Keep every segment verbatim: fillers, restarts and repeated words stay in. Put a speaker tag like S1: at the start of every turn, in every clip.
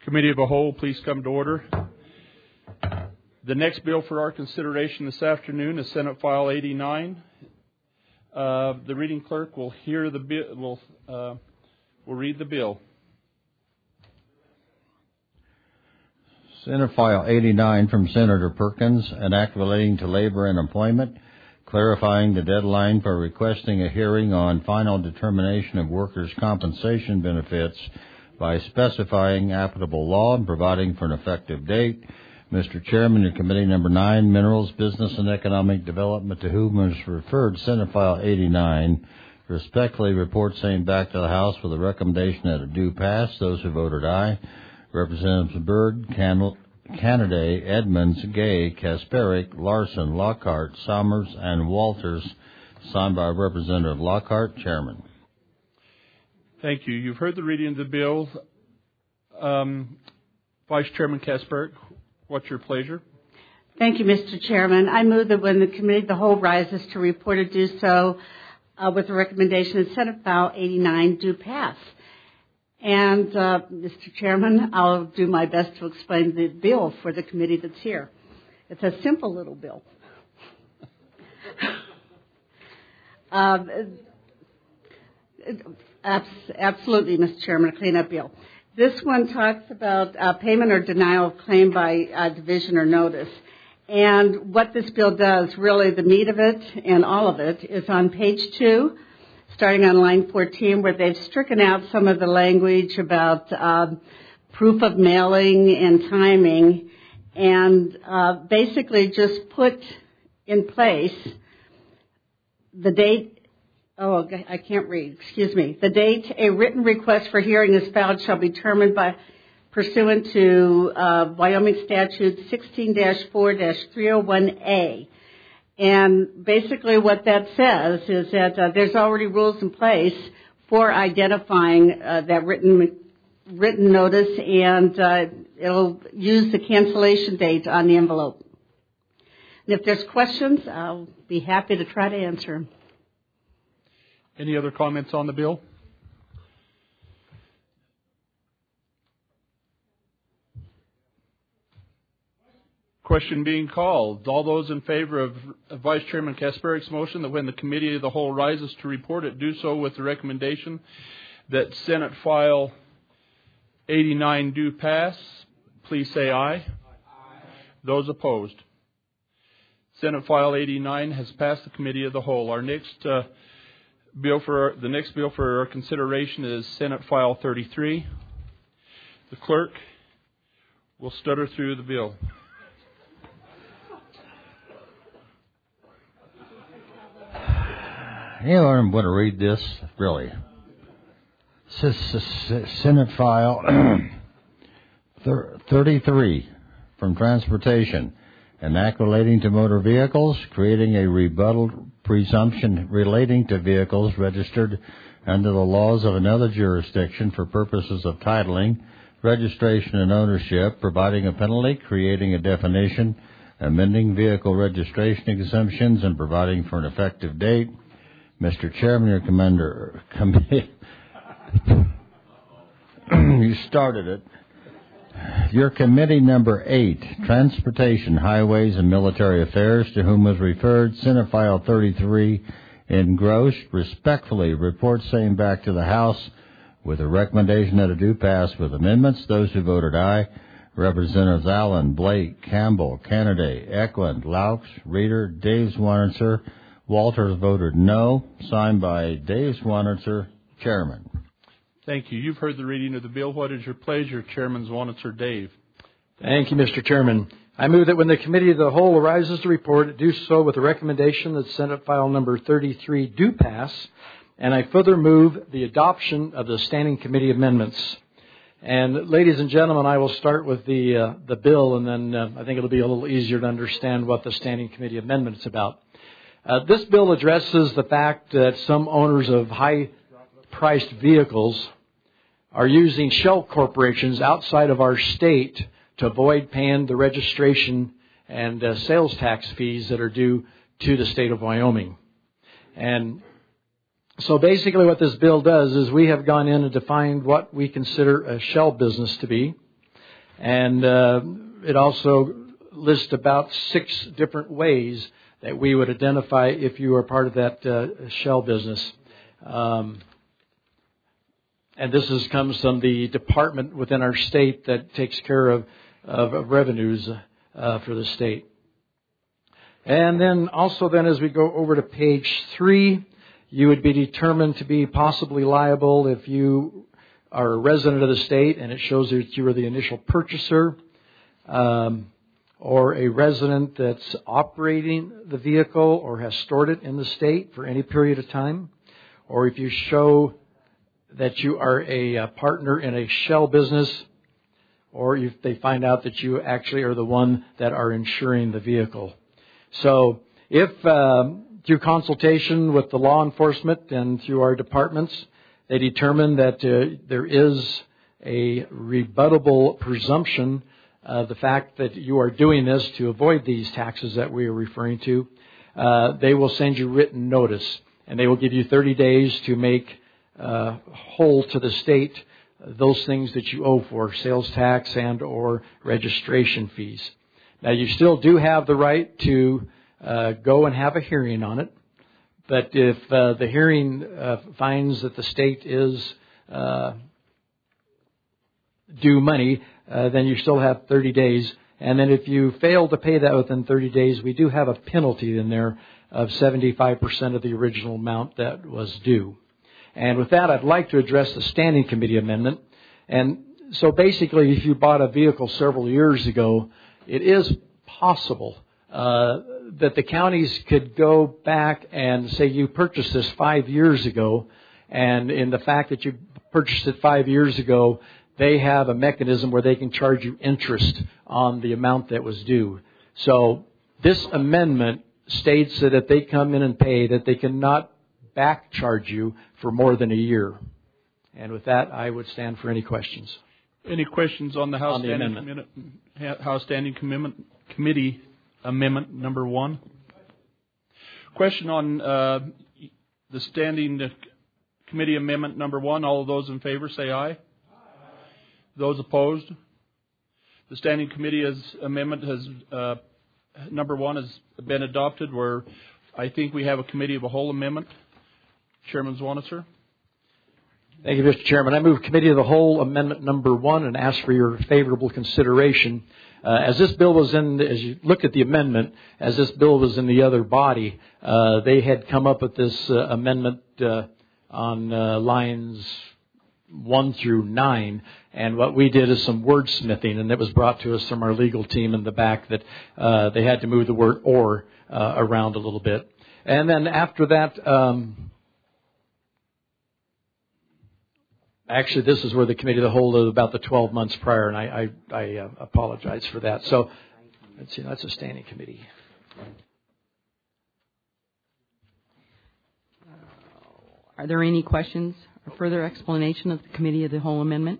S1: Committee of the Whole, please come to order. The next bill for our consideration this afternoon is Senate File eighty-nine. Uh, the reading clerk will hear the bill. Will uh, will read the bill.
S2: Senate File eighty-nine from Senator Perkins, an act relating to labor and employment, clarifying the deadline for requesting a hearing on final determination of workers' compensation benefits by specifying applicable law and providing for an effective date. Mister Chairman, your committee number nine, Minerals, Business and Economic Development, to whom is referred Senate File eighty-nine, respectfully reports same back to the House with a recommendation that it do pass. Those who voted aye: Representatives Byrd, Can- Canada, Edmonds, Gay, Kasparic, Larson, Lockhart, Summers, and Walters. Signed by Representative Lockhart, Chairman.
S1: Thank you. You've heard the reading of the bill. Um, Vice Chairman Kasparic, what's your pleasure?
S3: Thank you, Mister Chairman. I move that when the Committee of the Whole rises to report or do so uh, with the recommendation that Senate File eighty-nine do pass. And, uh, Mister Chairman, I'll do my best to explain the bill for the committee that's here. It's a simple little bill. um, absolutely, Mister Chairman, a clean-up bill. This one talks about uh, payment or denial of claim by uh, division or notice. And what this bill does, really the meat of it and all of it, is on page two, starting on line fourteen, where they've stricken out some of the language about uh, proof of mailing and timing, and uh, basically just put in place the date. Oh, I can't read. Excuse me. The date a written request for hearing is filed shall be determined by pursuant to uh, Wyoming Statute sixteen dash four dash three oh one A. And basically what that says is that uh, there's already rules in place for identifying uh, that written written notice, and uh, it'll use the cancellation date on the envelope. And if there's questions, I'll be happy to try to answer them.
S1: Any other comments on the bill? Question being called. All those in favor of Vice Chairman Kasparic's motion that when the Committee of the Whole rises to report it, do so with the recommendation that Senate File eighty-nine do pass, please say aye. Aye. Those opposed. Senate File eighty-nine has passed the Committee of the Whole. Our next uh, bill for our, the next bill for our consideration is Senate File thirty-three. The clerk will stutter through the bill.
S2: You know, I'm going to read this, really. Senate File thirty-three from Transportation, an act relating to motor vehicles, creating a rebuttal presumption relating to vehicles registered under the laws of another jurisdiction for purposes of titling, registration, and ownership, providing a penalty, creating a definition, amending vehicle registration exemptions, and providing for an effective date. Mister Chairman, your commander, committee, you started it. Your committee number eight, Transportation, Highways, and Military Affairs, to whom was referred Senate File thirty-three, engrossed, respectfully reports same back to the House with a recommendation that it do pass with amendments. Those who voted aye: Representatives Allen, Blake, Campbell, Kennedy, Eklund, Laux, Reeder, Dave Zwanitzer. Walters voted no. Signed by Dave Zwanitzer, Chairman.
S1: Thank you. You've heard the reading of the bill. What is your pleasure, Chairman Zwanitzer Dave?
S4: Thank you, Mister Chairman. I move that when the Committee of the Whole arises to report, it do so with the recommendation that Senate File number thirty-three do pass, and I further move the adoption of the Standing Committee amendments. And ladies and gentlemen, I will start with the uh, the bill, and then uh, I think it'll be a little easier to understand what the Standing Committee amendment is about. Uh, this bill addresses the fact that some owners of high-priced vehicles are using shell corporations outside of our state to avoid paying the registration and uh, sales tax fees that are due to the state of Wyoming. And so basically what this bill does is we have gone in and defined what we consider a shell business to be. And uh, it also lists about six different ways that we would identify if you are part of that uh, shell business. Um, and this is, comes from the department within our state that takes care of, of, of revenues uh, for the state. And then also then as we go over to page three, you would be determined to be possibly liable if you are a resident of the state and it shows that you were the initial purchaser, um, or a resident that's operating the vehicle or has stored it in the state for any period of time, or if you show that you are a, a partner in a shell business, or if they find out that you actually are the one that are insuring the vehicle. So if um, through consultation with the law enforcement and through our departments, they determine that uh, there is a rebuttable presumption of the fact that you are doing this to avoid these taxes that we are referring to, uh, they will send you written notice. And they will give you thirty days to make uh, whole to the state those things that you owe for, sales tax and or registration fees. Now, you still do have the right to uh, go and have a hearing on it. But if uh, the hearing uh, finds that the state is uh, due money, uh, then you still have thirty days. And then if you fail to pay that within thirty days, we do have a penalty in there of seventy-five percent of the original amount that was due. And with that, I'd like to address the Standing Committee Amendment. And so basically, if you bought a vehicle several years ago, it is possible uh, that the counties could go back and say you purchased this five years ago, and in the fact that you purchased it five years ago, they have a mechanism where they can charge you interest on the amount that was due. So this amendment states that if they come in and pay, that they cannot back charge you for more than a year. And with that, I would stand for any questions.
S1: Any questions on the House,
S4: on the
S1: Standing,
S4: amendment.
S1: Commi- House Standing Commitment, Committee Amendment number one? Question on uh, the Standing Committee Amendment number one. All of those in favor say aye. Aye. Those opposed? The Standing Committee has, Amendment has uh, number one has been adopted. Where I think we have a Committee of a Whole Amendment. Chairman Zwanitzer.
S4: Thank you, Mister Chairman. I move Committee of the Whole Amendment number one and ask for your favorable consideration. Uh, as this bill was in, as you look at the amendment, as this bill was in the other body, uh, they had come up with this uh, amendment uh, on uh, lines one through nine. And what we did is some wordsmithing, and it was brought to us from our legal team in the back that uh, they had to move the word or uh, around a little bit. And then after that, um, actually, this is where the Committee of the Whole is about the twelve months prior, and I, I, I uh, apologize for that. So, let's see, that's a standing committee.
S5: Are there any questions or further explanation of the Committee of the Whole Amendment?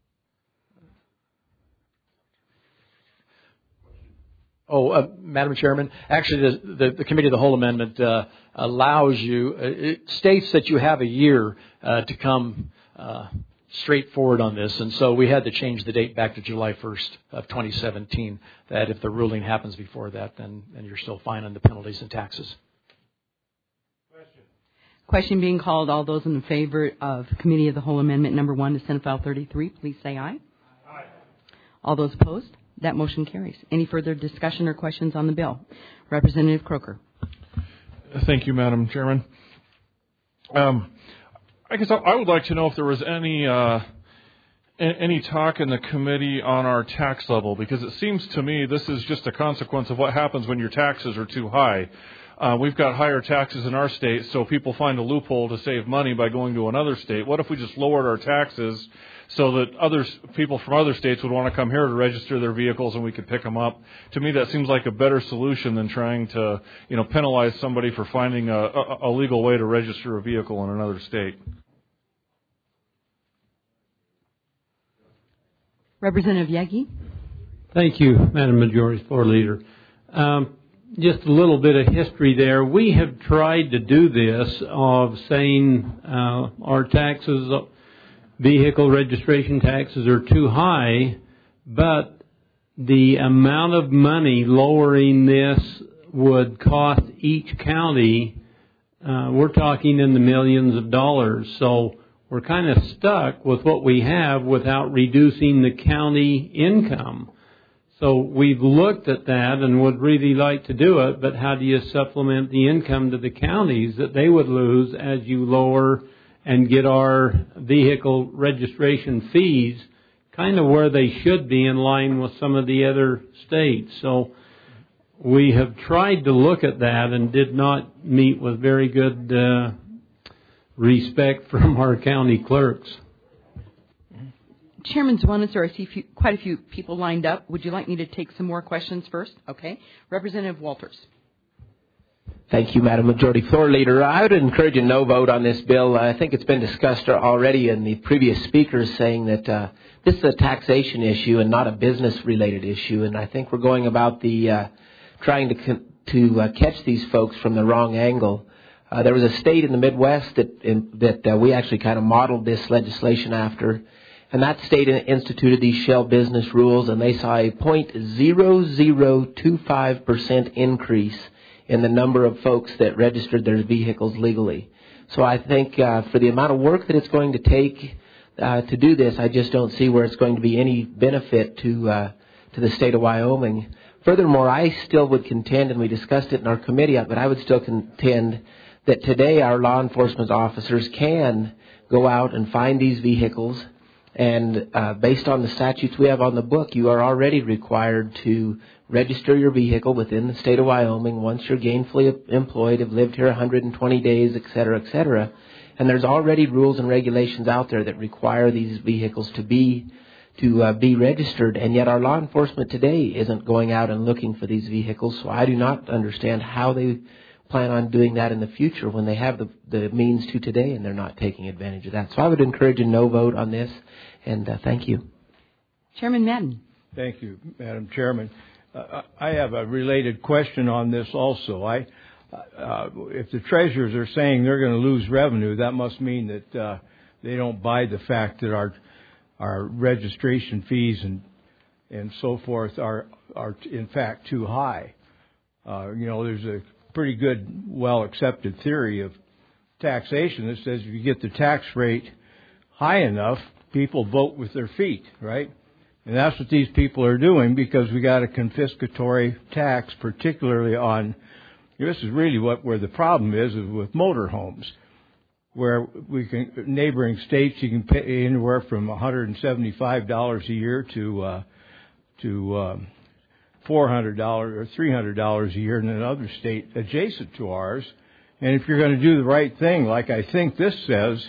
S4: Oh, uh, Madam Chairman, actually, the, the, the Committee of the Whole Amendment uh, allows you, uh, it states that you have a year uh, to come uh, straightforward on this. And so we had to change the date back to July first of twenty seventeen, that if the ruling happens before that, then, then you're still fine on the penalties and taxes.
S5: Question. Question being called. All those in favor of Committee of the Whole Amendment number one to Senate File thirty-three, please say aye. Aye. All those opposed? That motion carries. Any further discussion or questions on the bill? Representative Croker.
S6: Thank you, Madam Chairman. Um, I guess I would like to know if there was any uh, any talk in the committee on our tax level, because it seems to me this is just a consequence of what happens when your taxes are too high. Uh, we've got higher taxes in our state, so people find a loophole to save money by going to another state. What if we just lowered our taxes so that others, people from other states would want to come here to register their vehicles and we could pick them up? To me, that seems like a better solution than trying to, you know, penalize somebody for finding a, a, a legal way to register a vehicle in another state.
S5: Representative Yagi.
S7: Thank you, Madam Majority Floor Leader. Um, just a little bit of history there. We have tried to do this of saying uh, our taxes, vehicle registration taxes are too high but the amount of money lowering this would cost each county, uh, we're talking in the millions of dollars. So we're kind of stuck with what we have without reducing the county income. So we've looked at that and would really like to do it, but how do you supplement the income to the counties that they would lose as you lower and get our vehicle registration fees kind of where they should be in line with some of the other states? So we have tried to look at that and did not meet with very good uh, respect from our county clerks.
S5: Chairman Zwonis, I see few, quite a few people lined up. Would you like me to take some more questions first? Okay. Representative Walters.
S8: Thank you, Madam Majority Floor Leader. I would encourage a no vote on this bill. I think it's been discussed already in the previous speakers saying that uh, this is a taxation issue and not a business-related issue, and I think we're going about the uh, trying to to uh, catch these folks from the wrong angle. Uh, there was a state in the Midwest that in, that uh, we actually kind of modeled this legislation after. And that state instituted these shell business rules, and they saw a zero point zero zero two five percent increase in the number of folks that registered their vehicles legally. So I think uh, for the amount of work that it's going to take uh, to do this, I just don't see where it's going to be any benefit to uh, to the state of Wyoming. Furthermore, I still would contend, and we discussed it in our committee, but I would still contend that today our law enforcement officers can go out and find these vehicles. And uh, based on the statutes we have on the book, you are already required to register your vehicle within the state of Wyoming once you're gainfully employed, have lived here one hundred twenty days, et cetera, et cetera. And there's already rules and regulations out there that require these vehicles to be to uh, be registered. And yet our law enforcement today isn't going out and looking for these vehicles. So I do not understand how they plan on doing that in the future when they have the, the means to today and they're not taking advantage of that. So I would encourage a no vote on this, and uh, thank you.
S5: Chairman Madden.
S9: Thank you, Madam Chairman. Uh, I have a related question on this also. I, uh, if the treasurers are saying they're going to lose revenue, that must mean that uh, they don't buy the fact that our our registration fees and and so forth are are in fact too high. Uh, you know, there's a pretty good, well-accepted theory of taxation that says if you get the tax rate high enough, people vote with their feet, right? And that's what these people are doing because we got a confiscatory tax, particularly on, this is really what where the problem is, is with motorhomes, where we can, neighboring states, you can pay anywhere from one hundred seventy-five dollars a year to, uh, to, um, four hundred dollars or three hundred dollars a year in another state adjacent to ours. And if you're going to do the right thing, like I think this says,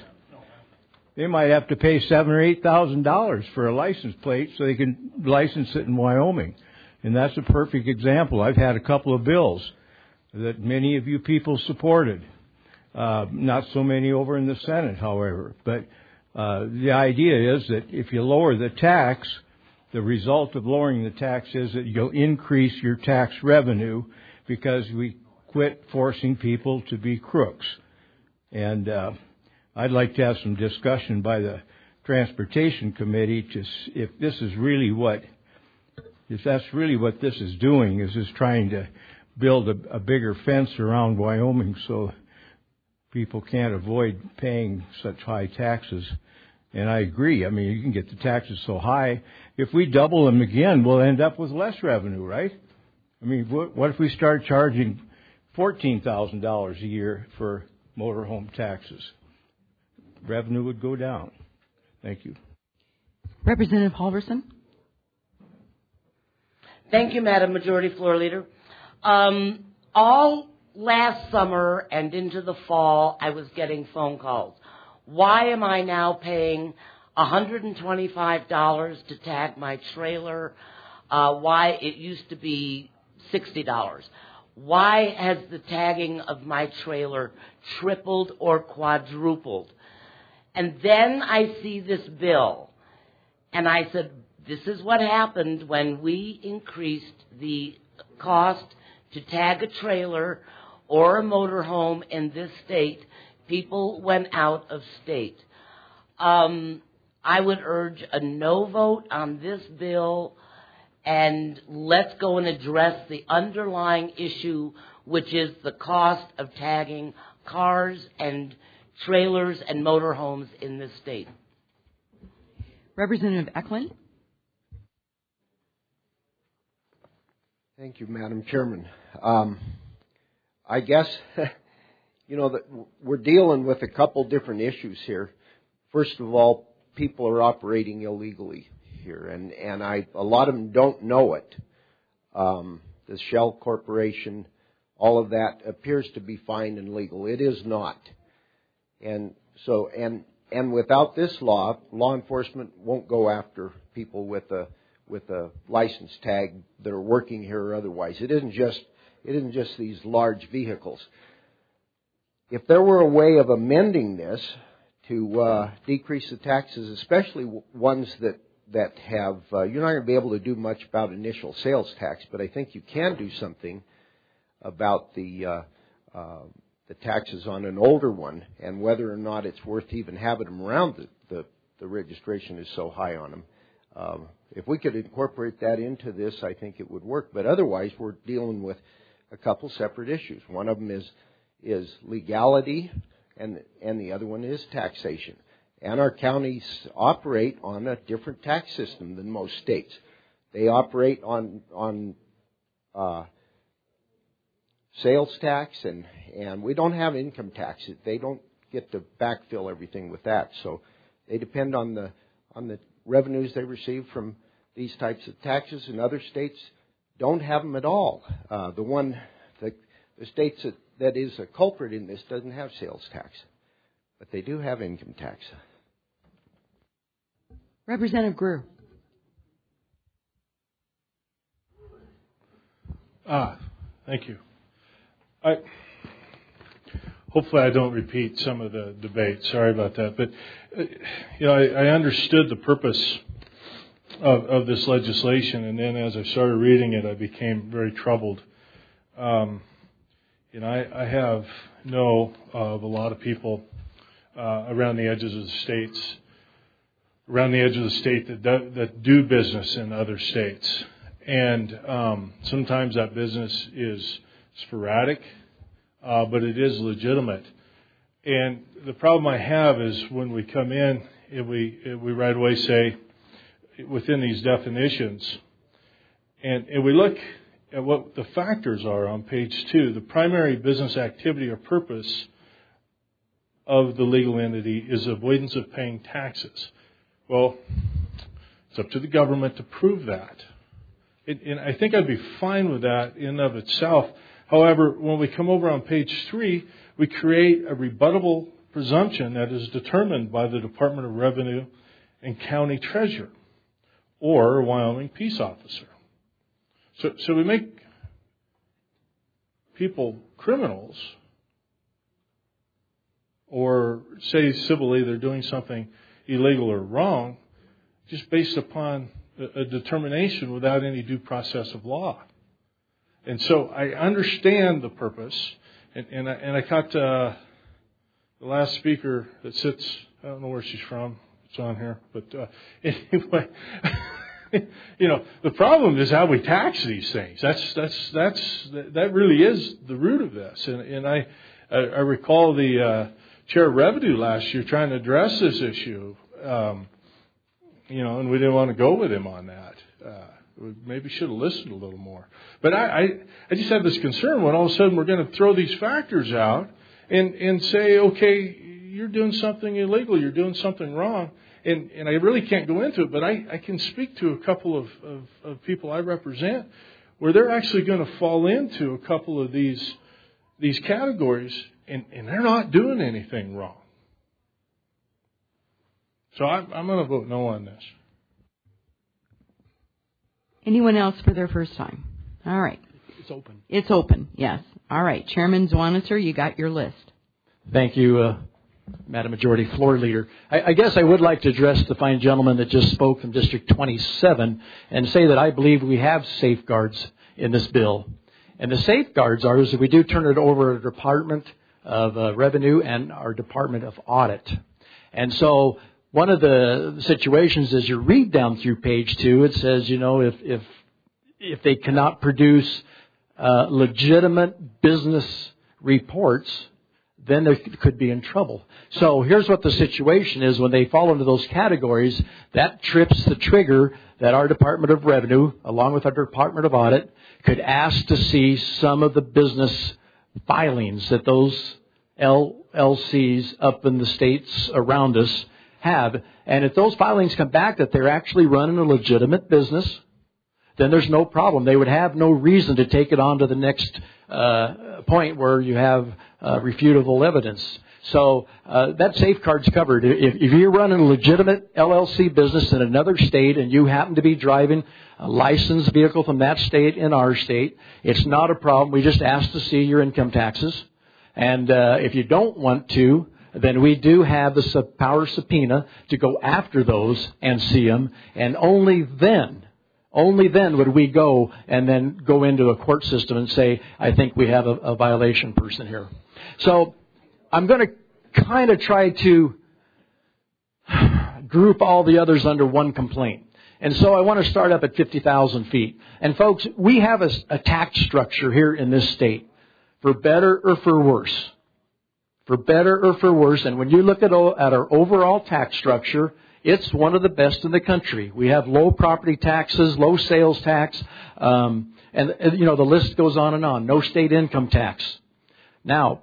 S9: they might have to pay seven or eight thousand dollars for a license plate so they can license it in Wyoming. And that's a perfect example. I've had a couple of bills that many of you people supported. Uh, not so many over in the Senate, however. But uh, the idea is that if you lower the tax, the result of lowering the tax is that you'll increase your tax revenue because we quit forcing people to be crooks. And uh, I'd like to have some discussion by the Transportation Committee to see if this is really what, if that's really what this is doing, is just trying to build a, a bigger fence around Wyoming so people can't avoid paying such high taxes. And I agree. I mean, you can get the taxes so high. If we double them again, we'll end up with less revenue, right? I mean, what, what if we start charging fourteen thousand dollars a year for motorhome taxes? Revenue would go down. Thank you.
S5: Representative Halverson.
S10: Thank you, Madam Majority Floor Leader. Um, all last summer and into the fall, I was getting phone calls. Why am I now paying one hundred twenty-five dollars to tag my trailer? Uh, why it used to be sixty dollars. Why has the tagging of my trailer tripled or quadrupled? And then I see this bill, and I said, this is what happened when we increased the cost to tag a trailer or a motorhome in this state. People went out of state. Um, I would urge a no vote on this bill, and let's go and address the underlying issue, which is the cost of tagging cars and trailers and motorhomes in this state.
S5: Representative Eklund.
S11: Thank you, Madam Chairman. Um, I guess, you know, that we're dealing with a couple different issues here. First of all, people are operating illegally here, and, and I, a lot of them don't know it. Um, the Shell Corporation, all of that appears to be fine and legal. It is not. And so, and and without this law, law enforcement won't go after people with a with a license tag that are working here or otherwise. It isn't just it isn't just these large vehicles. If there were a way of amending this to uh, decrease the taxes, especially ones that that have, uh, you're not going to be able to do much about initial sales tax, but I think you can do something about the uh, uh, the taxes on an older one and whether or not it's worth even having them around. The the, the registration is so high on them. Um, if we could incorporate that into this, I think it would work. But otherwise, we're dealing with a couple separate issues. One of them is is legality, and and the other one is taxation. And our counties operate on a different tax system than most states. They operate on on uh, sales tax, and, and we don't have income tax. They don't get to backfill everything with that. So they depend on the on the revenues they receive from these types of taxes. And other states don't have them at all. Uh, the one, the, the states that, that is a culprit in this doesn't have sales tax, but they do have income tax.
S5: Representative Greer.
S6: Ah, thank you. I hopefully I don't repeat some of the debate. Sorry about that, but uh, you know I, I understood the purpose of, of this legislation, and then as I started reading it, I became very troubled. Um, you know, I, I have know of a lot of people uh, around the edges of the states, around the edge of the state that do, that do business in other states, and um, sometimes that business is sporadic, uh, but it is legitimate. And the problem I have is when we come in, if we if we right away say within these definitions, and, and we look at what the factors are on page two, the primary business activity or purpose of the legal entity is avoidance of paying taxes. Well, it's up to the government to prove that. It, and I think I'd be fine with that in and of itself. However, when we come over on page three, we create a rebuttable presumption that is determined by the Department of Revenue and county treasurer or a Wyoming peace officer. So, so we make people criminals or say civilly they're doing something illegal or wrong just based upon a, a determination without any due process of law. And so I understand the purpose, and, and I, and I caught uh, the last speaker that sits, I don't know where she's from, it's on here, but uh, anyway, you know, the problem is how we tax these things. That's, that's, that's, that really is the root of this. And, and I, I, I recall the uh, chair of revenue last year trying to address this issue, um, you know, and we didn't want to go with him on that. Uh, We maybe should have listened a little more. But I, I, I just have this concern when all of a sudden we're going to throw these factors out and, and say, okay, you're doing something illegal, you're doing something wrong. And, and I really can't go into it, but I, I can speak to a couple of, of, of people I represent where they're actually going to fall into a couple of these these categories, and, and they're not doing anything wrong. So I, I'm going to vote no on this.
S5: Anyone else for their first time? All right.
S4: It's open.
S5: It's open, yes. All right. Chairman Zwanitzer, you got your list.
S4: Thank you, uh, Madam Majority Floor Leader. I, I guess I would like to address the fine gentleman that just spoke from District twenty-seven and say that I believe we have safeguards in this bill. And the safeguards are is that we do turn it over to the Department of uh, Revenue and our Department of Audit. And so one of the situations as you read down through page two, it says, you know, if if if they cannot produce uh, legitimate business reports, then they could be in trouble. So here's what the situation is when they fall into those categories. That trips the trigger that our Department of Revenue, along with our Department of Audit, could ask to see some of the business filings that those L L Cs up in the states around us have. And if those filings come back that they're actually running a legitimate business, then there's no problem. They would have no reason to take it on to the next uh, point where you have uh, refutable evidence. So uh, that safeguard's covered. If, if you're running a legitimate L L C business in another state and you happen to be driving a licensed vehicle from that state in our state, it's not a problem. We just ask to see your income taxes. And uh, if you don't want to, then we do have the sub- power subpoena to go after those and see them. And only then, only then would we go and then go into a court system and say, I think we have a, a violation person here. So I'm going to kind of try to group all the others under one complaint. And so I want to start up at fifty thousand feet. And folks, we have a, a tax structure here in this state, for better or for worse. For better or for worse. And when you look at, at our overall tax structure, it's one of the best in the country. We have low property taxes, low sales tax, um, and, you know, the list goes on and on. No state income tax. Now,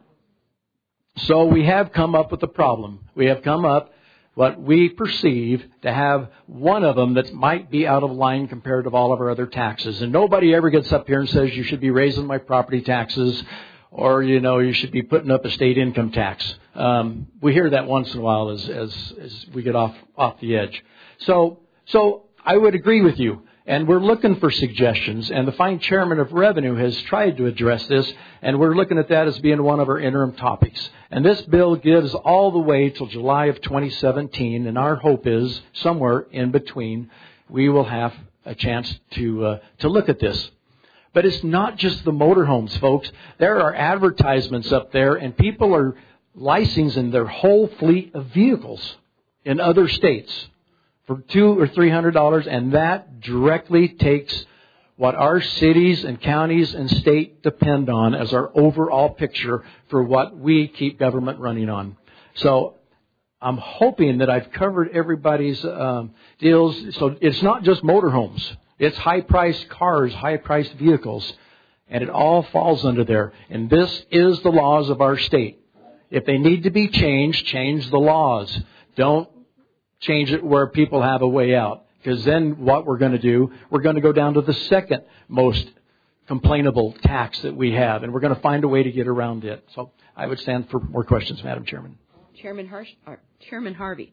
S4: so we have come up with a problem. We have come up what we perceive to have one of them that might be out of line compared to all of our other taxes. And nobody ever gets up here and says you should be raising my property taxes or, you know, you should be putting up a state income tax. Um, we hear that once in a while as, as, as we get off, off the edge. So, so I would agree with you. And we're looking for suggestions, and the fine chairman of revenue has tried to address this, and we're looking at that as being one of our interim topics. And this bill gives all the way till July of twenty seventeen, and our hope is somewhere in between we will have a chance to uh, to look at this. But it's not just the motorhomes, folks. There are advertisements up there, and people are licensing their whole fleet of vehicles in other states for two or three hundred dollars, and that directly takes what our cities and counties and state depend on as our overall picture for what we keep government running on. So I'm hoping that I've covered everybody's um, deals. So it's not just motorhomes. It's high-priced cars, high-priced vehicles, and it all falls under there. And this is the laws of our state. If they need to be changed, change the laws. Don't change it where people have a way out. Because then what we're going to do, we're going to go down to the second most complainable tax that we have. And we're going to find a way to get around it. So I would stand for more questions, Madam Chairman.
S5: Chairman, Harsh, or Chairman Harvey.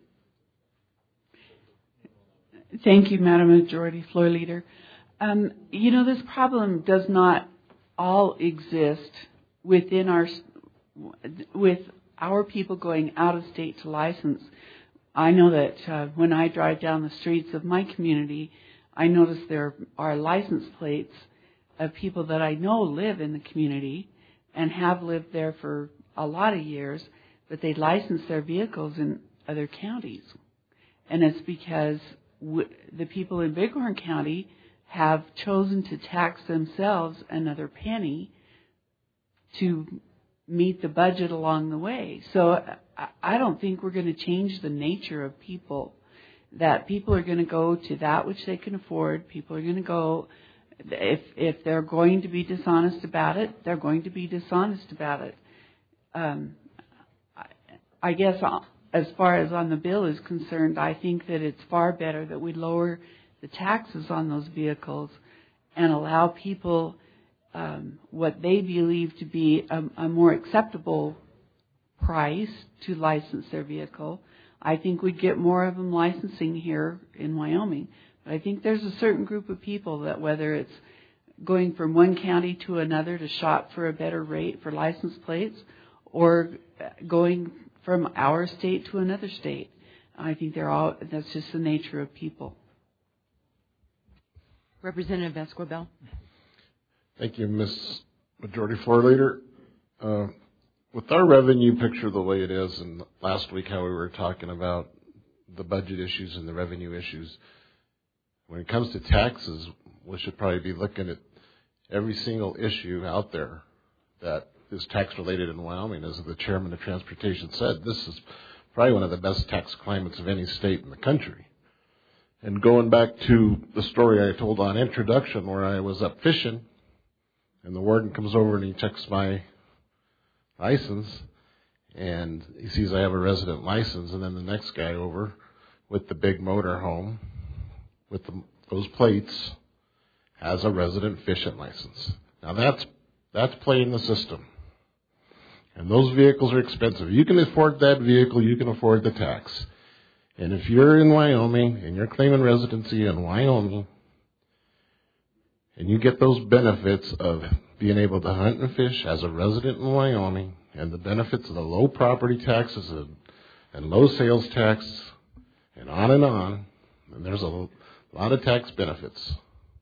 S12: Thank you, Madam Majority Floor Leader. Um, you know, this problem does not all exist within our, with our people going out of state to license. I know that uh, when I drive down the streets of my community, I notice there are license plates of people that I know live in the community and have lived there for a lot of years, but they license their vehicles in other counties. And it's because w- the people in Bighorn County have chosen to tax themselves another penny to meet the budget along the way. So I don't think we're going to change the nature of people, that people are going to go to that which they can afford. People are going to go, if if they're going to be dishonest about it, they're going to be dishonest about it. Um, I, I guess as far as on the bill is concerned, I think that it's far better that we lower the taxes on those vehicles and allow people um, what they believe to be a, a more acceptable price to license their vehicle. I think we'd get more of them licensing here in Wyoming. But I think there's a certain group of people that whether it's going from one county to another to shop for a better rate for license plates or going from our state to another state, I think they're all, that's just the nature of people.
S5: Representative Esquivel.
S13: Thank you, Miz Majority Floor Leader. Uh, with our revenue picture the way it is, and last week how we were talking about the budget issues and the revenue issues. When it comes to taxes, we should probably be looking at every single issue out there that is tax-related in Wyoming. As the chairman of transportation said, this is probably one of the best tax climates of any state in the country. And going back to the story I told on introduction where I was up fishing, and the warden comes over and he checks my license, and he sees I have a resident license, and then the next guy over with the big motor home with the, those plates has a resident fishing license. Now that's that's playing the system. And those vehicles are expensive. You can afford that vehicle, you can afford the tax. And if you're in Wyoming and you're claiming residency in Wyoming, and you get those benefits of being able to hunt and fish as a resident in Wyoming, and the benefits of the low property taxes and, and low sales tax, and on and on, and there's a lot of tax benefits.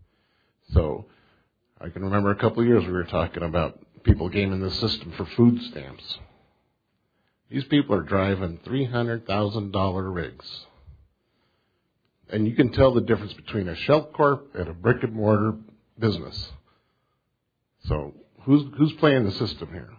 S13: So I can remember a couple of years we were talking about people gaming the system for food stamps. These people are driving three hundred thousand dollars rigs. And you can tell the difference between a shell corp and a brick and mortar business. So who's who's playing the system here?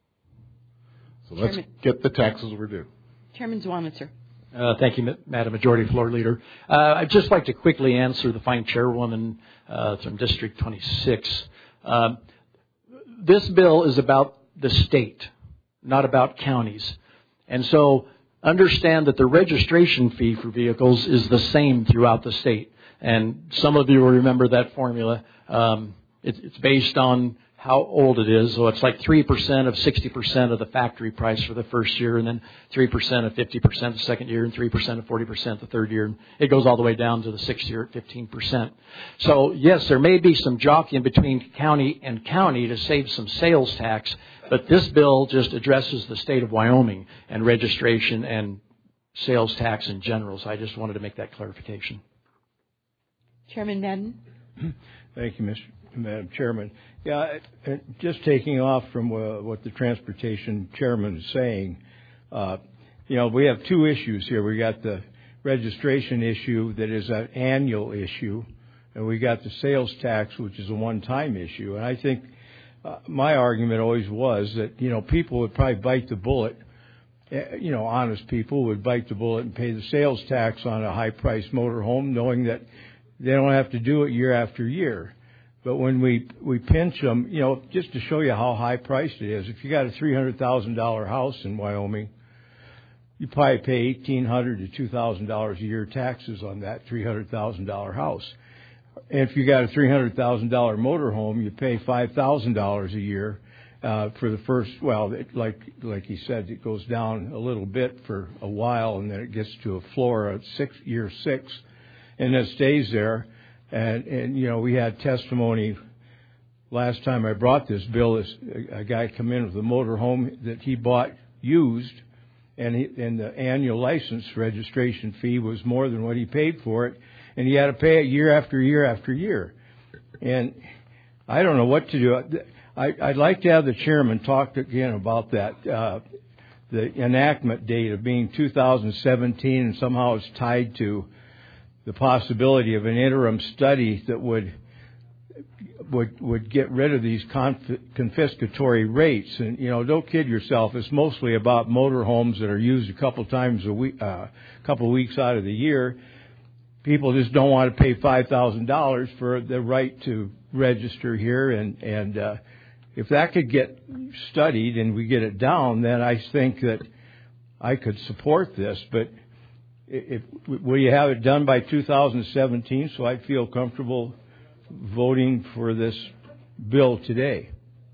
S13: So let's
S5: Chairman.
S13: get the taxes we're due.
S5: Chairman Zwanitzer.
S4: Uh, thank you, Madam Majority Floor Leader. Uh, I'd just like to quickly answer the fine chairwoman uh, from District twenty-six. Uh, this bill is about the state, not about counties. And so understand that the registration fee for vehicles is the same throughout the state. And some of you will remember that formula. Um, it, it's based on how old it is. So it's like three percent of sixty percent of the factory price for the first year, and then three percent of fifty percent the second year, and three percent of forty percent the third year. And it goes all the way down to the sixth year at fifteen percent. So yes, there may be some jockeying between county and county to save some sales tax, but this bill just addresses the state of Wyoming and registration and sales tax in general. So I just wanted to make that clarification.
S5: Chairman Madden.
S9: Thank you, Mister Madam Chairman. Yeah, just taking off from uh, what the transportation chairman is saying, uh, you know, we have two issues here. We got the registration issue that is an annual issue, and we got the sales tax, which is a one-time issue. And I think uh, my argument always was that, you know, people would probably bite the bullet. You know, honest people would bite the bullet and pay the sales tax on a high-priced motorhome, knowing that they don't have to do it year after year. But when we we pinch them, you know, just to show you how high priced it is, if you got a three hundred thousand dollars house in Wyoming, you probably pay eighteen hundred dollars to two thousand dollars a year taxes on that three hundred thousand dollars house. And if you got a three hundred thousand dollars motorhome, you pay five thousand dollars a year uh, for the first, well, it, like like he said, it goes down a little bit for a while, and then it gets to a floor at six, year six, and it stays there. And, and, you know, we had testimony last time I brought this bill. This, a, a guy come in with a motorhome that he bought used, and, he, and the annual license registration fee was more than what he paid for it, and he had to pay it year after year after year. And I don't know what to do. I, I'd like to have the chairman talk again about that, uh, the enactment date of being two thousand seventeen, and somehow it's tied to the possibility of an interim study that would would would get rid of these conf- confiscatory rates. And, you know, don't kid yourself. It's mostly about motorhomes that are used a couple times a week, a uh, couple of weeks out of the year. People just don't want to pay five thousand dollars for the right to register here. And and uh, if that could get studied and we get it down, then I think that I could support this. But If, will you have it done by two thousand seventeen so I'd feel comfortable voting for this bill today?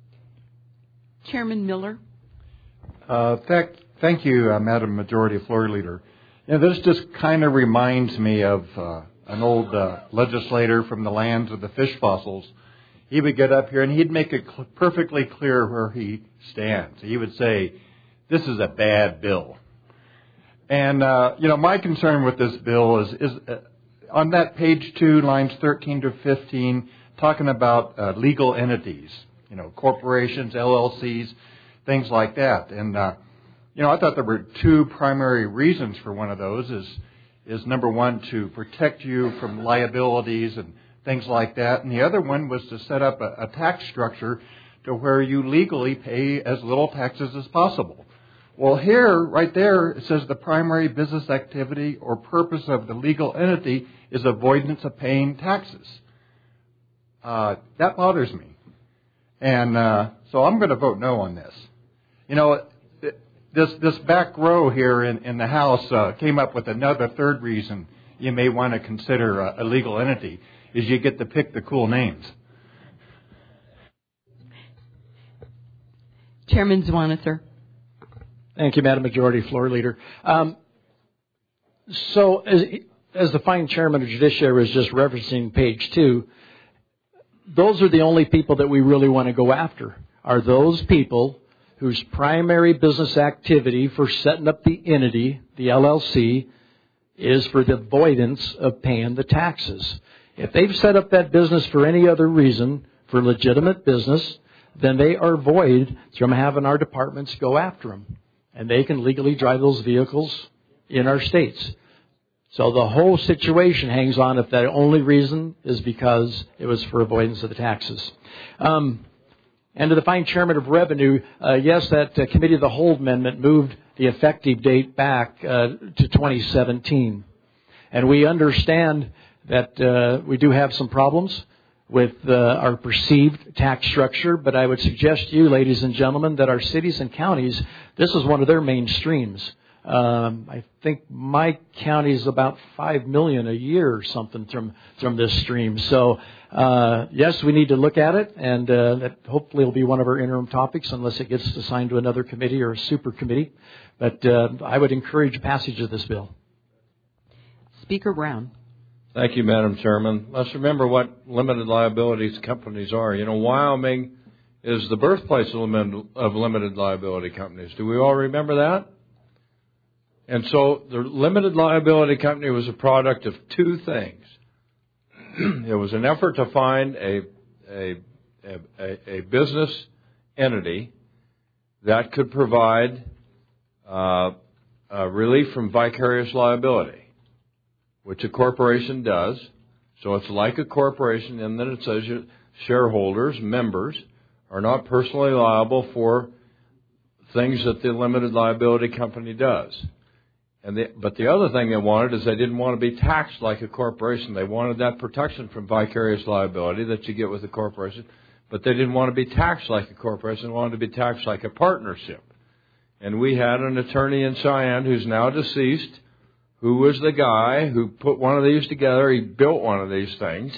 S5: Chairman Miller.
S14: Uh, thank, thank you, uh, Madam Majority Floor Leader. You know, this just kind of reminds me of uh, an old uh, legislator from the lands of the fish fossils. He would get up here and he'd make it cl- perfectly clear where he stands. He would say, "This is a bad bill." And, uh, you know, my concern with this bill is, is uh, on that page two, lines thirteen to fifteen, talking about uh, legal entities, you know, corporations, L L Cs, things like that. And, uh, you know, I thought there were two primary reasons for one of those is is number one, to protect you from liabilities and things like that. And the other one was to set up a, a tax structure to where you legally pay as little taxes as possible. Well, here, right there, it says the primary business activity or purpose of the legal entity is avoidance of paying taxes. Uh, that bothers me. And uh, so I'm going to vote no on this. You know, this this back row here in, in the House uh, came up with another third reason you may want to consider a, a legal entity, is you get to pick the cool names.
S5: Chairman Zwana, sir.
S4: Thank you, Madam Majority Floor Leader. Um, so, as, as the fine Chairman of Judiciary was just referencing page two, those are the only people that we really want to go after, are those people whose primary business activity for setting up the entity, the L L C, is for the avoidance of paying the taxes. If they've set up that business for any other reason, for legitimate business, then they are void from having our departments go after them. And they can legally drive those vehicles in our states. So the whole situation hangs on if the only reason is because it was for avoidance of the taxes. Um, and to the fine Chairman of Revenue, uh, yes, that uh, Committee of the Whole amendment moved the effective date back uh, to twenty seventeen. And we understand that uh, we do have some problems with uh, our perceived tax structure, but I would suggest to you, ladies and gentlemen, that our cities and counties, this is one of their main streams. Um, I think my county is about five million dollars a year or something from from this stream. So, uh, yes, we need to look at it, and uh, that hopefully will be one of our interim topics, unless it gets assigned to another committee or a super committee. But uh, I would encourage passage of this bill.
S5: Speaker Brown.
S15: Thank you, Madam Chairman. Let's remember what limited liabilities companies are. You know, Wyoming is the birthplace of limited, of limited liability companies. Do we all remember that? And so the limited liability company was a product of two things. It was an effort to find a, a, a, a business entity that could provide uh, uh, relief from vicarious liability, which a corporation does. So it's like a corporation in that it says your shareholders, members, are not personally liable for things that the limited liability company does. And the, but the other thing they wanted is they didn't want to be taxed like a corporation. They wanted that protection from vicarious liability that you get with a corporation, but they didn't want to be taxed like a corporation. They wanted to be taxed like a partnership. And we had an attorney in Cheyenne who's now deceased, who was the guy who put one of these together. He built one of these things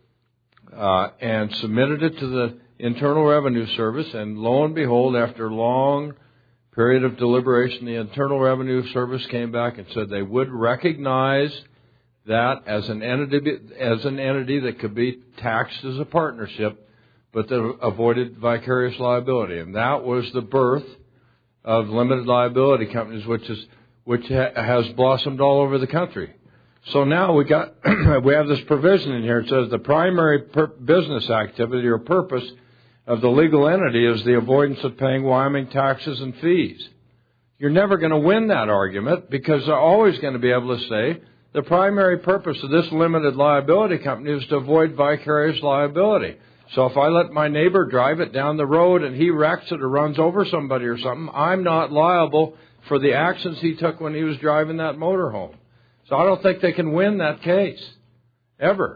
S15: uh, and submitted it to the Internal Revenue Service. And lo and behold, after a long period of deliberation, the Internal Revenue Service came back and said they would recognize that as an entity, as an entity that could be taxed as a partnership, but that avoided vicarious liability. And that was the birth of limited liability companies, which is which ha- has blossomed all over the country. So now we got we have this provision in here. It says the primary per- business activity or purpose of the legal entity is the avoidance of paying Wyoming taxes and fees. You're never going to win that argument, because they're always going to be able to say the primary purpose of this limited liability company is to avoid vicarious liability. So if I let my neighbor drive it down the road and he wrecks it or runs over somebody or something, I'm not liable for the actions he took when he was driving that motorhome. So I don't think they can win that case, ever.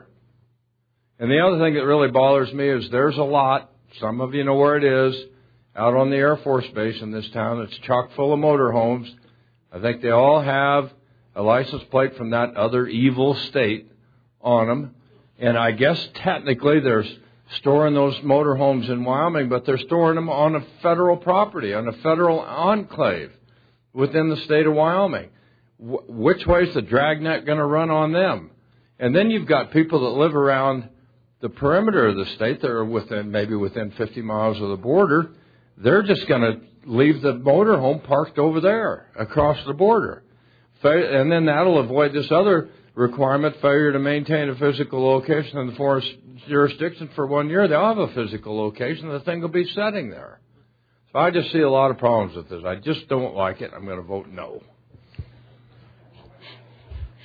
S15: And the other thing that really bothers me is there's a lot, some of you know where it is, out on the Air Force Base in this town. It's chock full of motorhomes. I think they all have a license plate from that other evil state on them. And I guess technically they're storing those motorhomes in Wyoming, but they're storing them on a federal property, on a federal enclave within the state of Wyoming. W- which way is the dragnet going to run on them? And then you've got people that live around the perimeter of the state that are within, maybe within fifty miles of the border. They're just going to leave the motorhome parked over there across the border. And then that'll avoid this other requirement, failure to maintain a physical location in the forest jurisdiction for one year. They'll have a physical location. The thing will be sitting there. So I just see a lot of problems with this. I just don't like it. I'm going to vote no.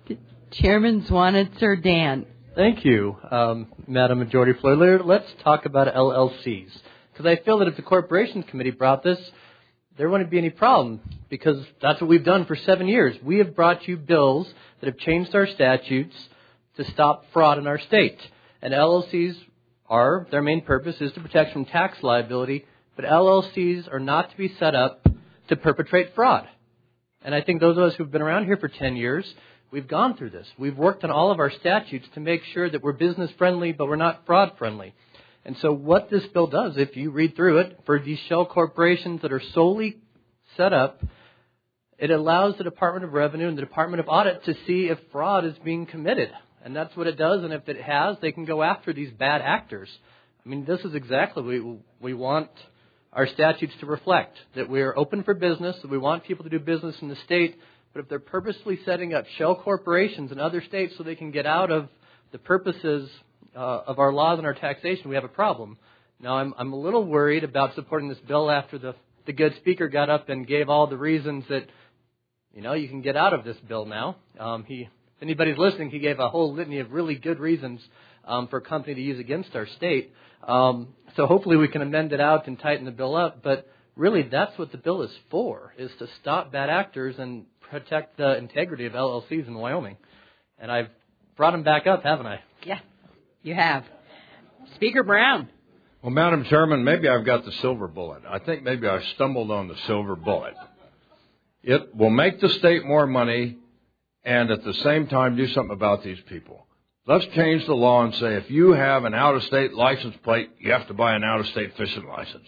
S5: Chairman Zwanitzer, Dan.
S16: Thank you, um, Madam Majority Floor Leader. Let's talk about L L Cs. Because I feel that if the Corporations Committee brought this, there wouldn't be any problem. Because that's what we've done for seven years. We have brought you bills that have changed our statutes to stop fraud in our state. And L L Cs are, their main purpose is to protect from tax liability. But L L Cs are not to be set up to perpetrate fraud. And I think those of us who've been around here for ten years, we've gone through this. We've worked on all of our statutes to make sure that we're business friendly, but we're not fraud friendly. And so what this bill does, if you read through it, for these shell corporations that are solely set up, it allows the Department of Revenue and the Department of Audit to see if fraud is being committed. And that's what it does. And if it has, they can go after these bad actors. I mean, this is exactly what we, we want our statutes to reflect, that we are open for business, that we want people to do business in the state. But if they're purposely setting up shell corporations in other states so they can get out of the purposes uh, of our laws and our taxation, we have a problem. Now, I'm, I'm a little worried about supporting this bill after the, the good speaker got up and gave all the reasons that, you know, you can get out of this bill now. Um, he, if anybody's listening, he gave a whole litany of really good reasons um, for a company to use against our state. Um, so hopefully we can amend it out and tighten the bill up. But really, that's what the bill is for, is to stop bad actors and protect the integrity of L L Cs in Wyoming. And I've brought them back up, haven't I?
S5: Yeah, you have. Speaker Brown.
S15: Well, Madam Chairman, maybe I've got the silver bullet. I think maybe I stumbled on the silver bullet. It will make the state more money and at the same time do something about these people. Let's change the law and say if you have an out-of-state license plate, you have to buy an out-of-state fishing license.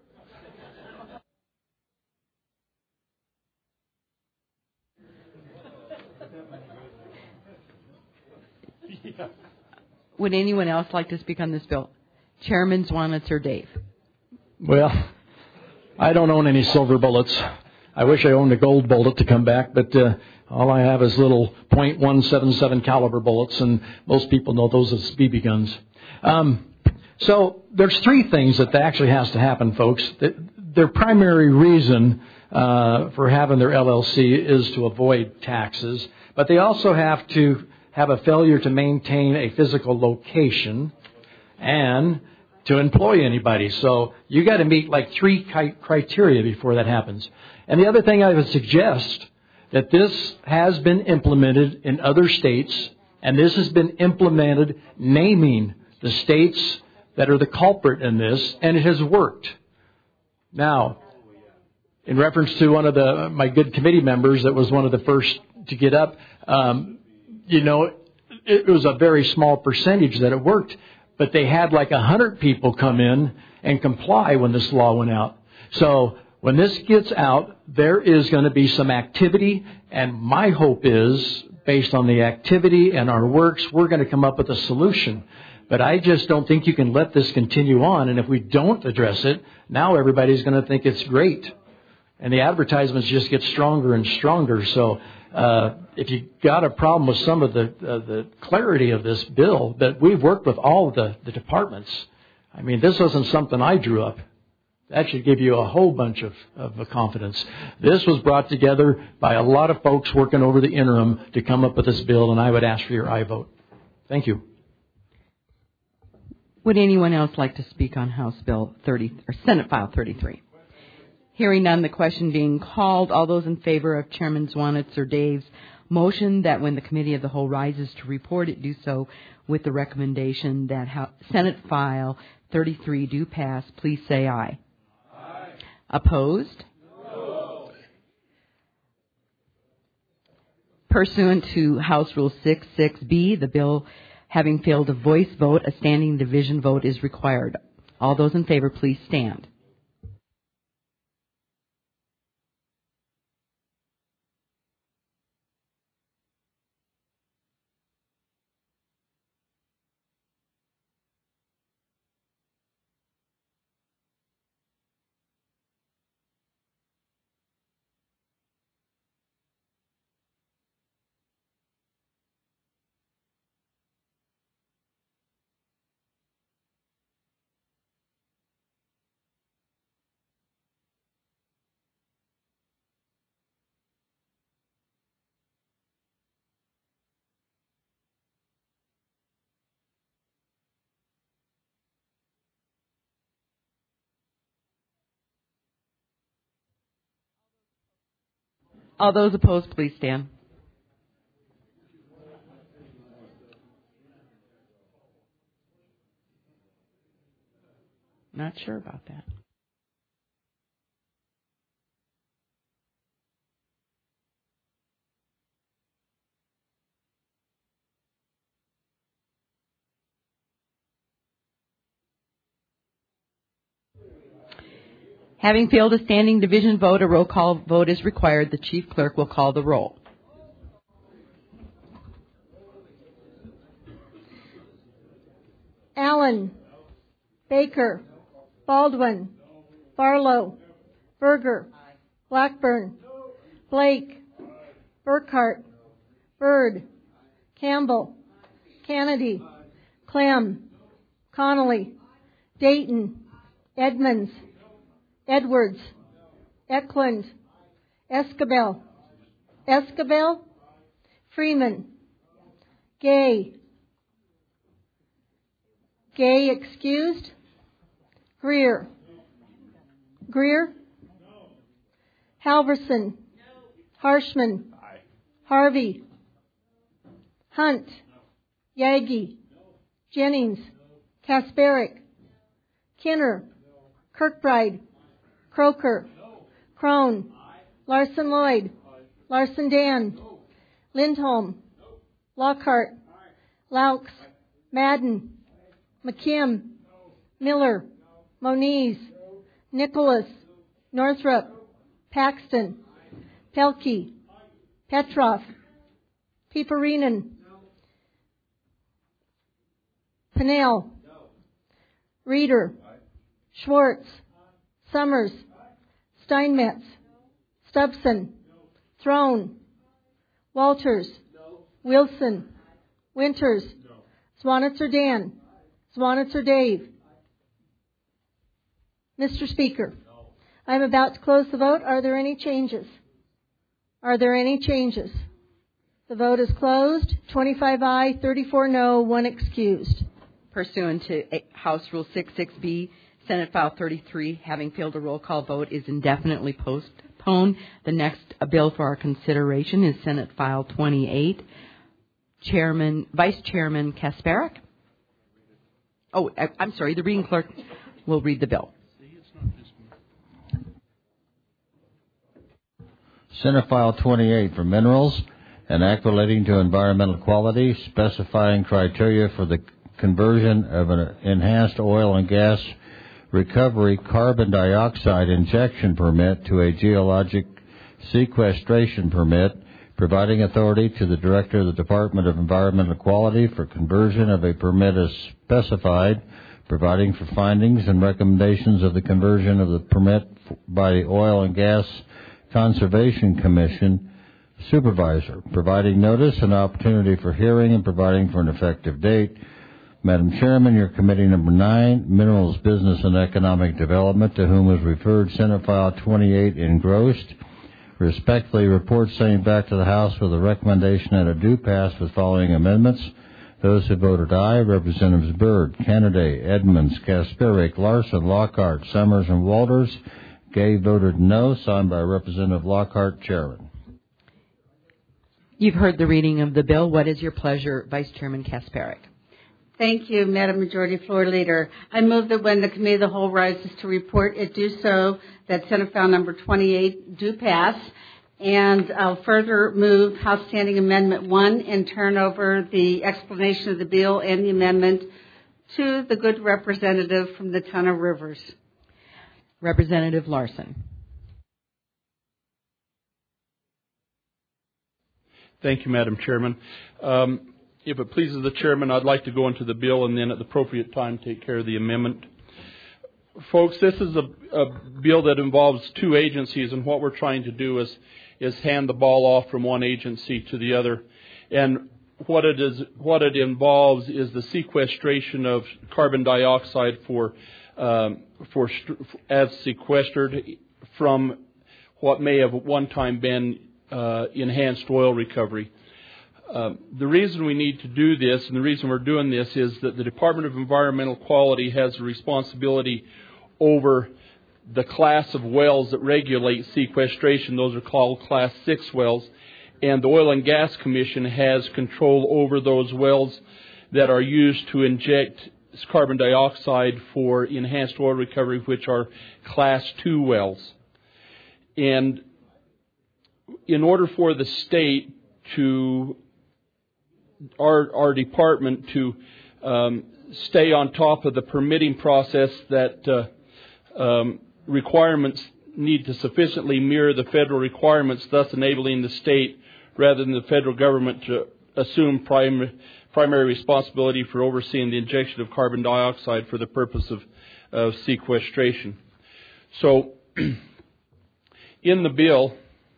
S5: Would anyone else like to speak on this bill? Chairman Zwanitzer, Dave.
S4: Well, I don't own any silver bullets. I wish I owned a gold bullet to come back, but uh, all I have is little point one seven seven caliber bullets, and most people know those as B B guns. Um, so there's three things that actually has to happen, folks. Their primary reason uh, for having their L L C is to avoid taxes, but they also have to have a failure to maintain a physical location and to employ anybody. So you got to meet like three criteria before that happens. And the other thing I would suggest that this has been implemented in other states, and this has been implemented naming the states that are the culprit in this, and it has worked. Now, in reference to one of the my good committee members that was one of the first to get up, um, you know, it was a very small percentage that it worked, but they had like a hundred people come in and comply when this law went out. So when this gets out, there is going to be some activity, and my hope is, based on the activity and our works, we're going to come up with a solution. But I just don't think you can let this continue on, and if we don't address it, now everybody's going to think it's great. And the advertisements just get stronger and stronger. So uh, if you got a problem with some of the uh, the clarity of this bill, that we've worked with all of the, the departments. I mean, this wasn't something I drew up. That should give you a whole bunch of, of confidence. This was brought together by a lot of folks working over the interim to come up with this bill, and I would ask for your aye vote. Thank you.
S5: Would anyone else like to speak on House Bill thirty or Senate File thirty-three? Hearing none, the question being called. All those in favor of Chairman Zwanitzer Dave's motion that when the Committee of the Whole rises to report it, do so with the recommendation that House, Senate File thirty-three do pass, please say aye. Aye. Opposed? No. Pursuant to House Rule six six B, the bill having failed a voice vote, a standing division vote is required. All those in favor, please stand. All those opposed, please stand. Not sure about that. Having failed a standing division vote, a roll call vote is required. The chief clerk will call the roll.
S17: Allen, Baker, Baldwin, Barlow, Berger, Blackburn, Blake, Burkhart, Bird, Campbell, Kennedy, Clem, Connolly, Dayton, Edmonds, Edwards, Eklund, Escabel, Escabel, Freeman, Gay, Gay excused, Greer, Greer, Halverson, Harshman, Harvey, Hunt, Yagi, Jennings, Kasperick, Kinner, Kirkbride, Croker, Crone, Larson Lloyd, Larson Dan, Lindholm, Lockhart, Laux, Madden, McKim, Miller, Moniz, Nicholas, Northrup, Paxton, Pelkey, Petroff, Piperinen, Pinnell, Reeder, Schwartz, Summers, Steinmetz, Stubson, Throne, Walters, Wilson, Winters, Swanitzer Dan, Swanitzer Dave. Mister Speaker, I'm about to close the vote. Are there any changes? Are there any changes? The vote is closed. twenty-five aye, thirty-four no, one excused.
S5: Pursuant to House Rule sixty-six B, Senate File thirty-three, having failed a roll call vote, is indefinitely postponed. The next bill for our consideration is Senate File twenty-eight. Chairman, Vice Chairman Kasperick. Oh, I, I'm sorry. The reading clerk will read the bill.
S2: Senate File twenty-eight for minerals, an act relating to environmental quality, specifying criteria for the conversion of an enhanced oil and gas recovery carbon dioxide injection permit to a geologic sequestration permit, providing authority to the Director of the Department of Environmental Quality for conversion of a permit as specified, providing for findings and recommendations of the conversion of the permit by the Oil and Gas Conservation Commission supervisor, providing notice and opportunity for hearing and providing for an effective date. Madam Chairman, your committee number nine, Minerals, Business and Economic Development, to whom was referred Senate File twenty-eight engrossed, respectfully reports sending back to the House with a recommendation that it do pass with following amendments. Those who voted aye, Representatives Byrd, Kennedy, Edmonds, Kasperick, Larson, Lockhart, Summers, and Walters. Gay voted no, signed by Representative Lockhart, Chairman.
S5: You've heard the reading of the bill. What is your pleasure, Vice Chairman Kasperick?
S3: Thank you, Madam Majority Floor Leader. I move that when the Committee of the Whole rises to report, it do so, that Senate File number twenty-eight do pass. And I'll further move House Standing Amendment one and turn over the explanation of the bill and the amendment to the good representative from the Town of Rivers.
S5: Representative Larson.
S1: Thank you, Madam Chairman. Um, if it pleases the Chairman, I'd like to go into the bill and then at the appropriate time take care of the amendment. Folks, this is a, a bill that involves two agencies, and what we're trying to do is, is hand the ball off from one agency to the other. And what it is, what it involves is the sequestration of carbon dioxide for Um, for as sequestered from what may have at one time been uh, enhanced oil recovery. Uh, the reason we need to do this, and the reason we're doing this, is that the Department of Environmental Quality has a responsibility over the class of wells that regulate sequestration. Those are called Class six wells. And the Oil and Gas Commission has control over those wells that are used to inject carbon dioxide for enhanced oil recovery, which are Class two wells. And in order for the state to, our, our department to um, stay on top of the permitting process, that uh, um, requirements need to sufficiently mirror the federal requirements, thus enabling the state, rather than the federal government, to assume prim- primary responsibility for overseeing the injection of carbon dioxide for the purpose of, of sequestration. So, in the bill,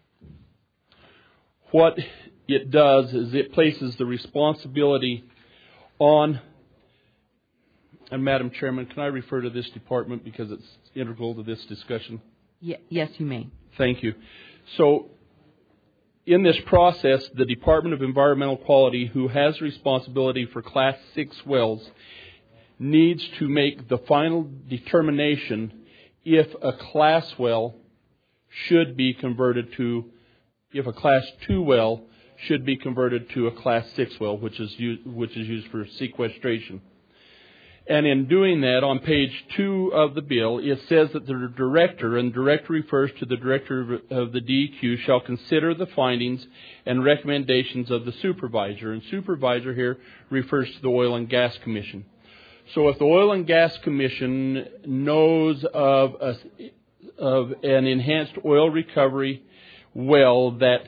S1: what it does is it places the responsibility on, and Madam Chairman, can I refer to this department because it's integral to this discussion?
S5: Ye- yes, you may.
S1: Thank you. So, in this process, the Department of Environmental Quality, who has responsibility for Class six wells, needs to make the final determination if a class well should be converted to, if a Class two well should be converted to a Class six well, which is used, which is used for sequestration. And in doing that, on page two of the bill, it says that the director, and director refers to the director of the D E Q, shall consider the findings and recommendations of the supervisor. And supervisor here refers to the Oil and Gas Commission. So if the Oil and Gas Commission knows of, a, of an enhanced oil recovery well that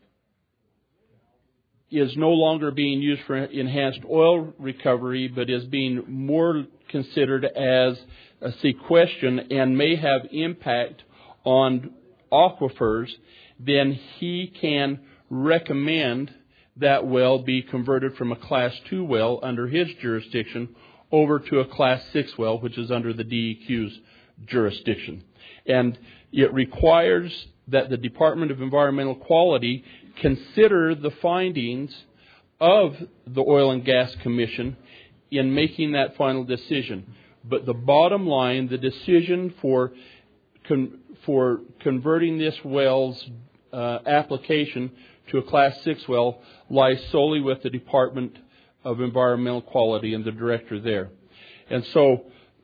S1: is no longer being used for enhanced oil recovery, but is being more considered as a sequestration and may have impact on aquifers, then he can recommend that well be converted from a Class two well under his jurisdiction over to a Class six well, which is under the D E Q's jurisdiction. And it requires that the Department of Environmental Quality consider the findings of the Oil and Gas Commission in making that final decision. But the bottom line, the decision for con- for converting this well's uh, application to a Class six well lies solely with the Department of Environmental Quality and the director there. And so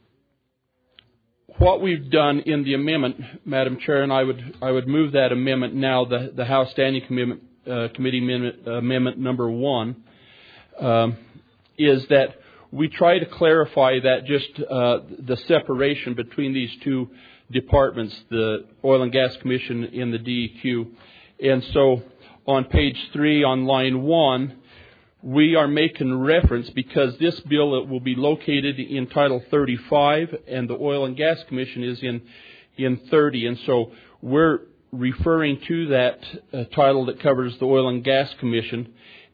S1: what we've done in the amendment, Madam Chair, and I would I would move that amendment now, the, the House Standing Commitment, uh, Committee amendment, uh, amendment number one, um, is that we try to clarify that just uh, the separation between these two departments, the Oil and Gas Commission and the D E Q. And so on page three, on line one, we are making reference, because this bill it will be located in Title thirty-five, and the Oil and Gas Commission is in in thirty, and so we're referring to that uh, title that covers the Oil and Gas Commission,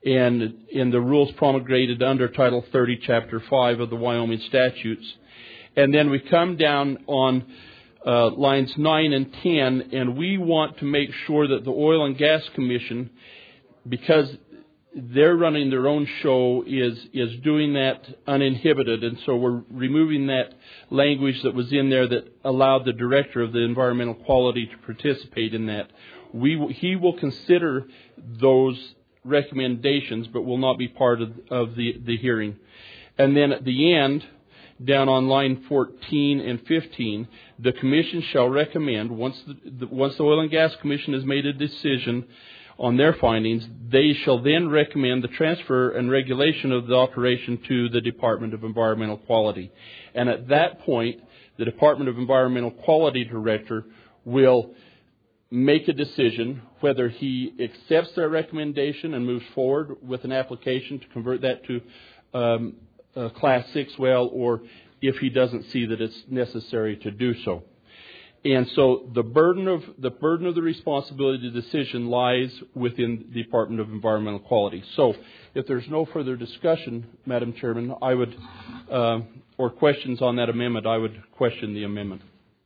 S1: and in the rules promulgated under Title thirty, Chapter five of the Wyoming statutes. And then we come down on uh, lines nine and ten, and we want to make sure that the Oil and Gas Commission, because they're running their own show, is is doing that uninhibited, and so we're removing that language that was in there that allowed the director of the environmental quality to participate in that. We he will consider those recommendations, but will not be part of, of the the hearing. And then at the end, down on line fourteen and fifteen, the commission shall recommend, once the, the once the Oil and Gas Commission has made a decision on their findings, they shall then recommend the transfer and regulation of the operation to the Department of Environmental Quality. And at that point, the Department of Environmental Quality Director will make a decision whether he accepts their recommendation and moves forward with an application to convert that to um, a Class six well, or if he doesn't see that it's necessary to do so. And so the burden of the burden of the responsibility of the decision lies within the Department of Environmental Quality. So, if there's no further discussion, Madam Chairman, I would, uh, or questions on that amendment, I would question the amendment.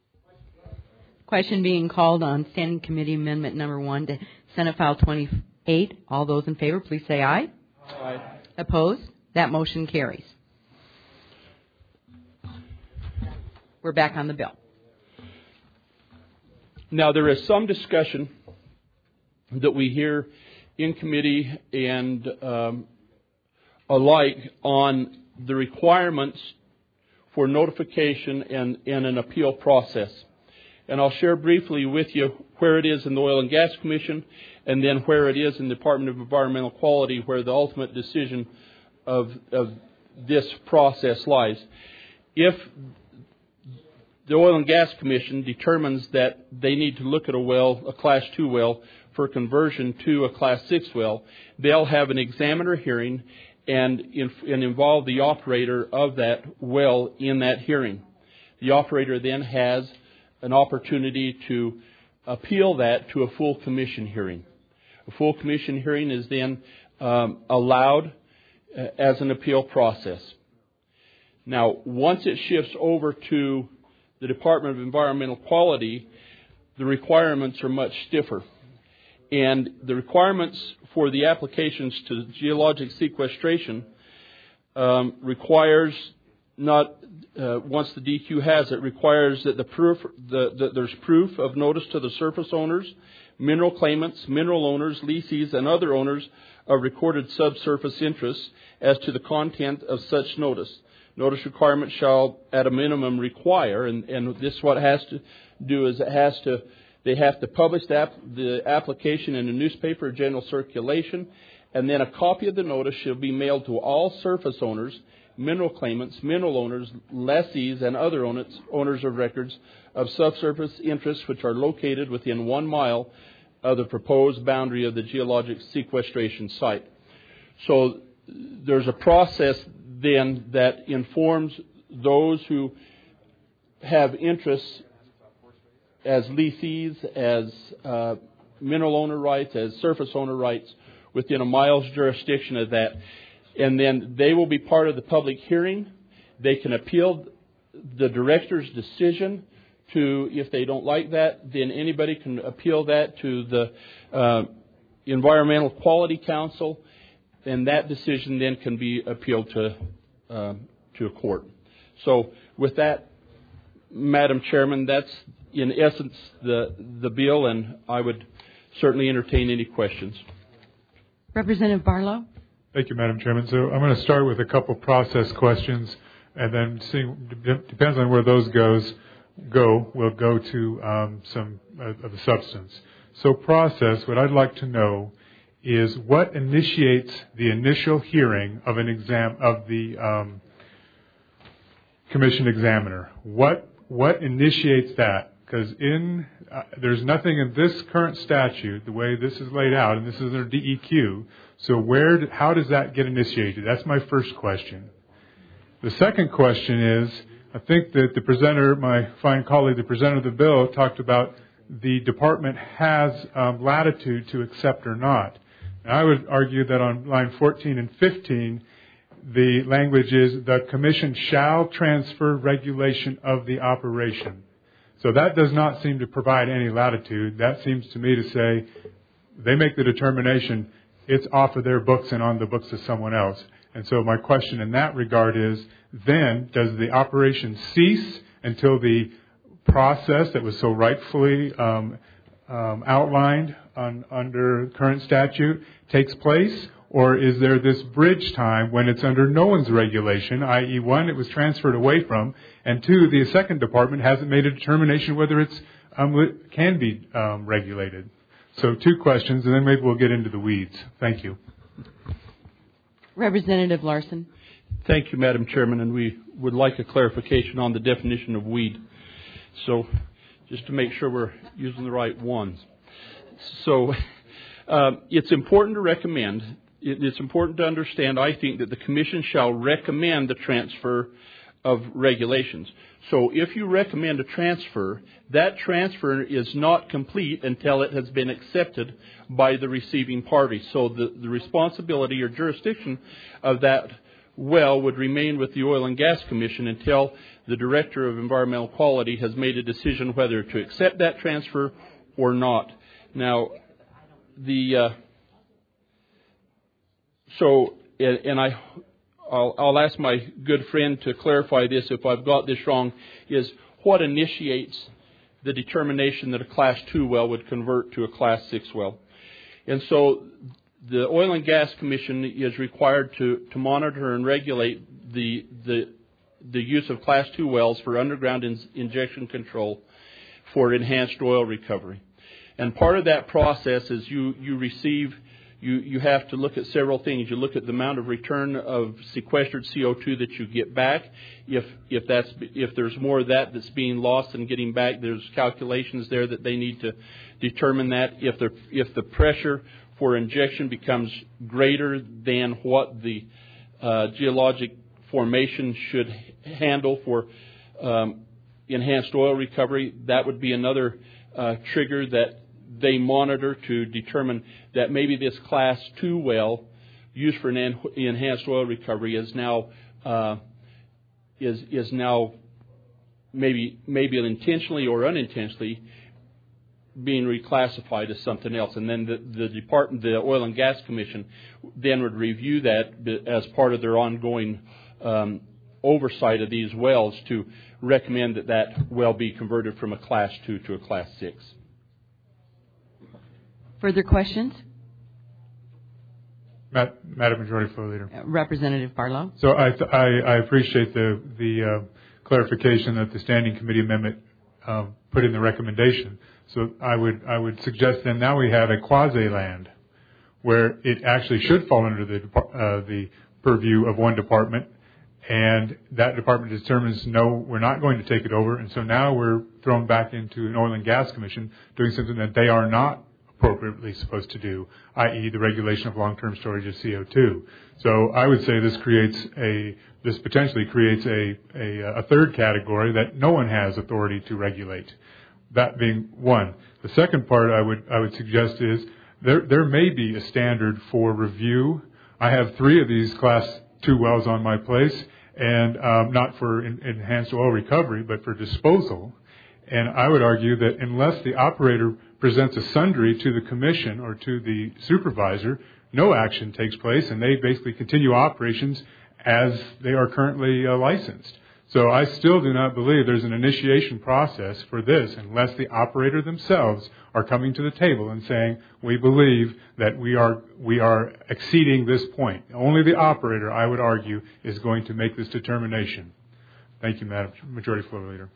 S5: Question being called on Standing Committee Amendment Number One to Senate File twenty-eight. All those in favor, please say aye.
S1: Aye.
S5: Opposed? That motion carries. We're back on the bill.
S1: Now, there is some discussion that we hear in committee and um, alike on the requirements for notification and, and an appeal process. And I'll share briefly with you where it is in the Oil and Gas Commission and then where it is in the Department of Environmental Quality, where the ultimate decision of, of this process lies. If the Oil and Gas Commission determines that they need to look at a well, a Class two well, for conversion to a Class six well, they'll have an examiner hearing and, in, and involve the operator of that well in that hearing. The operator then has an opportunity to appeal that to a full commission hearing. A full commission hearing is then um, allowed uh, as an appeal process. Now, once it shifts over to the Department of Environmental Quality, the requirements are much stiffer. And the requirements for the applications to geologic sequestration um, requires not, uh, once the D Q has it, requires that the proof, the, the, there's proof of notice to the surface owners, mineral claimants, mineral owners, lessees, and other owners of recorded subsurface interests as to the content of such notice. Notice requirements shall, at a minimum, require, and, and this what it has to do is it has to, they have to publish the, app, the application in a newspaper of general circulation, and then a copy of the notice shall be mailed to all surface owners, mineral claimants, mineral owners, lessees, and other owners, owners of records of subsurface interests which are located within one mile of the proposed boundary of the geologic sequestration site. So there's a process then that informs those who have interests as lessees, as uh, mineral owner rights, as surface owner rights within a mile's jurisdiction of that. And then they will be part of the public hearing. They can appeal the director's decision to, if they don't like that, then anybody can appeal that to the uh, Environmental Quality Council, and that decision then can be appealed to uh, to a court. So with that, Madam Chairman, that's in essence the the bill, and I would certainly entertain any questions.
S5: Representative Barlow.
S18: Thank you, Madam Chairman. So I'm going to start with a couple process questions, and then seeing, depends on where those goes, go, we'll go to um, some uh, of the substance. So process, what I'd like to know is what initiates the initial hearing of an exam of the um, commission examiner. What what initiates that? Because in uh, there's nothing in this current statute, the way this is laid out, and this is under D E Q. So where, how does that get initiated? That's my first question. The second question is, I think that the presenter, my fine colleague, the presenter of the bill, talked about the department has um, latitude to accept or not. And I would argue that on line fourteen and fifteen, the language is the commission shall transfer regulation of the operation. So that does not seem to provide any latitude. That seems to me to say they make the determination it's off of their books and on the books of someone else. And so my question in that regard is, then does the operation cease until the process that was so rightfully um, um, outlined on, under current statute takes place? Or is there this bridge time when it's under no one's regulation, that is one, it was transferred away from, and two, the second department hasn't made a determination whether it's um, can be um, regulated? So two questions, and then maybe we'll get into the weeds. Thank you.
S5: Representative Larson.
S1: Thank you, Madam Chairman, and we would like a clarification on the definition of weed. So just to make sure we're using the right ones. So uh, it's important to recommend, it's important to understand, I think, that the Commission shall recommend the transfer of regulations. So if you recommend a transfer, that transfer is not complete until it has been accepted by the receiving party. So the, the responsibility or jurisdiction of that well would remain with the Oil and Gas Commission until the Director of Environmental Quality has made a decision whether to accept that transfer or not. Now, the uh, so and, and I. I'll, I'll ask my good friend to clarify this if I've got this wrong, is what initiates the determination that a Class two well would convert to a Class six well. And so the Oil and Gas Commission is required to, to monitor and regulate the, the, the use of Class two wells for underground in, injection control for enhanced oil recovery. And part of that process is you, you receive, you, you have to look at several things. You look at the amount of return of sequestered C O two that you get back. If, if, that's, if there's more of that that's being lost than getting back, there's calculations there that they need to determine that. If the, if the pressure for injection becomes greater than what the uh, geologic formation should handle for um, enhanced oil recovery, that would be another uh, trigger that they monitor to determine that maybe this Class two well used for an en- enhanced oil recovery is now uh, is is now maybe maybe intentionally or unintentionally being reclassified as something else, and then the, the department, the Oil and Gas Commission, then would review that as part of their ongoing um, oversight of these wells to recommend that that well be converted from a Class two to a Class six.
S5: Further questions?
S18: Madam Majority Floor Leader.
S5: Uh, Representative Barlow.
S18: So I, th- I, I appreciate the, the uh, clarification that the Standing Committee Amendment uh, put in the recommendation. So I would I would suggest then now we have a quasi land where it actually should fall under the uh, the purview of one department, and that department determines no, we're not going to take it over, and so now we're thrown back into an Oil and Gas Commission doing something that they are not appropriately supposed to do, that is the regulation of long-term storage of C O two. So I would say this creates a this potentially creates a a, a third category that no one has authority to regulate. That being one. The second part I would I would suggest is there there may be a standard for review. I have three of these Class two wells on my place, and um, not for in, enhanced oil recovery, but for disposal. And I would argue that unless the operator presents a sundry to the commission or to the supervisor, no action takes place, and they basically continue operations as they are currently uh, licensed. So I still do not believe there's an initiation process for this unless the operator themselves are coming to the table and saying, we believe that we are we are exceeding this point. Only the operator, I would argue, is going to make this determination. Thank you, Madam Majority Floor Leader.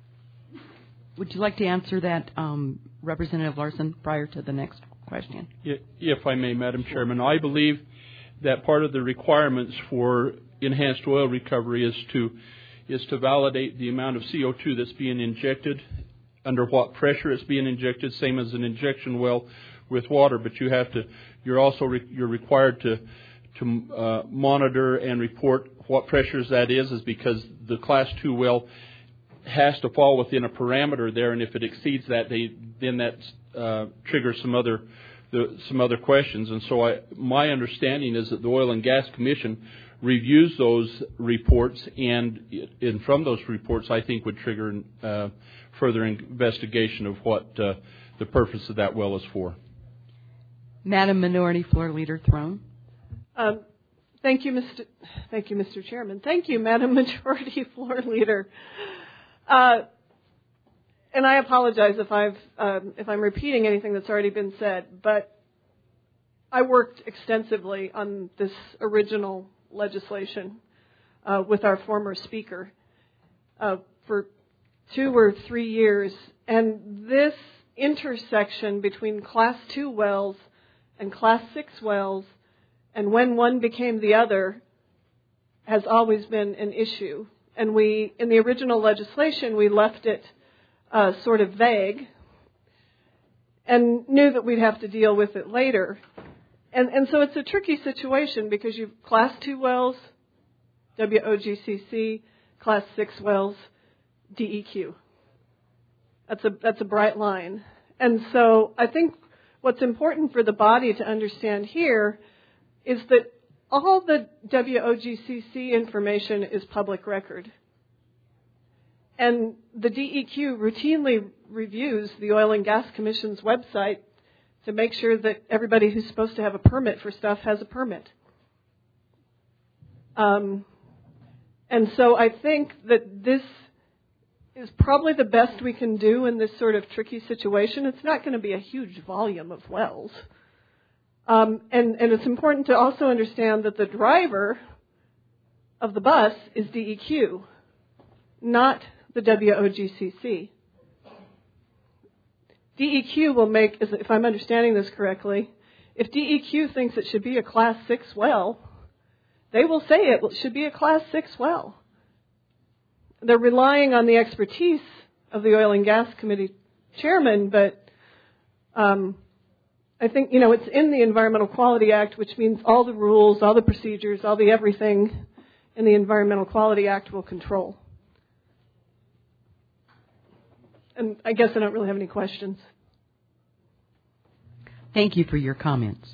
S5: Would you like to answer that, um, Representative Larson, prior to the next question?
S1: If I may, Madam Chairman, I believe that part of the requirements for enhanced oil recovery is to is to validate the amount of C O two that's being injected, under what pressure it's being injected, same as an injection well with water. But you have to, you're also re, you're required to to uh, monitor and report what pressures that is, is because the Class two well has to fall within a parameter there, and if it exceeds that, they then that uh, triggers some other the, some other questions. And so, I, my understanding is that the Oil and Gas Commission reviews those reports, and, and from those reports, I think would trigger uh, further investigation of what uh, the purpose of that well is for.
S5: Madam Minority Floor Leader Throne.
S19: Um, thank you, Mister Thank you, Mister Chairman. Thank you, Madam Majority Floor Leader. Uh, and I apologize if I've um, if I'm repeating anything that's already been said, but I worked extensively on this original legislation uh, with our former speaker uh, for two or three years, and this intersection between Class two wells and Class six wells, and when one became the other, has always been an issue. And we, in the original legislation, we left it uh, sort of vague and knew that we'd have to deal with it later. And, and so it's a tricky situation because you've Class two wells, W O G C C, Class six wells, D E Q. That's a, that's a bright line. And so I think what's important for the body to understand here is that all the W O G C C information is public record. And the D E Q routinely reviews the Oil and Gas Commission's website to make sure that everybody who's supposed to have a permit for stuff has a permit. Um, and so I think that this is probably the best we can do in this sort of tricky situation. It's not going to be a huge volume of wells. Um, and, and it's important to also understand that the driver of the bus is D E Q, not the W O G C C. D E Q will make, if I'm understanding this correctly, if D E Q thinks it should be a Class six well, they will say it should be a Class six well. They're relying on the expertise of the Oil and Gas Committee chairman, but um, I think, you know, it's in the Environmental Quality Act, which means all the rules, all the procedures, all the everything in the Environmental Quality Act will control. And I guess I don't really have any questions.
S5: Thank you for your comments.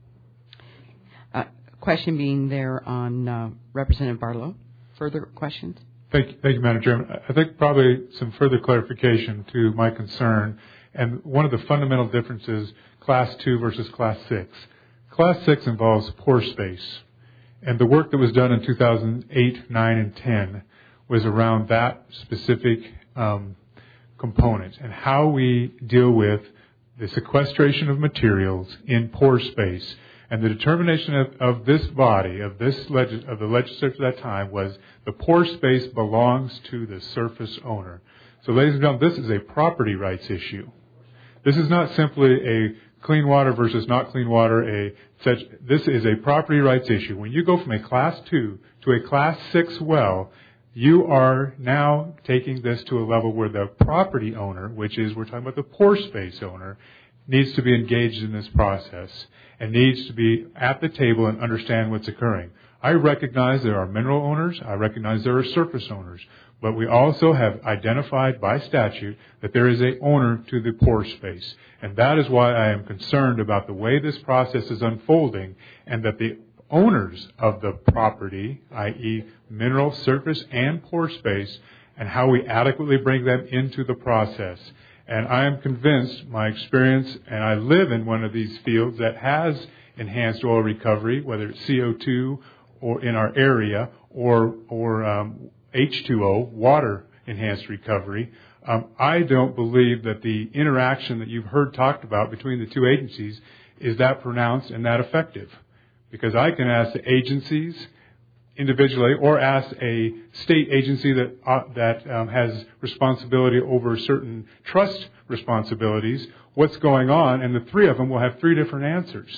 S5: Uh, question being there on uh, Representative Barlow. Further questions?
S18: Thank you, thank you, Madam Chairman. I think probably some further clarification to my concern, and one of the fundamental differences, Class two versus Class six. Class six involves pore space, and the work that was done in two thousand eight, nine, and ten was around that specific um, component and how we deal with the sequestration of materials in pore space. And the determination of, of this body, of this legis- of the legislature at that time, was the pore space belongs to the surface owner. So, ladies and gentlemen, this is a property rights issue. This is not simply a clean water versus not clean water. A such this is a property rights issue. When you go from a Class two to a Class six well, you are now taking this to a level where the property owner, which is we're talking about the pore space owner, needs to be engaged in this process and needs to be at the table and understand what's occurring. I recognize there are mineral owners. I recognize there are surface owners. But we also have identified by statute that there is a owner to the pore space. And that is why I am concerned about the way this process is unfolding, and that the owners of the property, that is mineral, surface, and pore space, and how we adequately bring them into the process. And I am convinced, my experience, and I live in one of these fields that has enhanced oil recovery, whether it's C O two or in our area, or or um, H two O, water enhanced recovery. Um, I don't believe that the interaction that you've heard talked about between the two agencies is that pronounced and that effective. Because I can ask the agencies individually, or ask a state agency that uh, that um, has responsibility over certain trust responsibilities, what's going on, and the three of them will have three different answers.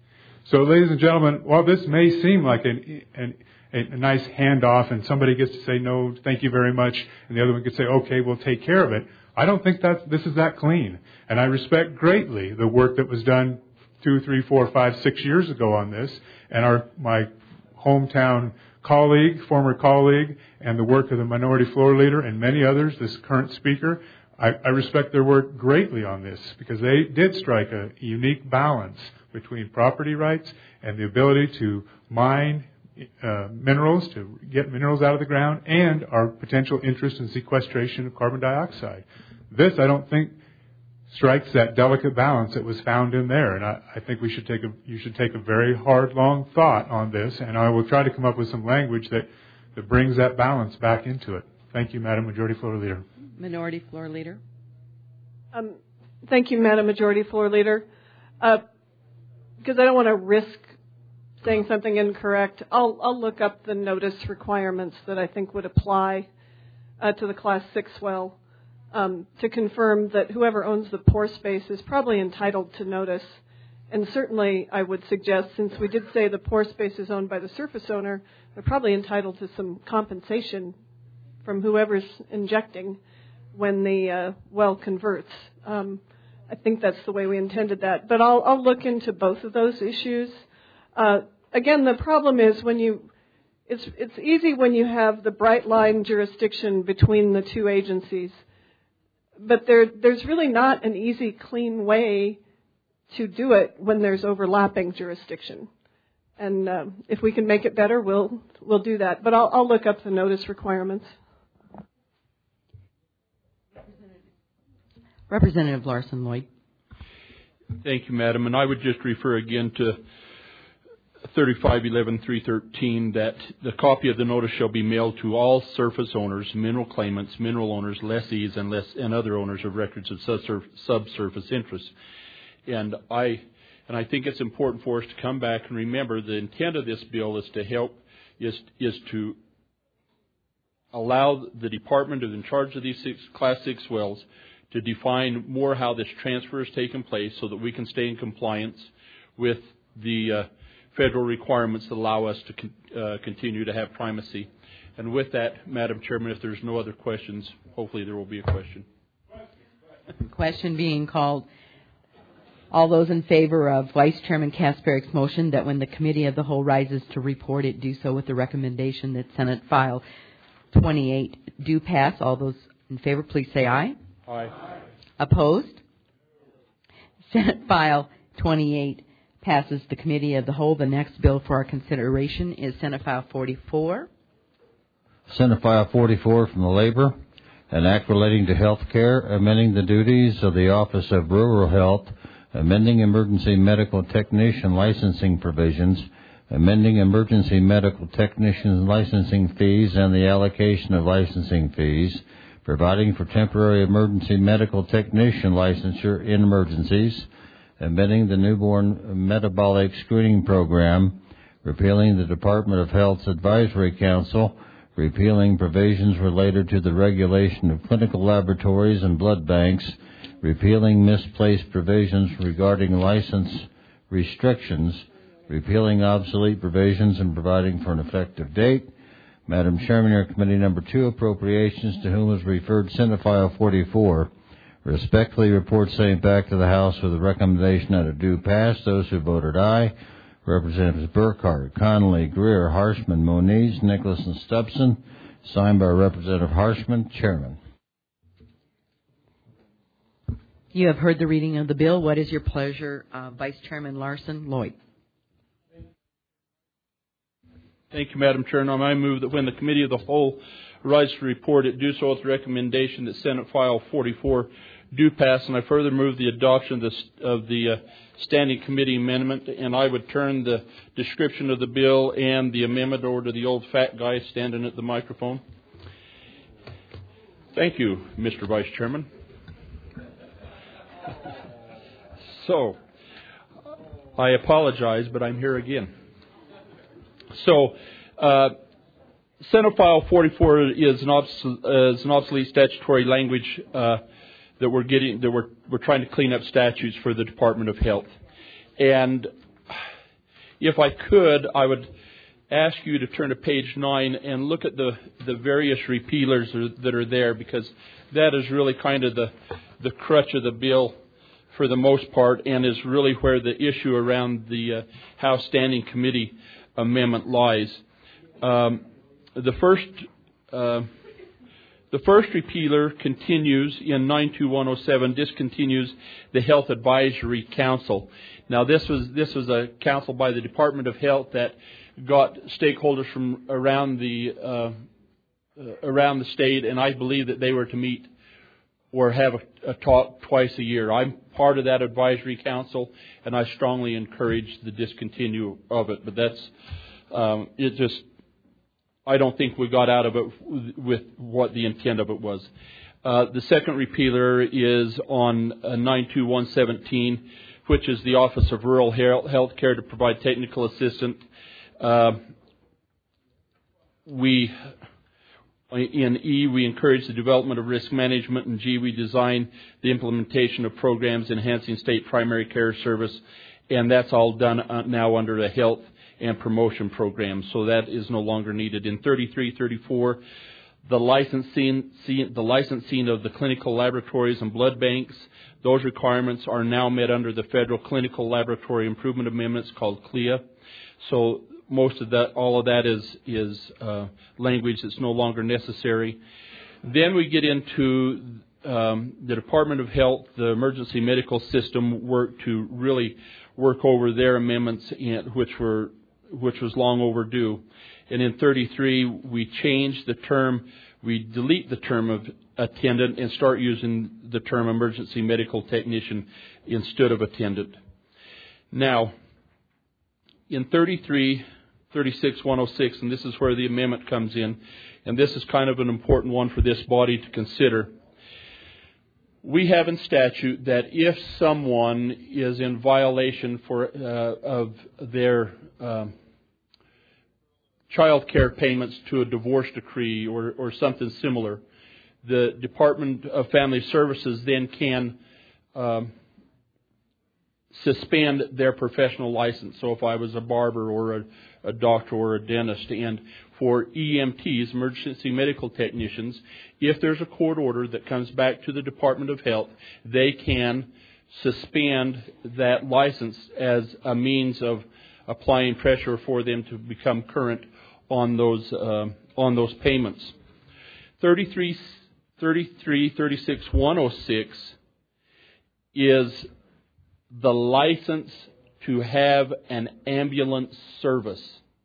S18: So, ladies and gentlemen, while this may seem like an, an, a nice handoff, and somebody gets to say no, thank you very much, and the other one could say, okay, we'll take care of it, I don't think that this is that clean. And I respect greatly the work that was done two, three, four, five, six years ago on this, and our my hometown colleague, former colleague, and the work of the minority floor leader and many others, this current speaker, I, I respect their work greatly on this, because they did strike a unique balance between property rights and the ability to mine uh, minerals, to get minerals out of the ground, and our potential interest in sequestration of carbon dioxide. This, I don't think, strikes that delicate balance that was found in there, and I, I think we should take a you should take a very hard, long thought on this, and I will try to come up with some language that, that brings that balance back into it. Thank you, Madam Majority Floor Leader.
S5: Minority Floor Leader.
S19: Um, thank you, Madam Majority Floor Leader. Uh, because I don't want to risk saying something incorrect, I'll, I'll look up the notice requirements that I think would apply uh, to the Class six well. Um, to confirm that whoever owns the pore space is probably entitled to notice. And certainly I would suggest, since we did say the pore space is owned by the surface owner, they're probably entitled to some compensation from whoever's injecting when the uh, well converts. Um, I think that's the way we intended that. But I'll, I'll look into both of those issues. Uh, again, the problem is when you it's, it's easy when you have the bright line jurisdiction between the two agencies. But there, there's really not an easy, clean way to do it when there's overlapping jurisdiction. And uh, if we can make it better, we'll we'll do that. But I'll, I'll look up the notice requirements.
S5: Representative Larson Lloyd.
S1: Thank you, Madam. And I would just refer again to thirty-five eleven three thirteen, that the copy of the notice shall be mailed to all surface owners, mineral claimants, mineral owners, lessees, and, less, and other owners of records of subsurf, subsurface interest. And I, and I think it's important for us to come back and remember the intent of this bill is to help, is, is to allow the department in charge of these six, Class six wells to define more how this transfer has taken place so that we can stay in compliance with the uh, federal requirements that allow us to con- uh, continue to have primacy. And with that, Madam Chairman, if there's no other questions, hopefully there will be a question.
S5: Question being called. All those in favor of Vice Chairman Kasperik's motion that when the Committee of the Whole rises to report it, do so with the recommendation that Senate File twenty-eight do pass. All those in favor, please say aye.
S1: Aye.
S5: Opposed? Senate File twenty-eight passes the Committee of the Whole. The next bill for our consideration is Senate File forty-four.
S2: Senate File forty-four from the Labor, an act relating to health care, amending the duties of the Office of Rural Health, amending emergency medical technician licensing provisions, amending emergency medical technician licensing fees and the allocation of licensing fees, providing for temporary emergency medical technician licensure in emergencies, amending the newborn metabolic screening program, repealing the Department of Health's Advisory Council, repealing provisions related to the regulation of clinical laboratories and blood banks, repealing misplaced provisions regarding license restrictions, repealing obsolete provisions and providing for an effective date. Madam Chairman, your Committee Number Two, Appropriations, to whom is referred Senate File forty-four, respectfully report same back to the House with a recommendation that it do pass. Those who voted aye, Representatives Burkhart, Connolly, Greer, Harshman, Moniz, Nicholas, and Stubson. Signed by Representative Harshman, Chairman.
S5: You have heard the reading of the bill. What is your pleasure, uh, Vice Chairman Larson? Lloyd.
S1: Thank you, Madam Chair. Now I move that when the Committee of the Whole rises to report it, do so with the recommendation that Senate File forty-four do pass, and I further move the adoption of the, of the uh, Standing Committee amendment, and I would turn the description of the bill and the amendment over to the old fat guy standing at the microphone. Thank you, Mister Vice Chairman. So, I apologize, but I'm here again. So, uh, Senate File forty-four is an, obs- uh, is an obsolete statutory language uh, that we're getting, that we're we're trying to clean up statutes for the Department of Health. And if I could, I would ask you to turn to page nine and look at the, the various repealers that are there, because that is really kind of the the crutch of the bill for the most part, and is really where the issue around the uh, House Standing Committee amendment lies. Um, the first uh, the first repealer continues in nine two one oh seven, discontinues the Health Advisory Council. Now this was this was a council by the Department of Health that got stakeholders from around the uh, uh, around the state, and I believe that they were to meet or have a, a talk twice a year. I'm part of that advisory council, and I strongly encourage the discontinue of it. But that's um, it. Just I don't think we got out of it with what the intent of it was. Uh, the second repealer is on uh, nine two one seventeen, which is the Office of Rural Health Care to provide technical assistance. Uh, we In E, we encourage the development of risk management. In G, we design the implementation of programs enhancing state primary care service. And that's all done now under the health and promotion program. So that is no longer needed. In thirty-three thirty-four, the licensing, the licensing of the clinical laboratories and blood banks, those requirements are now met under the Federal Clinical Laboratory Improvement Amendments called C L I A. So most of that, all of that is is uh, language that's no longer necessary. Then we get into um, the Department of Health, the emergency medical system work to really work over their amendments, in, which were which was long overdue. And in thirty-three, we change the term, we delete the term of attendant and start using the term emergency medical technician instead of attendant. Now, in thirty-three thirty-six one oh six, and this is where the amendment comes in, and this is kind of an important one for this body to consider. We have in statute that if someone is in violation for uh, of their um, child care payments to a divorce decree or, or something similar, the Department of Family Services then can um, suspend their professional license. So if I was a barber or a, a doctor or a dentist, and for E M Ts, emergency medical technicians, if there's a court order that comes back to the Department of Health, they can suspend that license as a means of applying pressure for them to become current on those uh, on those payments. thirty-three thirty-six one oh six is the license to have an ambulance service,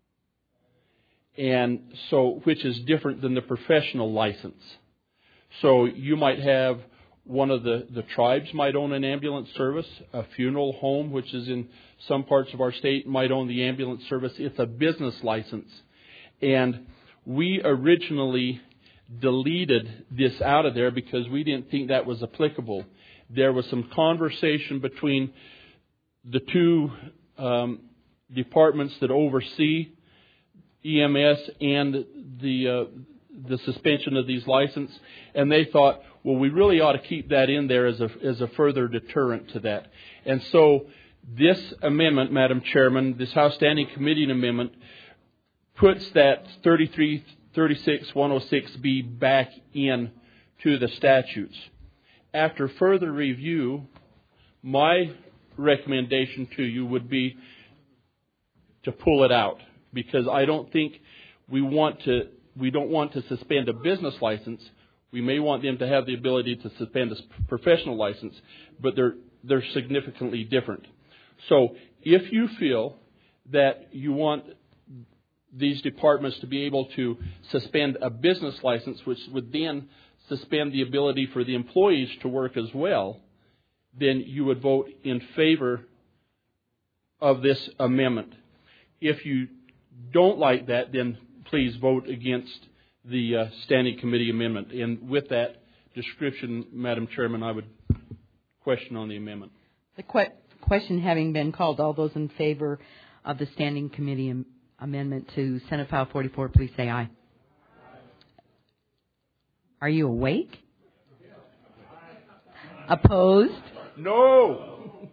S1: and so which is different than the professional license. So you might have one of the, the tribes might own an ambulance service, a funeral home, which is in some parts of our state, might own the ambulance service. It's a business license. And we originally deleted this out of there because we didn't think that was applicable. There was some conversation between the two um, departments that oversee E M S and the uh, the suspension of these licenses, and they thought, well, we really ought to keep that in there as a as a further deterrent to that. And so this amendment, Madam Chairman, this House Standing Committee amendment, puts that thirty-three thirty-six one oh six B back in to the statutes. After further review, my recommendation to you would be to pull it out, because I don't think we want to we don't want to suspend a business license. We may want them to have the ability to suspend a professional license, but they're they're significantly different. So if you feel that you want these departments to be able to suspend a business license, which would then suspend the ability for the employees to work as well, then you would vote in favor of this amendment. If you don't like that, then please vote against the uh, Standing Committee amendment. And with that description, Madam Chairman, I would question on the amendment.
S5: The que- question having been called, all those in favor of the Standing Committee am- amendment to Senate File forty-four, please say aye. Are you awake? Opposed?
S1: No.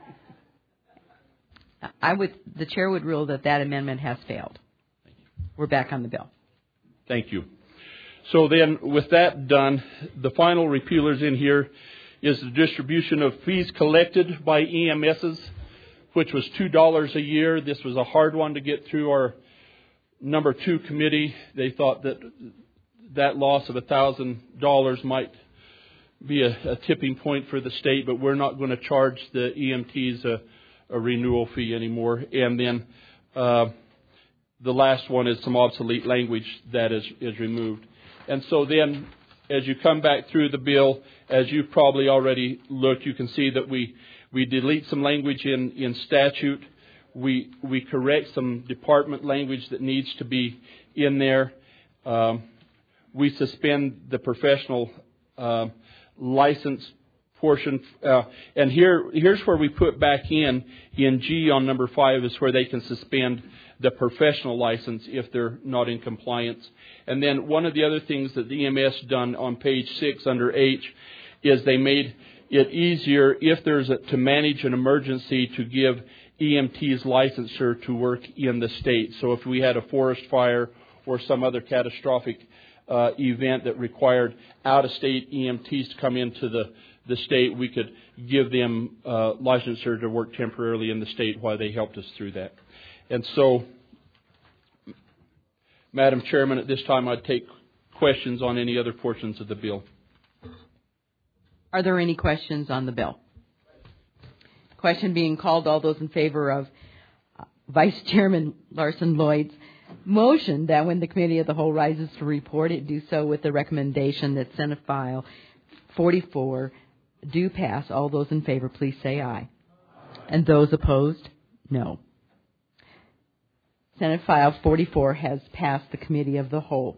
S5: I would. The chair would rule that that amendment has failed. We're back on the bill.
S1: Thank you. So then, with that done, the final repealers in here is the distribution of fees collected by E M Ss, which was two dollars a year. This was a hard one to get through our number two committee. They thought that that loss of one thousand dollars might be a, a tipping point for the state, but we're not going to charge the E M Ts a, a renewal fee anymore. And then uh, the last one is some obsolete language that is, is removed. And so then, as you come back through the bill, as you've probably already looked, you can see that we, we delete some language in, in statute. We, we correct some department language that needs to be in there. Um, we suspend the professional uh, license portion. Uh, and here, here's where we put back in, in G on number five, is where they can suspend the professional license if they're not in compliance. And then one of the other things that the E M S done on page six under H is they made it easier if there's a, to manage an emergency to give E M Ts licensure to work in the state. So if we had a forest fire or some other catastrophic uh, event that required out-of-state E M Ts to come into the, the state, we could give them uh, licensure to work temporarily in the state while they helped us through that. And so, Madam Chairman, at this time I'd take questions on any other portions of the bill.
S5: Are there any questions on the bill? Question being called, all those in favor of uh, Vice Chairman Larson Lloyd's motion that when the Committee of the Whole rises to report, it do so with the recommendation that Senate File forty-four do pass. All those in favor, please say aye. And those opposed, no. Senate File forty-four has passed the Committee of the Whole.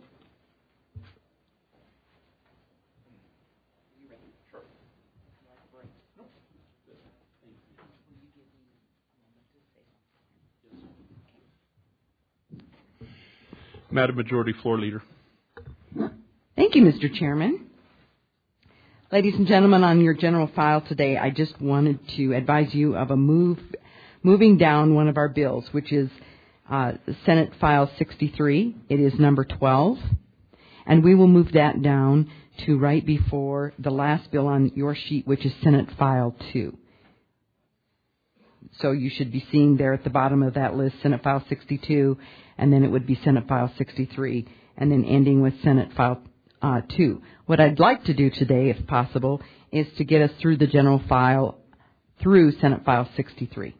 S1: Madam Majority Floor Leader.
S5: Thank you, Mister Chairman. Ladies and gentlemen, on your general file today, I just wanted to advise you of a move, moving down one of our bills, which is uh, Senate File sixty-three. It is number twelve, and we will move that down to right before the last bill on your sheet, which is Senate File two. So you should be seeing there at the bottom of that list Senate File sixty-two, and then it would be Senate File sixty-three, and then ending with Senate File uh, two. What I'd like to do today, if possible, is to get us through the general file through Senate File sixty-three.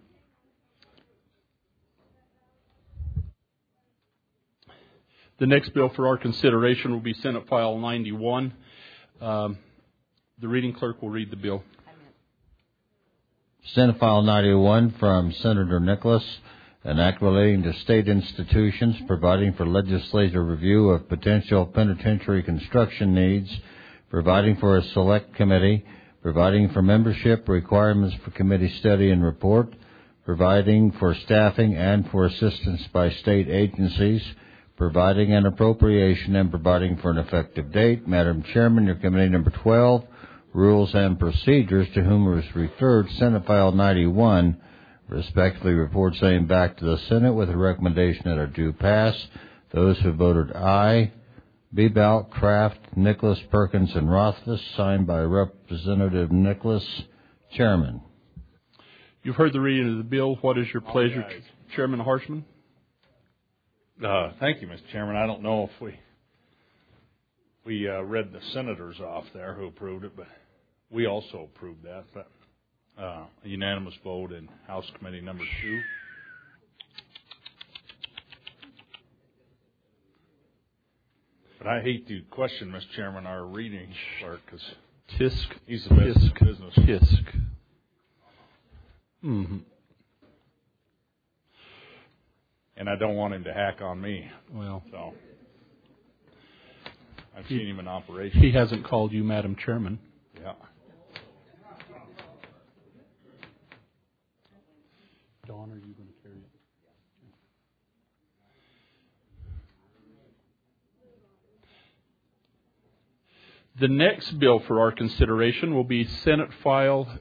S1: The next bill for our consideration will be Senate File ninety-one. Um, the reading clerk will read the bill.
S2: Senate File ninety-one from Senator Nicholas, an act relating to state institutions, providing for legislative review of potential penitentiary construction needs, providing for a select committee, providing for membership requirements for committee study and report, providing for staffing and for assistance by state agencies, providing an appropriation and providing for an effective date. Madam Chairman, your committee number twelve, Rules and Procedures, to whom it was referred, Senate File ninety-one, respectfully report saying back to the Senate with a recommendation that are due pass. Those who voted aye, Bebalt, Kraft, Nicholas, Perkins, and Rothfuss, signed by Representative Nicholas, Chairman.
S1: You've heard the reading of the bill. What is your pleasure,
S20: Ch-
S1: Chairman Harshman?
S20: Uh, thank you, Mister Chairman. I don't know if we we uh, read the senators off there who approved it, but we also approved that. But uh, a unanimous vote in House Committee number two. But I hate to question, Mister Chairman, our reading clerk because
S1: Tisk,
S20: he's the best
S1: tisk,
S20: in business.
S1: Tisk. Mm-hmm.
S20: And I don't want him to hack on me.
S1: Well,
S20: so I've
S1: he,
S20: seen him in operation.
S1: He hasn't called you Madam Chairman.
S20: Yeah.
S1: Dawn, are you going to carry it? The next bill for our consideration will be Senate File.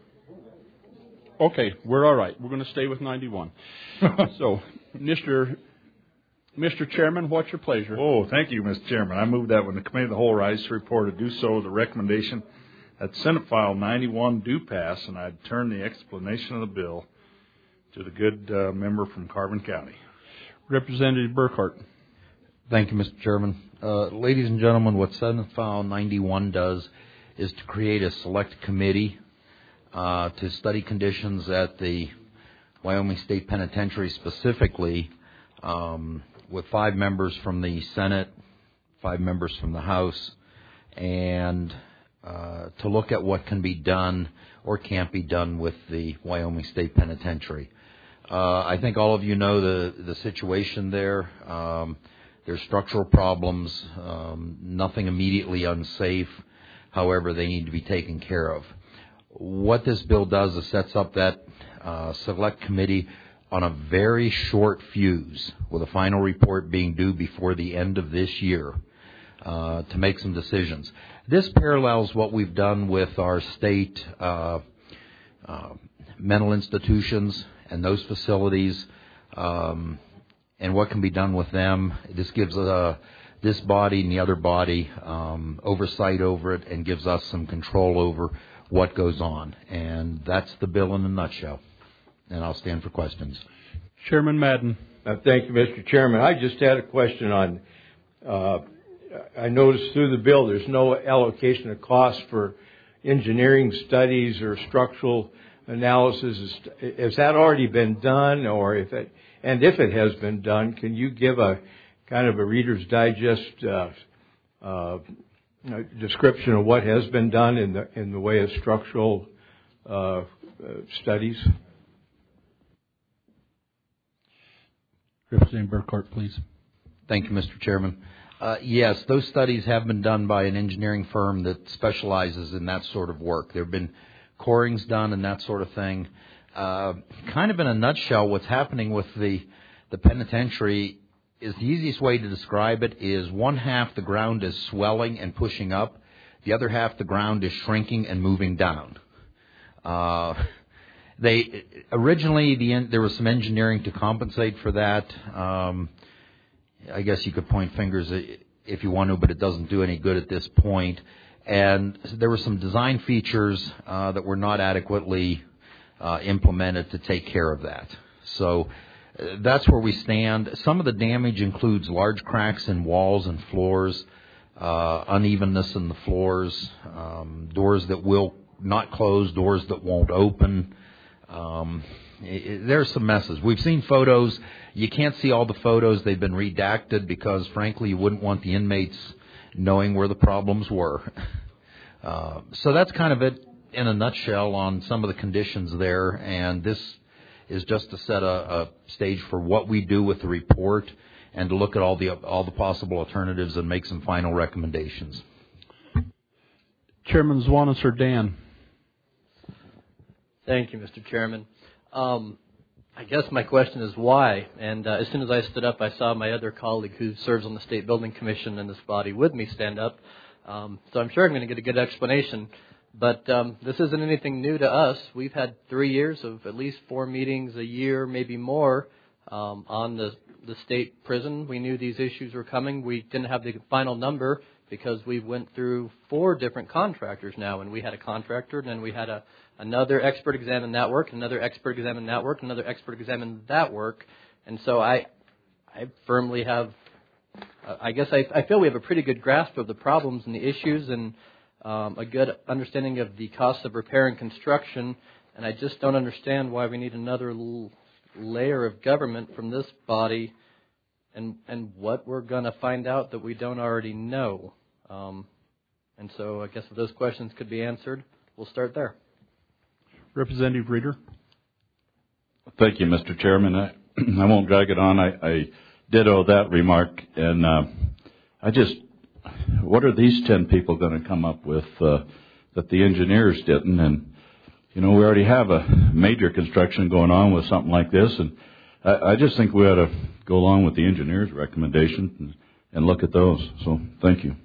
S1: Okay, we're all right. We're going to stay with ninety-one. So, Mister Mister Chairman, what's your pleasure?
S20: Oh, thank you, Mister Chairman. I move that when the Committee of the Whole rises to report to do so with the recommendation that Senate File ninety-one do pass, and I'd turn the explanation of the bill to the good uh, member from Carbon County.
S1: Representative Burkhart.
S21: Thank you, Mister Chairman. Uh, ladies and gentlemen, what Senate File ninety-one does is to create a select committee uh, to study conditions at the Wyoming State Penitentiary specifically, um, with five members from the Senate, five members from the House, and uh, to look at what can be done or can't be done with the Wyoming State Penitentiary. Uh, I think all of you know the, the situation there. Um, there's structural problems, um, nothing immediately unsafe. However, they need to be taken care of. What this bill does is sets up that uh, select committee on a very short fuse, with a final report being due before the end of this year, uh, to make some decisions. This parallels what we've done with our state uh, uh, mental institutions and those facilities, um, and what can be done with them. This gives uh, this body and the other body um, oversight over it, and gives us some control over what goes on. And that's the bill in a nutshell. And I'll stand for questions.
S1: Chairman Madden.
S9: Uh, thank you, Mister Chairman. I just had a question on, uh, I noticed through the bill there's no allocation of costs for engineering studies or structural analysis. Is, has that already been done? Or if it, and if it has been done, can you give a kind of a Reader's Digest uh, uh, description of what has been done in the in the way of structural uh, uh, studies?
S1: Representative Burkhart, please.
S21: Thank you, Mister Chairman. Uh, yes, those studies have been done by an engineering firm that specializes in that sort of work. There have been corings done and that sort of thing. Uh, kind of in a nutshell, what's happening with the, the penitentiary is the easiest way to describe it is one half the ground is swelling and pushing up. The other half the ground is shrinking and moving down. Uh, they originally the there was some engineering to compensate for that. Um, I guess you could point fingers if you want to, but it doesn't do any good at this point. And there were some design features uh, that were not adequately uh, implemented to take care of that. So uh, that's where we stand. Some of the damage includes large cracks in walls and floors, uh, unevenness in the floors, um, doors that will not close, doors that won't open. Um, it, it, there's some messes. We've seen photos. You can't see all the photos. They've been redacted because, frankly, you wouldn't want the inmates knowing where the problems were. Uh, so that's kind of it in a nutshell on some of the conditions there. And this is just to set a, a stage for what we do with the report and to look at all the all the possible alternatives and make some final recommendations.
S1: Chairman Zwanis or Dan?
S16: Thank you, Mister Chairman. Um, I guess my question is why? And uh, as soon as I stood up, I saw my other colleague who serves on the State Building Commission in this body with me stand up. Um, so I'm sure I'm going to get a good explanation. But um, this isn't anything new to us. We've had three years of at least four meetings a year, maybe more, um, on the, the state prison. We knew these issues were coming. We didn't have the final number because we went through four different contractors now. And we had a contractor, and then we had a another expert examine that work, another expert examine that work, another expert examine that work. And so I I firmly have, uh, I guess I, I feel we have a pretty good grasp of the problems and the issues and um, a good understanding of the cost of repair and construction. And I just don't understand why we need another l- layer of government from this body and, and what we're going to find out that we don't already know. Um, and so I guess if those questions could be answered, we'll start there.
S1: Representative Reeder.
S7: Thank you, Mister Chairman. I, I won't drag it on. I, I ditto that remark. And uh, I just, what are these ten people going to come up with uh, that the engineers didn't? And, you know, we already have a major construction going on with something like this. And I, I just think we ought to go along with the engineers' recommendation and, and look at those. So thank you.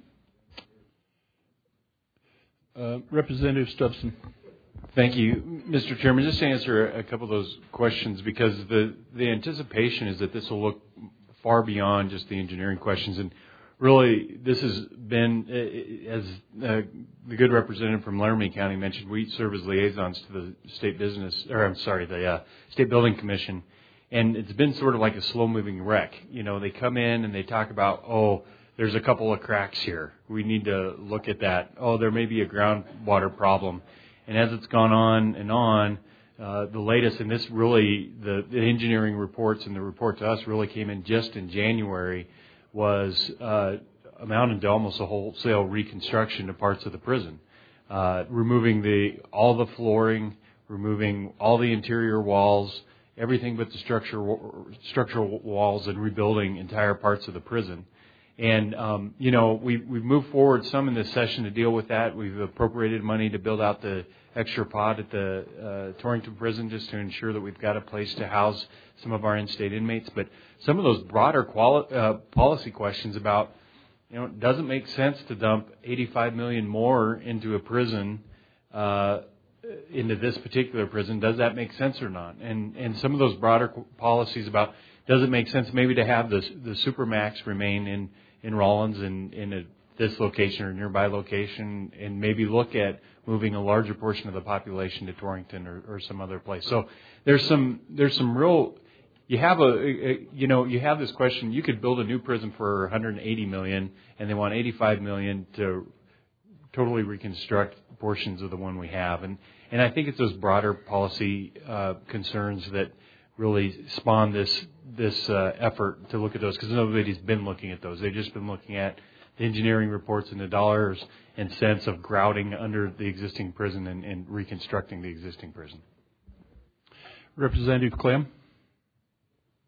S1: Uh, Representative Stubson.
S22: Thank you, Mister Chairman. Just to answer a couple of those questions, because the, the anticipation is that this will look far beyond just the engineering questions. And really, this has been, as uh, the good representative from Laramie County mentioned, we serve as liaisons to the state business, or I'm sorry, the uh, State Building Commission. And it's been sort of like a slow-moving wreck. You know, they come in and they talk about, oh, there's a couple of cracks here. We need to look at that. Oh, there may be a groundwater problem. And as it's gone on and on, uh, the latest, and this really, the, the engineering reports and the report to us really came in just in January, was uh, amounted to almost a wholesale reconstruction of parts of the prison, uh, removing the all the flooring, removing all the interior walls, everything but the structure, structural walls, and rebuilding entire parts of the prison. And, um, you know, we've, we've moved forward some in this session to deal with that. We've appropriated money to build out the extra pod at the uh, Torrington prison just to ensure that we've got a place to house some of our in-state inmates. But some of those broader quali- uh, policy questions about, you know, it doesn't make sense to dump eighty-five million dollars more into a prison, uh, into this particular prison. Does that make sense or not? And, and some of those broader policies about, does it make sense maybe to have the, the Supermax remain in in Rawlins and in a, this location or nearby location, and maybe look at moving a larger portion of the population to Torrington or, or some other place. So there's some there's some real you have a, a you know you have this question. You could build a new prison for one hundred eighty million dollars, and they want eighty-five million dollars to totally reconstruct portions of the one we have, and and I think it's those broader policy uh, concerns that really spawn this this uh, effort to look at those, because nobody's been looking at those. They've just been looking at the engineering reports and the dollars and cents of grouting under the existing prison and, and reconstructing the existing prison.
S1: Representative Clem.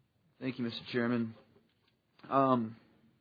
S8: Thank you, Mister Chairman. Um,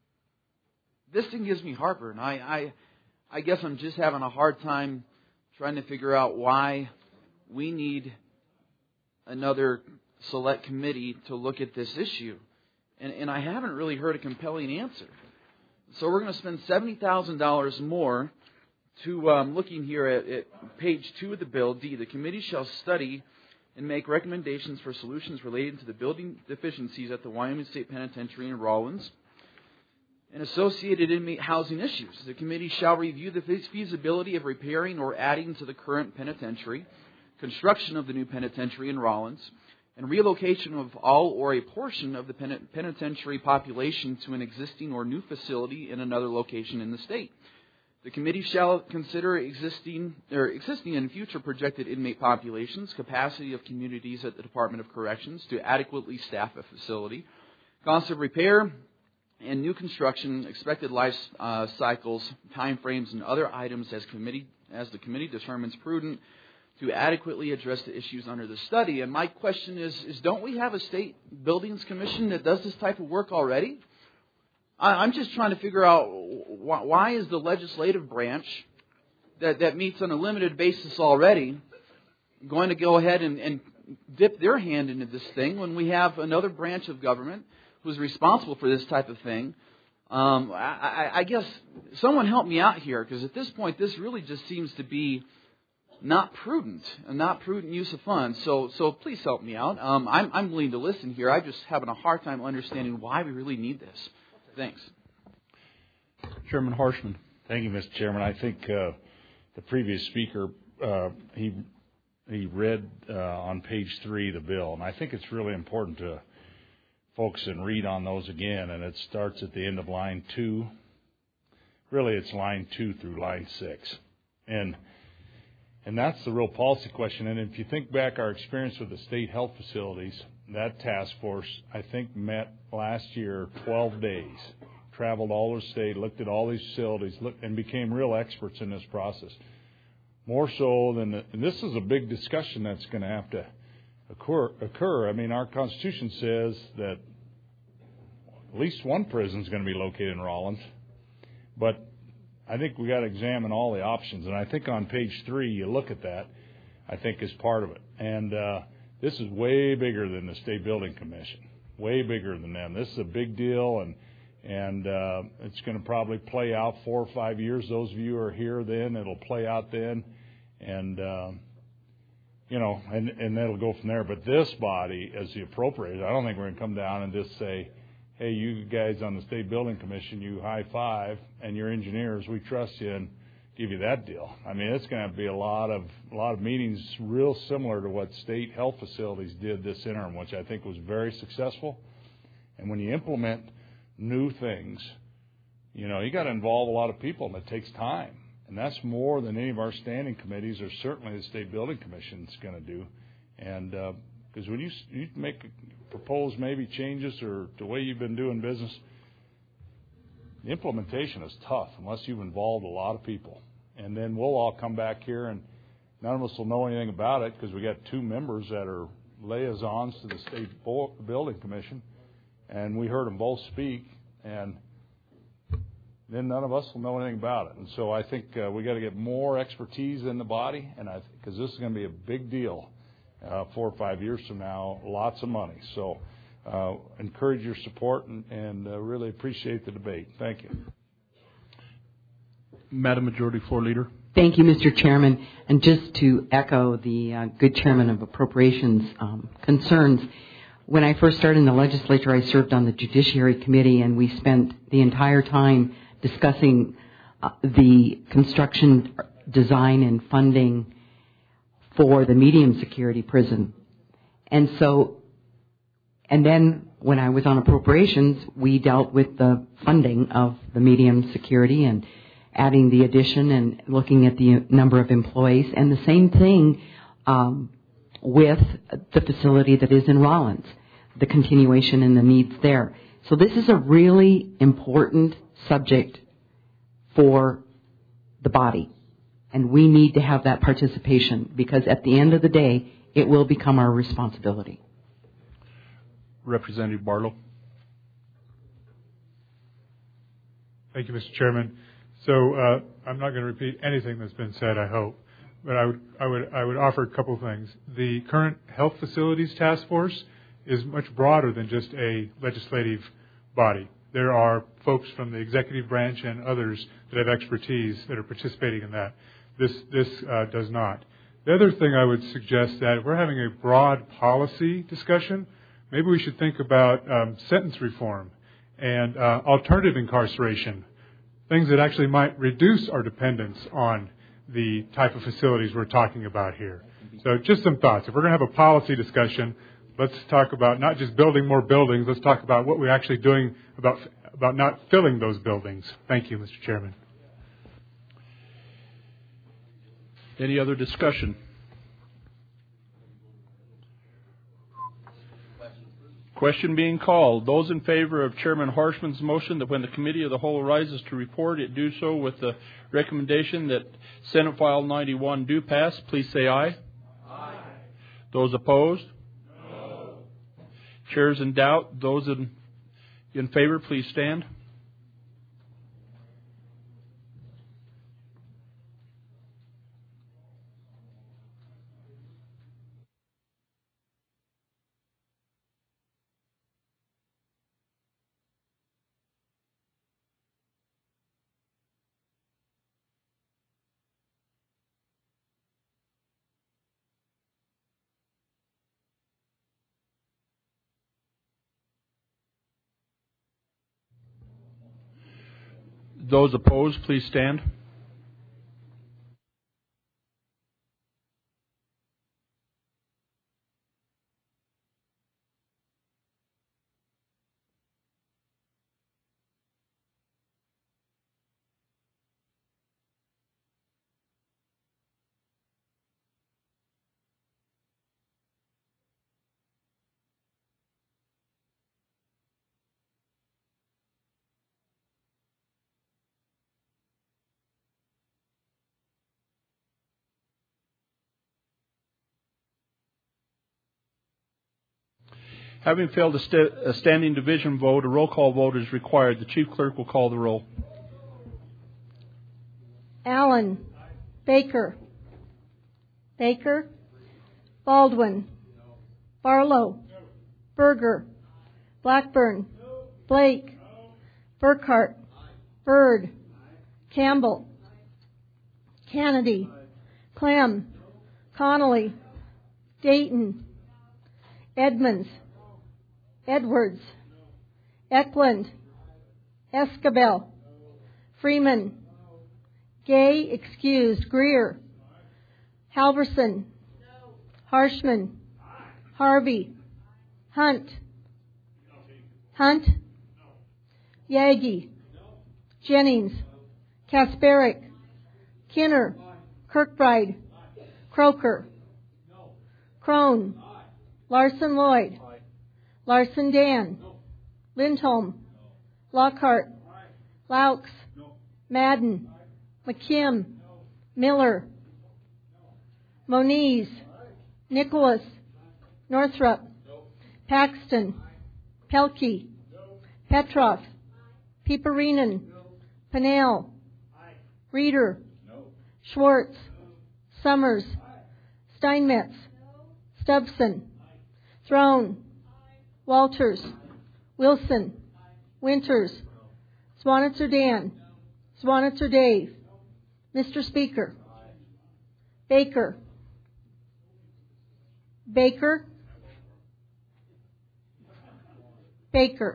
S8: this thing gives me heartburn. I, I, I guess I'm just having a hard time trying to figure out why we need another select committee to look at this issue. And, and I haven't really heard a compelling answer. So we're going to spend seventy thousand dollars more to um, looking here at, at page two of the bill. D, the committee shall study and make recommendations for solutions relating to the building deficiencies at the Wyoming State Penitentiary in Rawlins and associated inmate housing issues. The committee shall review the feasibility of repairing or adding to the current penitentiary, construction of the new penitentiary in Rawlins, and relocation of all or a portion of the penitentiary population to an existing or new facility in another location in the state. The committee shall consider existing or existing and future projected inmate populations, capacity of communities at the Department of Corrections to adequately staff a facility, cost of repair and new construction, expected life uh, cycles, timeframes, and other items as committee as the committee determines prudent to adequately address the issues under the study. And my question is, is don't we have a state buildings commission that does this type of work already? I, I'm just trying to figure out why, why is the legislative branch that, that meets on a limited basis already going to go ahead and, and dip their hand into this thing when we have another branch of government who's responsible for this type of thing. Um, I, I, I guess someone help me out here, because at this point this really just seems to be not prudent, a not prudent use of funds. So, so please help me out. Um, I'm, I'm willing to listen here. I'm just having a hard time understanding why we really need this. Thanks.
S1: Chairman Harshman.
S20: Thank you, Mister Chairman. I think uh, the previous speaker uh, he he read uh, on page three the bill, and I think it's really important to focus and read on those again. And it starts at the end of line two. Really, it's line two through line six, and And that's the real policy question. And if you think back our experience with the state health facilities, that task force, I think, met last year twelve days, traveled all over the state, looked at all these facilities, looked, and became real experts in this process. More so than, the, and this is a big discussion that's going to have to occur, occur. I mean, our Constitution says that at least one prison is going to be located in Rawlins, but I think we got to examine all the options, and I think on page three you look at that. I think is part of it, and uh, this is way bigger than the State Building Commission, way bigger than them. This is a big deal, and and uh, it's going to probably play out four or five years. Those of you who are here then, it'll play out then, and uh, you know, and and that'll go from there. But this body, as the appropriator, I don't think we're going to come down and just say, hey, you guys on the State Building Commission, you high five, and your engineers, we trust you, and give you that deal. I mean, it's going to be a lot of a lot of meetings real similar to what state health facilities did this interim, which I think was very successful. And when you implement new things, you know, you got to involve a lot of people, and it takes time. And that's more than any of our standing committees, or certainly the State Building Commission is going to do. And because uh, when you, you make propose maybe changes or the way you've been doing business, the implementation is tough unless you've involved a lot of people. And then we'll all come back here, and none of us will know anything about it because we got two members that are liaisons to the State Building Commission, and we heard them both speak, and then none of us will know anything about it. And so I think uh, we got to get more expertise in the body, and I because this is going to be a big deal uh, four or five years from now, lots of money. So uh, encourage your support and, and uh, really appreciate the debate. Thank you.
S1: Madam Majority Floor Leader.
S5: Thank you, Mister Chairman. And just to echo the uh, good Chairman of Appropriations um, concerns, when I first started in the legislature, I served on the Judiciary Committee, and we spent the entire time discussing uh, the construction design and funding for the medium security prison. And so, and then when I was on appropriations, we dealt with the funding of the medium security and adding the addition and looking at the number of employees, and the same thing um, with the facility that is in Rawlins, the continuation and the needs there. So this is a really important subject for the body, and we need to have that participation because at the end of the day, it will become our responsibility.
S1: Representative Barlow.
S18: Thank you, Mister Chairman. So uh, I'm not going to repeat anything that's been said, I hope, but I would, I would, I would offer a couple of things. The current Health Facilities Task Force is much broader than just a legislative body. There are folks from the executive branch and others that have expertise that are participating in that. This, this uh, does not. The other thing I would suggest that if we're having a broad policy discussion, maybe we should think about um, sentence reform and uh, alternative incarceration, things that actually might reduce our dependence on the type of facilities we're talking about here. So just some thoughts. If we're going to have a policy discussion, let's talk about not just building more buildings, let's talk about what we're actually doing about, about not filling those buildings. Thank you, Mister Chairman.
S1: Any other discussion? Question being called. Those in favor of Chairman Harshman's motion that when the Committee of the Whole arises to report, it do so with the recommendation that Senate File ninety-one do pass, please say aye. Aye. Those opposed? No. Chairs in doubt. Those in, in favor, please stand. Those opposed, please stand. Having failed a, st- a standing division vote, a roll call vote is required. The Chief Clerk will call the roll.
S17: Allen. Baker. Baker. Baldwin. Barlow. Berger. Blackburn. Blake. Burkhart. Byrd. Campbell. Kennedy. Clem. Connolly. Dayton. Edmonds. Edwards. Eklund. Escabel. Freeman. Gay, excused. Greer. Halverson. Harshman. Harvey. Hunt. Hunt. Yagi. Jennings. Kasperick. Kinner. Kirkbride. Croker. Crone. Larson Lloyd. Larson Dan. Lindholm. Lockhart. Laux. Madden. McKim. Miller. Moniz. Nicholas. Northrup. Paxton. Pelkey. Petroff. Pieperinen. Pennell. Reeder. Schwartz. Summers. Steinmetz. Stubson. Throne. Walters. Wilson. Winters. Swanitzer Dan. Swanitzer Dave. Mister Speaker. Baker. Baker. Baker.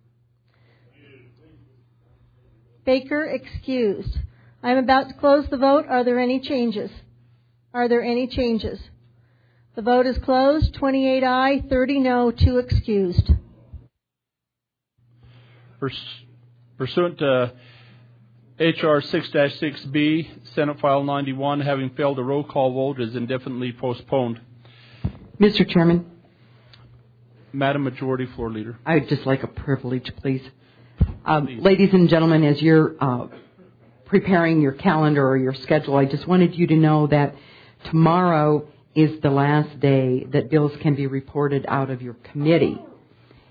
S17: Baker excused. I am about to close the vote. Are there any changes? Are there any changes? The vote is closed. twenty-eight aye, thirty no, two excused.
S1: Pursuant to H R six dash six B, Senate File ninety-one, having failed a roll call vote, is indefinitely postponed.
S5: Mister Chairman.
S1: Madam Majority Floor Leader.
S5: I would just like a privilege, please. Um, please. Ladies and gentlemen, as you're uh, preparing your calendar or your schedule, I just wanted you to know that tomorrow is the last day that bills can be reported out of your committee.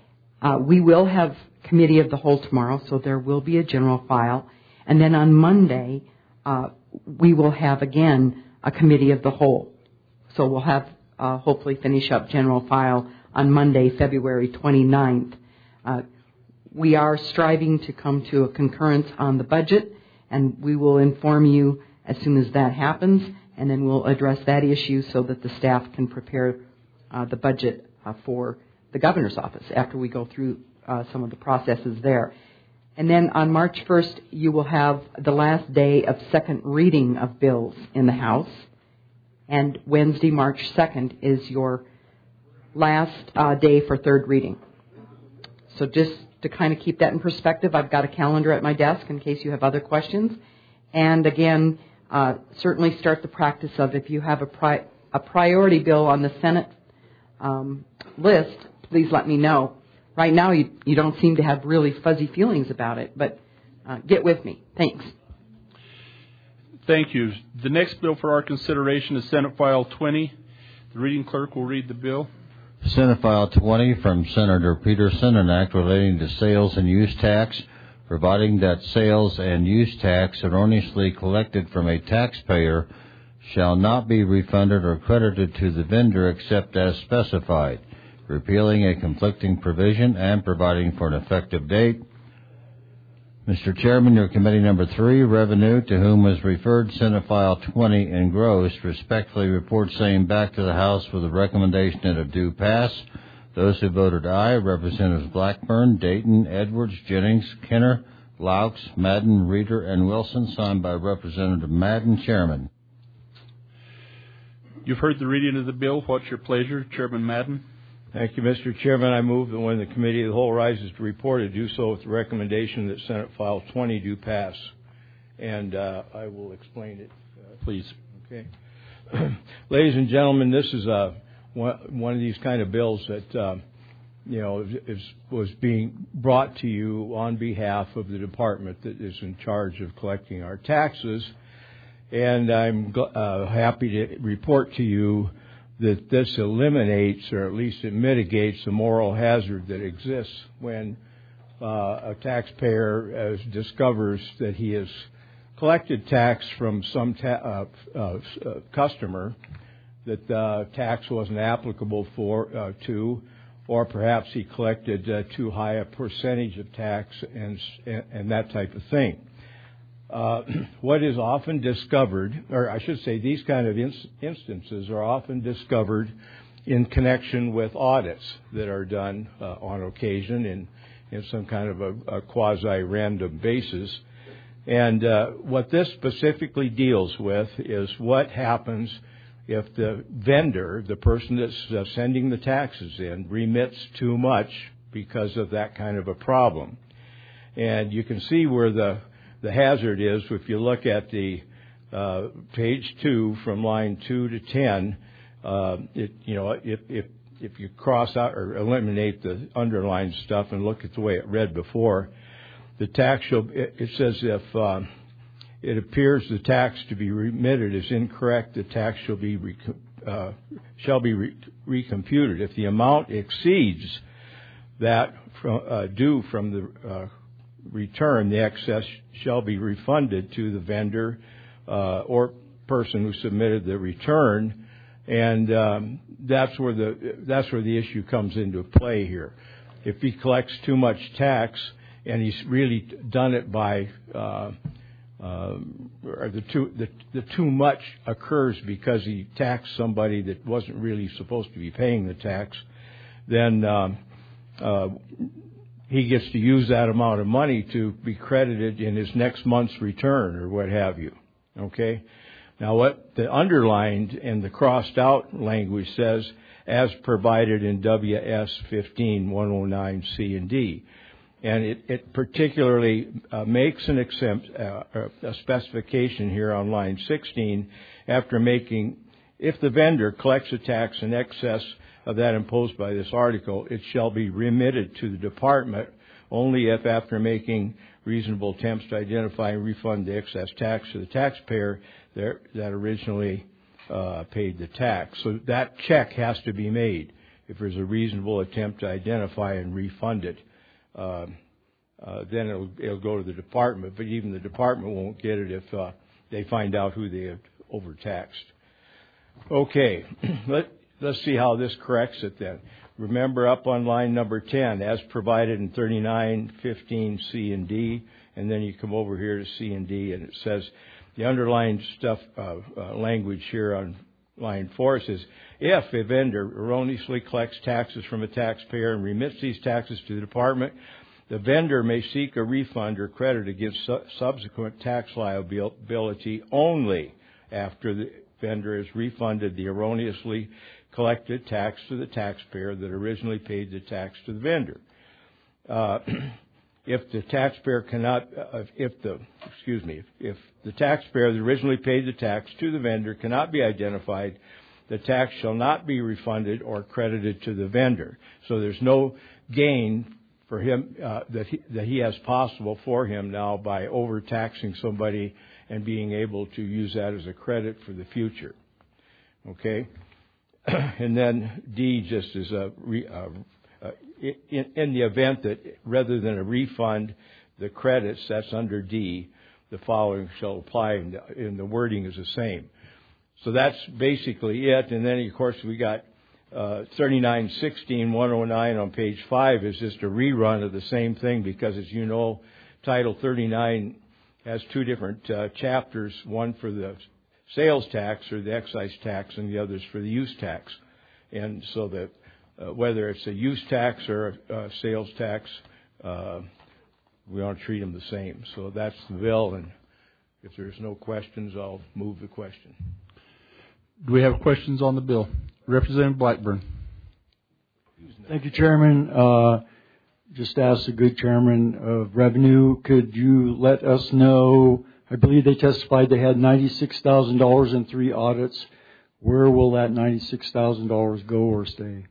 S5: Uh, we will have committee of the whole tomorrow, so there will be a general file. And then on Monday, uh, we will have again a committee of the whole. So we'll have uh, hopefully finish up general file on Monday, February twenty-ninth. Uh, we are striving to come to a concurrence on the budget, and we will inform you as soon as that happens, and then we'll address that issue so that the staff can prepare uh, the budget uh, for the governor's office after we go through uh, some of the processes there. And then on March first, you will have the last day of second reading of bills in the House. And Wednesday, March second, is your last uh, day for third reading. So just to kind of keep that in perspective, I've got a calendar at my desk in case you have other questions. And again, uh, certainly start the practice of if you have a, pri- a priority bill on the Senate um, list, please let me know. Right now, you, you don't seem to have really fuzzy feelings about it, but uh, get with me. Thanks.
S1: Thank you. The next bill for our consideration is Senate File twenty. The reading clerk will read the bill.
S2: Senate File twenty from Senator Peterson, an act relating to sales and use tax, providing that sales and use tax erroneously collected from a taxpayer shall not be refunded or credited to the vendor except as specified, repealing a conflicting provision and providing for an effective date. Mister Chairman, your committee number three, Revenue, to whom was referred Senate File twenty engrossed, respectfully reports same back to the House with a recommendation that it do pass. Those who voted aye, Representatives Blackburn, Dayton, Edwards, Jennings, Kenner, Laux, Madden, Reeder, and Wilson, signed by Representative Madden, Chairman.
S1: You've heard the reading of the bill. What's your pleasure, Chairman Madden?
S9: Thank you, Mister Chairman. I move that when the committee of the whole rises to report, it do so with the recommendation that Senate File twenty do pass. And uh, I will explain it. Uh,
S1: Please.
S9: Okay. Ladies and gentlemen, this is uh, one, one of these kind of bills that, uh, you know, is, was being brought to you on behalf of the department that is in charge of collecting our taxes. And I'm uh, happy to report to you that this eliminates, or at least it mitigates, the moral hazard that exists when uh, a taxpayer uh, discovers that he has collected tax from some ta- uh, uh, customer that uh, tax wasn't applicable for uh, to, or perhaps he collected uh, too high a percentage of tax and and that type of thing. Uh, what is often discovered, or I should say these kind of ins- instances are often discovered in connection with audits that are done uh, on occasion in, in some kind of a, a quasi-random basis. And uh, what this specifically deals with is what happens if the vendor, the person that's uh, sending the taxes in, remits too much because of that kind of a problem. And you can see where the The hazard is, if you look at the uh, page two from line two to ten, uh, it, you know, if, if if you cross out or eliminate the underlined stuff and look at the way it read before, the tax shall, it, it says if uh, it appears the tax to be remitted is incorrect, the tax shall be rec- uh, shall be re- recomputed. If the amount exceeds that from, uh, due from the uh, return, the excess shall be refunded to the vendor uh, or person who submitted the return, and um, that's where the that's where the issue comes into play here. If he collects too much tax and he's really done it by uh, uh, or the too the, the too much occurs because he taxed somebody that wasn't really supposed to be paying the tax, then um, uh, he gets to use that amount of money to be credited in his next month's return or what have you. Okay? Now what the underlined and the crossed out language says, as provided in W S fifteen one oh nine C and D. And it, it particularly uh, makes an exempt, uh, a specification here on line sixteen after making, if the vendor collects a tax in excess of that imposed by this article, it shall be remitted to the department only if, after making reasonable attempts to identify and refund the excess tax to the taxpayer that originally uh, paid the tax. So that check has to be made. if there's a reasonable attempt to identify and refund it, uh, uh, then it'll, it'll go to the department. But even the department won't get it if uh, they find out who they have overtaxed. Okay, Let, let's see how this corrects it then. Remember up on line number ten, as provided in thirty-nine fifteen C and D, and then you come over here to C and D, and it says the underlying stuff, uh, uh, language here on line four says, if a vendor erroneously collects taxes from a taxpayer and remits these taxes to the department, the vendor may seek a refund or credit against su- subsequent tax liability only after the vendor has refunded the erroneously collected tax to the taxpayer that originally paid the tax to the vendor. Uh, if the taxpayer cannot, uh, if the, excuse me, if, if the taxpayer that originally paid the tax to the vendor cannot be identified, the tax shall not be refunded or credited to the vendor. So there's no gain for him uh, that he, that he has possible for him now by overtaxing somebody and being able to use that as a credit for the future. Okay, and then D just is a re, uh, uh, in, in the event that rather than a refund, the credits, that's under D, the following shall apply, and the, and the wording is the same. So that's basically it. And then of course we got uh, thirty-nine sixteen one oh nine on page five is just a rerun of the same thing because, as you know, Title thirty-nine has two different uh, chapters, one for the sales tax or the excise tax and the others for the use tax. And so that uh, whether it's a use tax or a, a sales tax, uh, we want to treat them the same. So that's the bill, and if there's no questions, I'll move the question.
S1: Do we have questions on the bill? Representative Blackburn.
S10: Thank you, Chairman. Uh, just ask the good chairman of Revenue, could you let us know, I believe they testified they had ninety-six thousand dollars in three audits. Where will that ninety-six thousand dollars go or stay?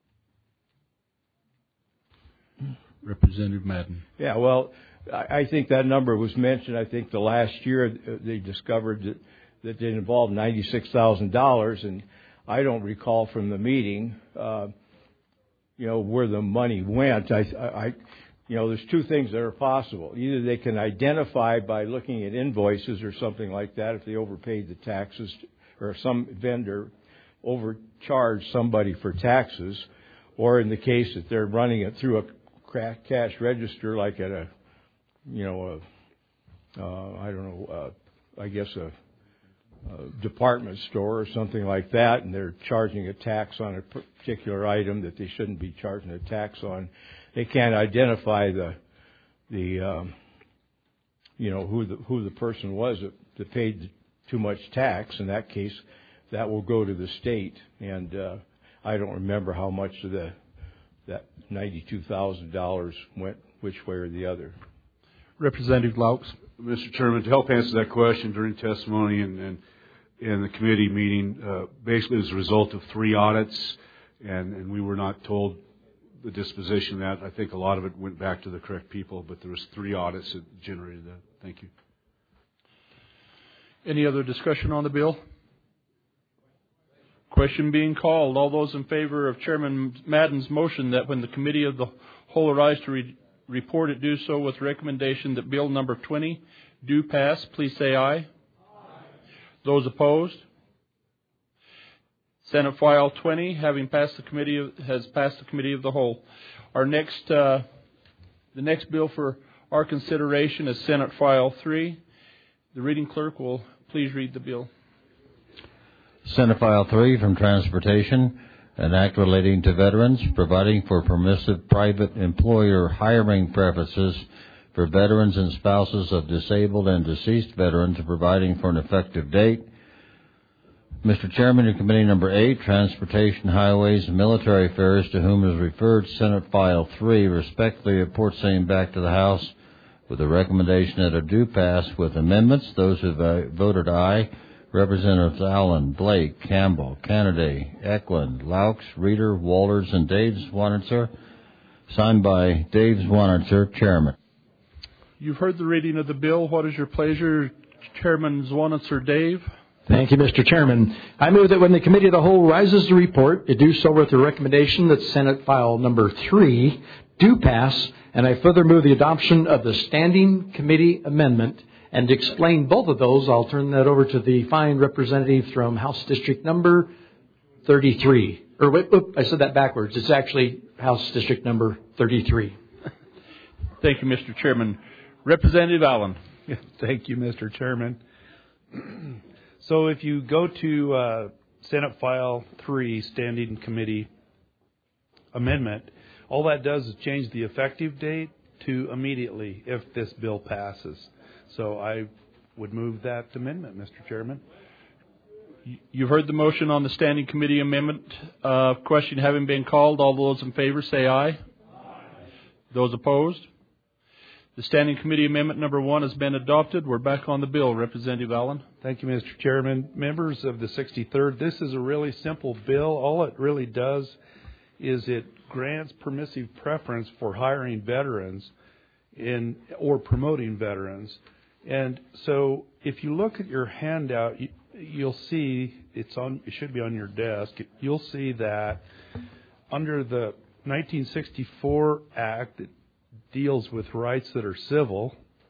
S1: Representative Madden.
S9: Yeah, well, I think that number was mentioned. I think the last year they discovered that, that it involved ninety-six thousand dollars, and I don't recall from the meeting, uh, you know, where the money went. I, I, you know, there's two things that are possible. Either they can identify by looking at invoices or something like that if they overpaid the taxes, or some vendor overcharged somebody for taxes, or in the case that they're running it through a cash register, like at a, you know, a, uh, I don't know, uh, I guess a, a department store or something like that, and they're charging a tax on a particular item that they shouldn't be charging a tax on. They can't identify the, the, um, you know, who the who the person was that, that paid too much tax. In that case, that will go to the state, and uh, I don't remember how much of the that ninety-two thousand dollars went which way or the other.
S1: Representative Laux.
S11: Mister Chairman, to help answer that question during testimony and, and in the committee meeting, uh, basically as a result of three audits, and, and we were not told the disposition of that. I think a lot of it went back to the correct people, but there was three audits that generated that. Thank you.
S1: Any other discussion on the bill? Question being called. All those in favor of Chairman Madden's motion that when the committee of the whole arise to re- report it, do so with recommendation that bill number twenty do pass, please say aye. Aye. Those opposed? Senate File twenty, having passed the committee of, has passed the committee of the whole. Our next, uh, the next bill for our consideration is Senate File three. The reading clerk will please read the bill.
S2: Senate File three from Transportation, an act relating to veterans, providing for permissive private employer hiring preferences for veterans and spouses of disabled and deceased veterans, providing for an effective date. Mister Chairman, in Committee Number eight, Transportation, Highways, and Military Affairs, to whom is referred Senate File three, respectfully report same back to the House with a recommendation that it do pass with amendments. Those who voted aye: Representatives Allen, Blake, Campbell, Kennedy, Eklund, Laux, Reeder, Walters, and Dave Zwanitzer. Signed by Dave Zwanitzer, Chairman.
S1: You've heard the reading of the bill. What is your pleasure, Chairman Zwanitzer Dave?
S4: Thank you, Mister Chairman. I move that when the Committee of the Whole rises to report, it do so with the recommendation that Senate File Number three do pass, and I further move the adoption of the Standing Committee Amendment. And to explain both of those, I'll turn that over to the fine representative from House District Number thirty-three. Or wait, oop, I said that backwards. It's actually House District Number thirty-three.
S1: Thank you, Mister Chairman. Representative Allen.
S6: Thank you, Mister Chairman. So if you go to uh, Senate File three, Standing Committee Amendment, all that does is change the effective date to immediately if this bill passes. So I would move that amendment, Mister Chairman.
S1: You've heard the motion on the Standing Committee Amendment. Uh, question having been called, all those in favor say aye. Aye. Those opposed? The Standing Committee Amendment number one has been adopted. We're back on the bill. Representative Allen.
S6: Thank you, Mister Chairman. Members of the sixty-third, this is a really simple bill. All it really does is it grants permissive preference for hiring veterans in or promoting veterans. And so if you look at your handout, you, you'll see it's on. It should be on your desk. You'll see that under the nineteen sixty-four Act that deals with rights that are civil,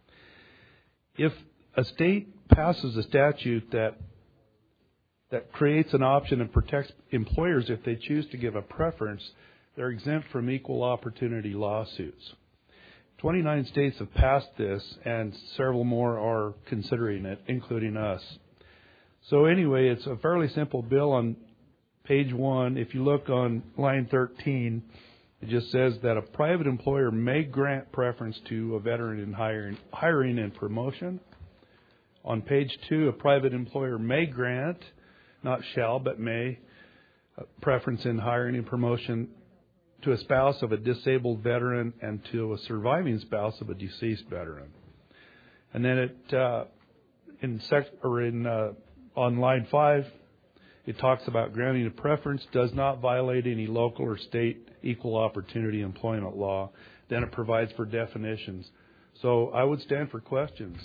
S6: if a state passes a statute that that creates an option and protects employers if they choose to give a preference, they're exempt from equal opportunity lawsuits. twenty-nine states have passed this, and several more are considering it, including us. So anyway, it's a fairly simple bill on page one. If you look on line thirteen, it just says that a private employer may grant preference to a veteran in hiring, hiring and promotion. On page two, a private employer may grant, not shall, but may, preference in hiring and promotion to a spouse of a disabled veteran and to a surviving spouse of a deceased veteran. And then it uh, in sec or in uh, on line five, it talks about granting a preference does not violate any local or state equal opportunity employment law. Then it provides for definitions. So I would stand for questions.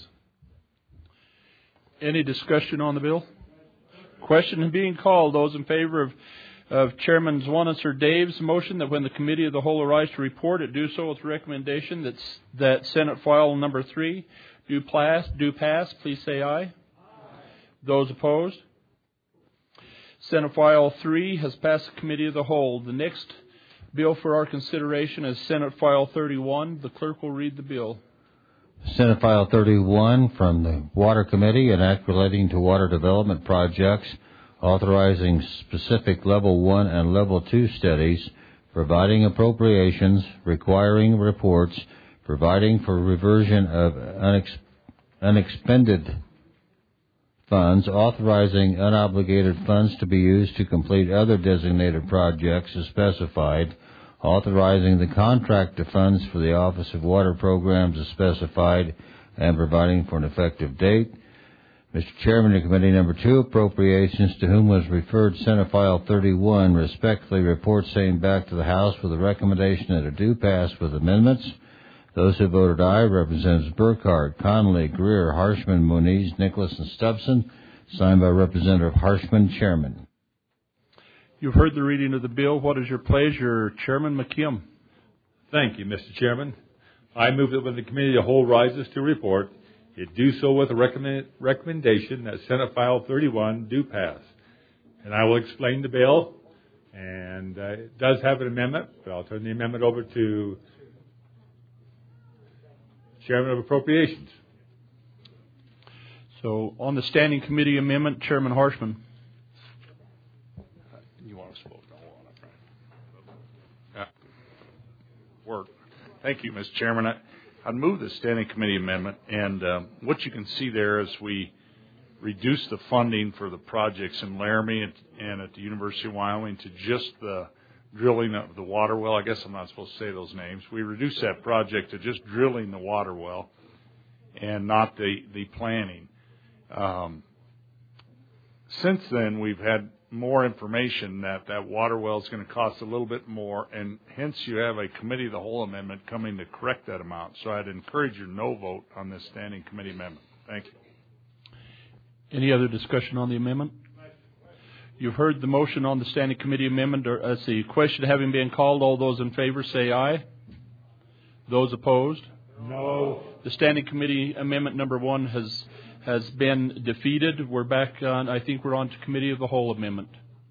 S1: Any discussion on the bill? Question being called. Those in favor of of Chairman Zwanis or Dave's motion that when the Committee of the Whole arise to report, it do so with recommendation that that Senate File Number three do pass. Do pass. Please say aye. Aye. Those opposed? Senate File three has passed the Committee of the Whole. The next bill for our consideration is Senate File thirty-one. The clerk will read the bill.
S2: Senate File thirty-one from the Water Committee, an act relating to water development projects, authorizing specific Level one and Level two studies, providing appropriations, requiring reports, providing for reversion of unex- unexpended funds, authorizing unobligated funds to be used to complete other designated projects as specified, authorizing the contract of funds for the Office of Water Programs as specified, and providing for an effective date. Mister Chairman of Committee Number two, Appropriations, to whom was referred Senate File thirty-one, respectfully report same back to the House with a recommendation that it do pass with amendments. Those who voted aye, Representatives Burkhart, Connolly, Greer, Harshman, Moniz, Nicholas, and Stubson. Signed by Representative Harshman, Chairman.
S1: You've heard the reading of the bill. What is your pleasure, Chairman McKim?
S12: Thank you, Mister Chairman. I move that when the Committee of the Whole rises to report, it do so with a recommend, recommendation that Senate File thirty-one do pass. And I will explain the bill, and uh, it does have an amendment, but I'll turn the amendment over to Chairman of Appropriations.
S1: So on the Standing Committee Amendment, Chairman Harshman.
S20: You want to vote no on it, right? Yeah. Work. Thank you, Mister Chairman. I, I'd move the Standing Committee Amendment, and um, what you can see there is we reduce the funding for the projects in Laramie and, and at the University of Wyoming to just the drilling of the water well. I guess I'm not supposed to say those names. We reduced that project to just drilling the water well and not the, the planning. Um, since then, we've had more information that that water well is going to cost a little bit more, and hence you have a Committee of the Whole amendment coming to correct that amount. So I'd encourage your no vote on this Standing Committee Amendment. Thank you.
S1: Any other discussion on the amendment? You've heard the motion on the Standing Committee amendment. Or, let's see, question having been called, all those in favor say aye. Those opposed?
S18: No.
S1: The Standing Committee amendment number one has has been defeated. We're back on, I think we're on to Committee of the Whole amendment.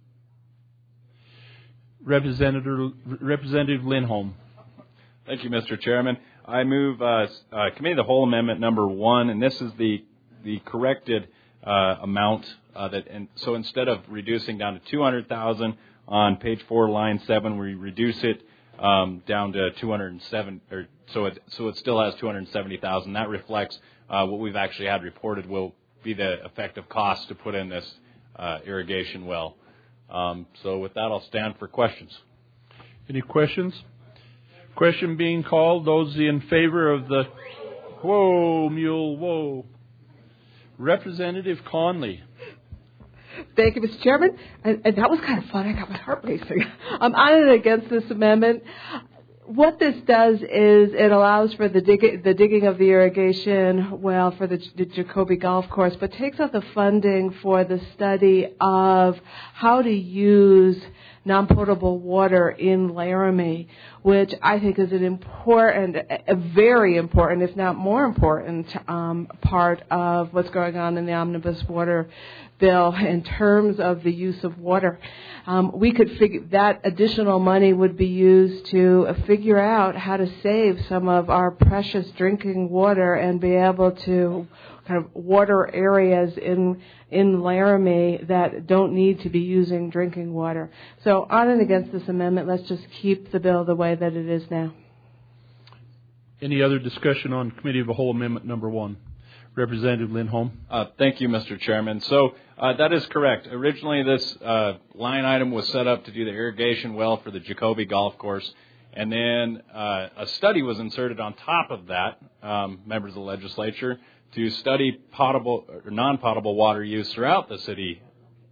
S1: Representative, Representative Lindholm.
S13: Thank you, Mister Chairman. I move uh, uh, Committee of the Whole amendment number one, and this is the the corrected uh, amount uh, that. And so instead of reducing down to two hundred thousand on page four, line seven, we reduce it um, down to two hundred seven, or so it so it still has two hundred seventy thousand. That reflects uh, what we've actually had reported will be the effective cost to put in this uh, irrigation well. Um, so with that, I'll stand for questions.
S1: Any questions? Question being called. Those in favor of the... Whoa, mule, whoa. Representative Conley.
S19: Thank you, Mister Chairman. And, and that was kind of fun. I got my heart racing. I'm on and against this amendment. What this does is it allows for the, dig- the digging of the irrigation well for the, the Jacoby Golf Course, but takes out the funding for the study of how to use non-potable water in Laramie, which I think is an important, a very important, if not more important, um, part of what's going on in the Omnibus Water Bill in terms of the use of water. Um, we could figure that additional money would be used to uh, figure out how to save some of our precious drinking water and be able to kind of water areas in in Laramie that don't need to be using drinking water. So on and against this amendment, let's just keep the bill the way that it is now.
S1: Any other discussion on Committee of the Whole amendment number one? Representative Lindholm.
S13: Uh, thank you, Mister Chairman. So uh, that is correct. Originally, this uh, line item was set up to do the irrigation well for the Jacoby Golf Course, and then uh, a study was inserted on top of that, um, members of the legislature, to study potable or non-potable water use throughout the city.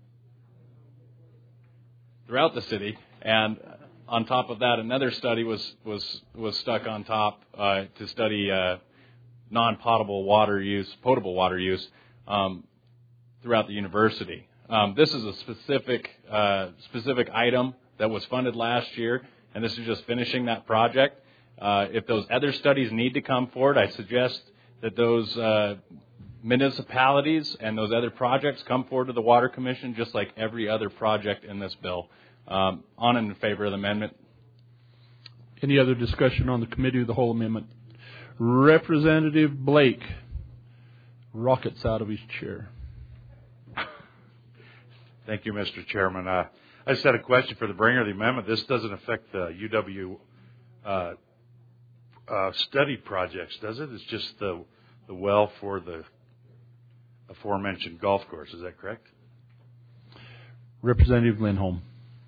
S13: Throughout the city, and on top of that, another study was was was stuck on top uh, to study uh, non-potable water use, potable water use um, throughout the university. Um, this is a specific uh, specific item that was funded last year, and this is just finishing that project. Uh, if those other studies need to come forward, I suggest that those uh, municipalities and those other projects come forward to the Water Commission, just like every other project in this bill. Um, on and in favor of the amendment.
S1: Any other discussion on the Committee of the Whole amendment? Representative Blake rockets out of his chair.
S11: Thank you, Mister Chairman. Uh, I just had a question for the bringer of the amendment. This doesn't affect the U W uh, uh, study projects, does it? It's just the the well for the aforementioned golf course. Is that correct?
S1: Representative Lindholm.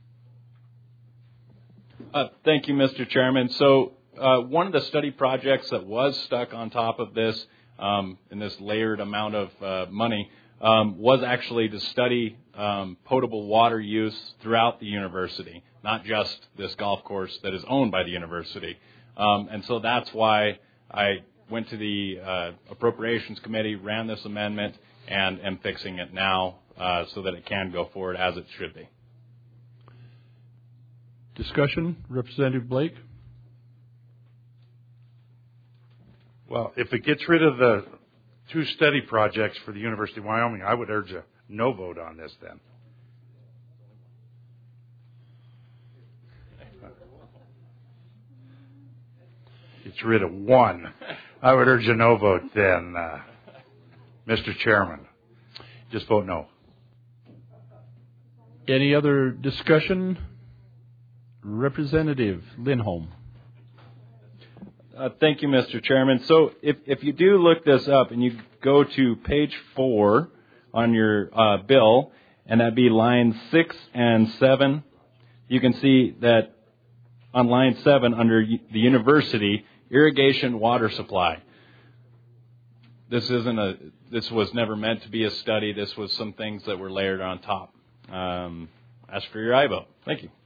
S13: Uh, thank you, Mister Chairman. So uh, one of the study projects that was stuck on top of this um, in this layered amount of uh, money um, was actually to study um, potable water use throughout the university, not just this golf course that is owned by the university. Um, and so that's why I went to the uh, Appropriations Committee, ran this amendment, and am fixing it now uh, so that it can go forward as it should be.
S1: Discussion, Representative Blake.
S11: Well, if it gets rid of the two study projects for the University of Wyoming, I would urge a no vote on this then. Gets rid of one. I would urge a no vote then, uh, Mister Chairman. Just vote no.
S1: Any other discussion? Representative Lindholm.
S13: Uh, thank you, Mister Chairman. So if, if you do look this up and you go to page four on your uh, bill, and that'd be lines six and seven, you can see that on line seven under the university, irrigation water supply. This isn't a. This was never meant to be a study. This was some things that were layered on top. Um, ask for your aye vote. Thank you.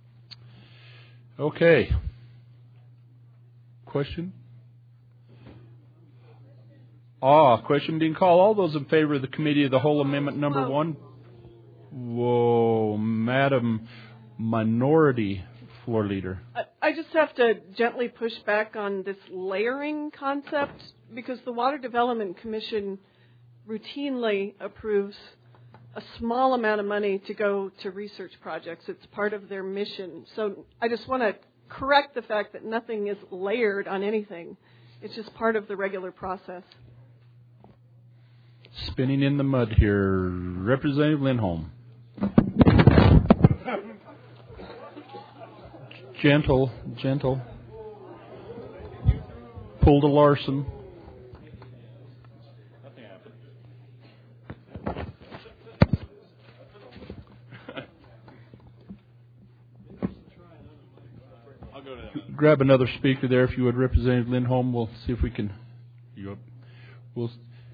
S1: Okay. Question? Ah, question being called. All those in favor of the Committee of the Whole Amendment number one? Whoa, Madam Minority Floor Leader.
S19: I, I just have to gently push back on this layering concept because the Water Development Commission routinely approves a small amount of money to go to research projects. It's part of their mission. So I just want to correct the fact that nothing is layered on anything. It's just part of the regular process.
S1: Spinning in the mud here. Representative Lindholm. Gentle, gentle. Pulled a Larson. Grab another speaker there, if you would, Representative Lindholm. We'll see if we can. You up? We'll.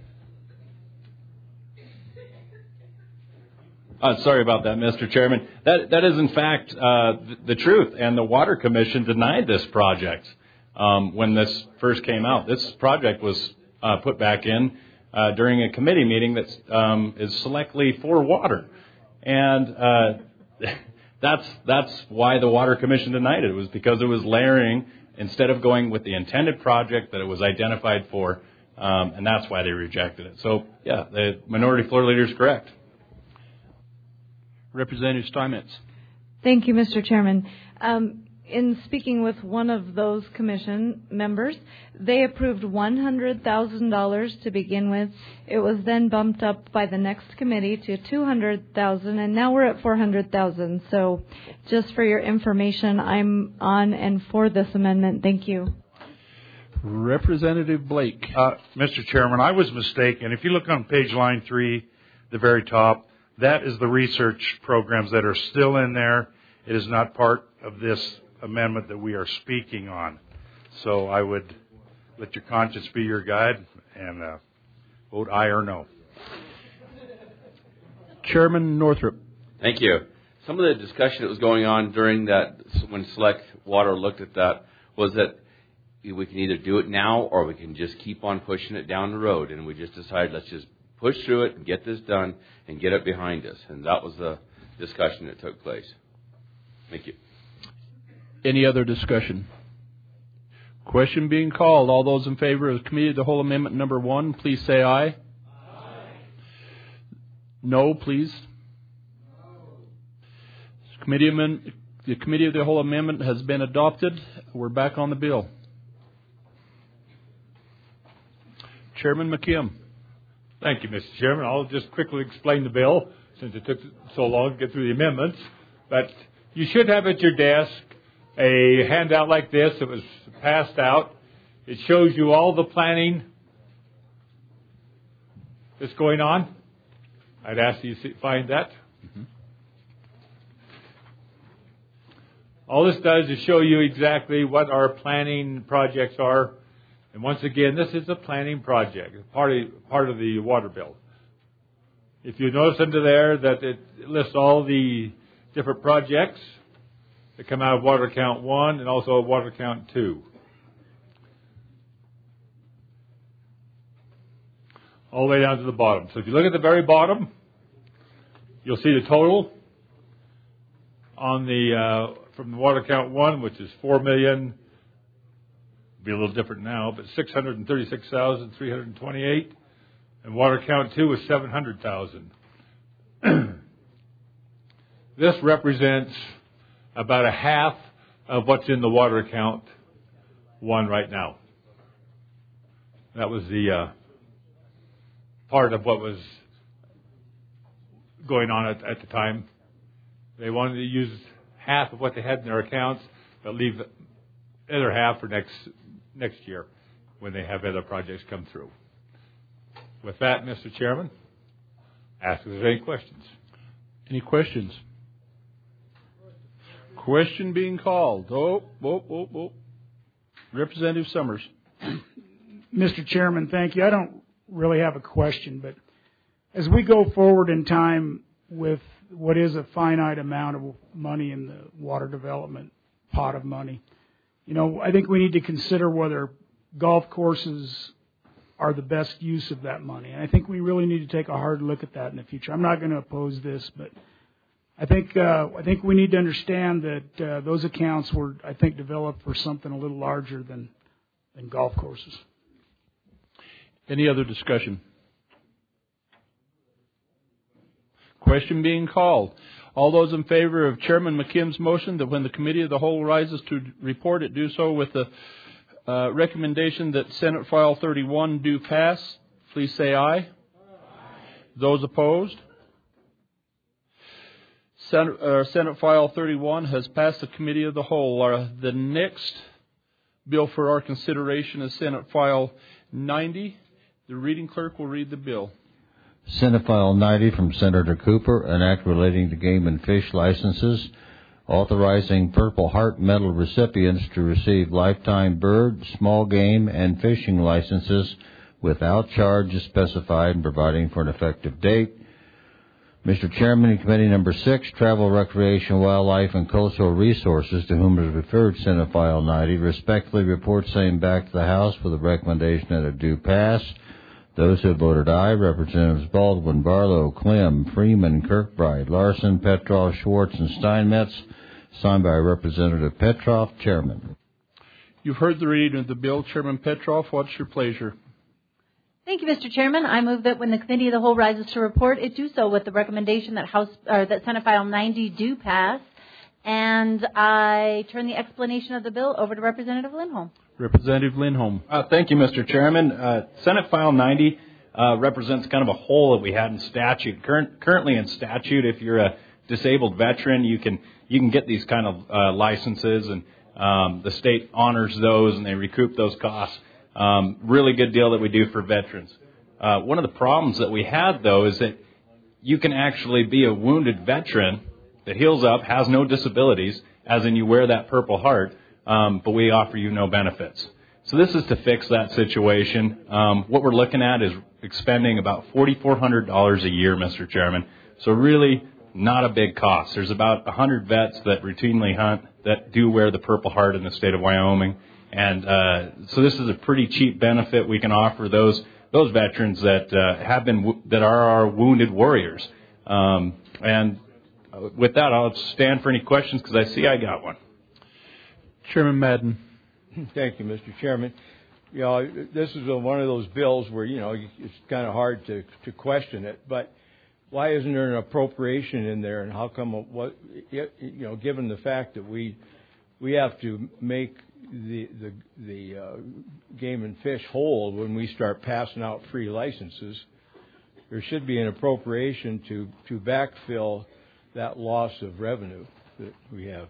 S13: Uh, sorry about that, Mister Chairman. That that is in fact uh, the, the truth, and the Water Commission denied this project um, when this first came out. This project was uh, put back in uh, during a committee meeting that um, is selectly for water, and uh, that's that's why the Water Commission denied it. It was because it was layering instead of going with the intended project that it was identified for, um, and that's why they rejected it. So, yeah, the minority floor leader is correct.
S1: Representative Steinmetz.
S14: Thank you, Mister Chairman. Um, in speaking with one of those commission members, they approved one hundred thousand dollars to begin with. It was then bumped up by the next committee to two hundred thousand dollars, and now we're at four hundred thousand dollars. So just for your information, I'm on and for this amendment. Thank you.
S1: Representative Blake.
S11: Uh, Mister Chairman, I was mistaken. If you look on page line three, the very top, that is the research programs that are still in there. It is not part of this amendment that we are speaking on. So I would let your conscience be your guide and uh, vote aye or no.
S1: Chairman Northrup.
S15: Thank you. Some of the discussion that was going on during that, when Select Water looked at that, was that we can either do it now or we can just keep on pushing it down the road. And we just decided let's just push through it and get this done and get it behind us. And that was the discussion that took place. Thank you.
S1: Any other discussion? Question being called. All those in favor of the Committee of the Whole Amendment number one, please say aye. Aye. No, please. No. Committee amend- the Committee of the Whole Amendment has been adopted. We're back on the bill. Chairman McKim.
S12: Thank you, Mister Chairman. I'll just quickly explain the bill since it took so long to get through the amendments. But you should have at your desk a handout like this that was passed out. It shows you all the planning that's going on. I'd ask you to find that. Mm-hmm. All this does is show you exactly what our planning projects are. And once again, this is a planning project, part of, part of the water bill. If you notice under there that it lists all the different projects that come out of water account one and also water account two. All the way down to the bottom. So if you look at the very bottom, you'll see the total on the uh, from the water account one, which is four million. Be a little different now, but six hundred thirty-six thousand three hundred twenty-eight, and water count two is seven hundred thousand. This represents about a half of what's in the water account one right now. That was the uh, part of what was going on at, at the time. They wanted to use half of what they had in their accounts, but leave the other half for next next year when they have other projects come through. With that, Mister Chairman, ask if there's any questions.
S1: Any questions? Question being called. Oh, oh, oh, oh. Representative Summers.
S23: Mister Chairman, thank you. I don't really have a question, but as we go forward in time with what is a finite amount of money in the water development pot of money, you know, I think we need to consider whether golf courses are the best use of that money. And I think we really need to take a hard look at that in the future. I'm not going to oppose this, but I think uh, I think we need to understand that uh, those accounts were, I think, developed for something a little larger than than golf courses.
S1: Any other discussion? Question being called. All those in favor of Chairman McKim's motion that when the Committee of the Whole rises to report it, do so with the uh, recommendation that Senate File thirty-one do pass, please say aye. Aye. Those opposed? Senate, uh, Senate File thirty-one has passed the Committee of the Whole. Uh, the next bill for our consideration is Senate File ninety. The reading clerk will read the bill.
S2: Senate File ninety from Senator Cooper, an act relating to game and fish licenses, authorizing Purple Heart Medal recipients to receive lifetime bird, small game, and fishing licenses without charge as specified and providing for an effective date. Mister Chairman, in Committee Number six, Travel, Recreation, Wildlife, and Cultural Resources, to whom is referred Senate File ninety, respectfully report same back to the House with a recommendation that it do pass. Those who have voted aye, Representatives Baldwin, Barlow, Clem, Freeman, Kirkbride, Larson, Petroff, Schwartz, and Steinmetz. Signed by Representative Petroff, Chairman.
S1: You've heard the reading of the bill. Chairman Petroff, what's your pleasure?
S3: Thank you, Mister Chairman. I move that when the Committee of the Whole rises to report, it do so with the recommendation that House or that Senate File ninety do pass. And I turn the explanation of the bill over to Representative Lindholm.
S1: Representative Lindholm.
S13: Uh, thank you, Mister Chairman. Uh, Senate File ninety uh, represents kind of a hole that we had in statute. Current, currently in statute, if you're a disabled veteran, you can you can get these kind of uh, licenses, and um, the state honors those and they recoup those costs. Um, really good deal that we do for veterans. Uh, one of the problems that we had, though, is that you can actually be a wounded veteran that heals up, has no disabilities, as in you wear that Purple Heart, um, but we offer you no benefits. So this is to fix that situation. Um, what we're looking at is expending about four thousand four hundred dollars a year, Mister Chairman. So really not a big cost. There's about one hundred vets that routinely hunt that do wear the Purple Heart in the state of Wyoming. And uh, so this is a pretty cheap benefit we can offer those those veterans that uh, have been that are our wounded warriors. Um, and with that, I'll stand for any questions because I see I got one.
S1: Chairman Madden.
S9: Thank you, Mister Chairman. You know, this is one of those bills where, you know, it's kind of hard to, to question it. But why isn't there an appropriation in there? And how come, what, you know, given the fact that we we have to make the the the uh, game and fish whole when we start passing out free licenses, there should be an appropriation to to backfill that loss of revenue that we have.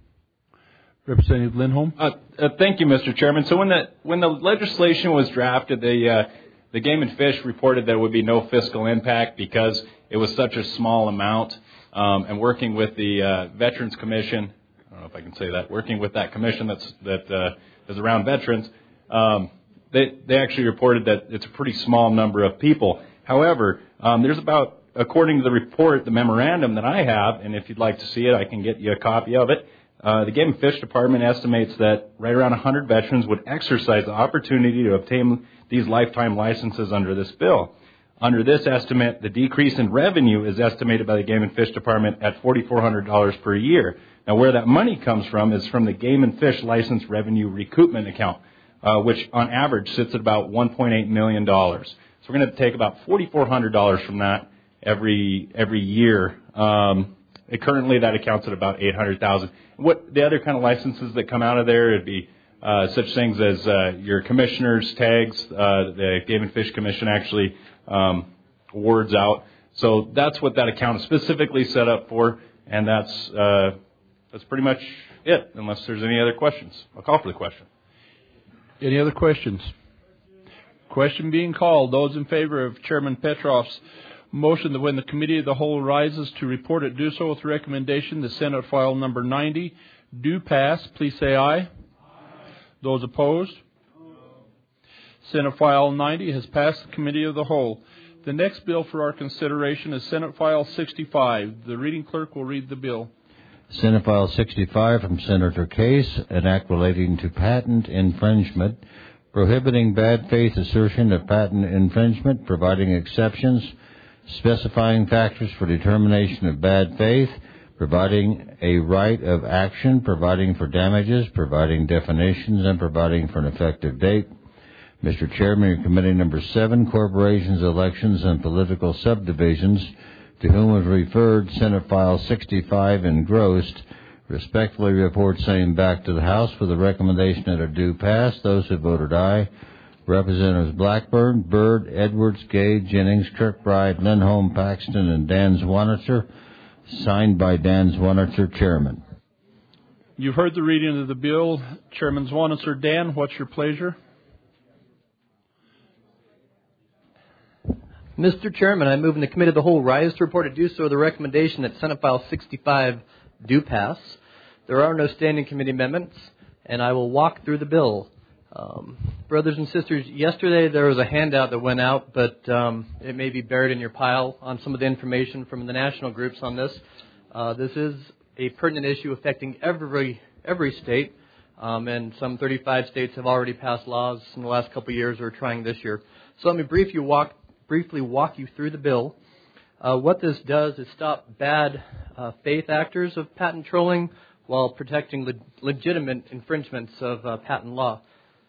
S1: Representative Lindholm.
S13: Uh, uh, thank you, Mister Chairman. So when the when the legislation was drafted, the uh, the Game and Fish reported there would be no fiscal impact because it was such a small amount. Um, and working with the uh, Veterans Commission, I don't know if I can say that, working with that commission that's that uh, is around veterans, um, they they actually reported that it's a pretty small number of people. However, um, there's about, according to the report, the memorandum that I have, and if you'd like to see it, I can get you a copy of it. Uh, the Game and Fish Department estimates that right around one hundred veterans would exercise the opportunity to obtain these lifetime licenses under this bill. Under this estimate, the decrease in revenue is estimated by the Game and Fish Department at four thousand four hundred dollars per year. Now, where that money comes from is from the Game and Fish License Revenue Recoupment Account, uh, which on average sits at about one point eight million dollars. So we're going to take about four thousand four hundred dollars from that every every year. Um, currently, that accounts at about eight hundred thousand dollars. What the other kind of licenses that come out of there would be uh, such things as uh, your commissioner's tags. Uh, the Game and Fish Commission actually um, awards out. So that's what that account is specifically set up for, and that's uh, that's pretty much it. Unless there's any other questions, I'll call for the question.
S1: Any other questions? Question being called. Those in favor of Chairman Petroff's motion that when the Committee of the Whole rises to report it, do so with the recommendation the Senate File number ninety do pass, please say aye. Aye. Those opposed? No. Senate File ninety has passed the Committee of the Whole. The next bill for our consideration is Senate File sixty-five. The reading clerk will read the bill.
S2: Senate File sixty-five from Senator Case, an act relating to patent infringement, prohibiting bad faith assertion of patent infringement, providing exceptions, specifying factors for determination of bad faith, providing a right of action, providing for damages, providing definitions, and providing for an effective date. Mister Chairman, your committee number seven, corporations, elections, and political subdivisions, to whom was referred Senate File sixty-five engrossed, respectfully report same back to the House with the recommendation that it do pass. Those who voted aye, Representatives Blackburn, Byrd, Edwards, Gay, Jennings, Kirkbride, Lindholm, Paxton, and Dan Zwanitzer. Signed by Dan Zwanitzer, Chairman.
S1: You've heard the reading of the bill. Chairman Zwanitzer. Dan, what's your pleasure?
S7: Mister Chairman, I move in the Committee of the Whole rise to report to do so with the recommendation that Senate File sixty-five do pass. There are no standing committee amendments, and I will walk through the bill. Um, brothers and sisters, yesterday there was a handout that went out, but um, it may be buried in your pile on some of the information from the national groups on this. Uh, this is a pertinent issue affecting every every state, um, and some thirty-five states have already passed laws in the last couple of years or are trying this year. So let me brief you walk, briefly walk you through the bill. Uh, what this does is stop bad uh, faith actors of patent trolling while protecting le- legitimate infringements of uh, patent law.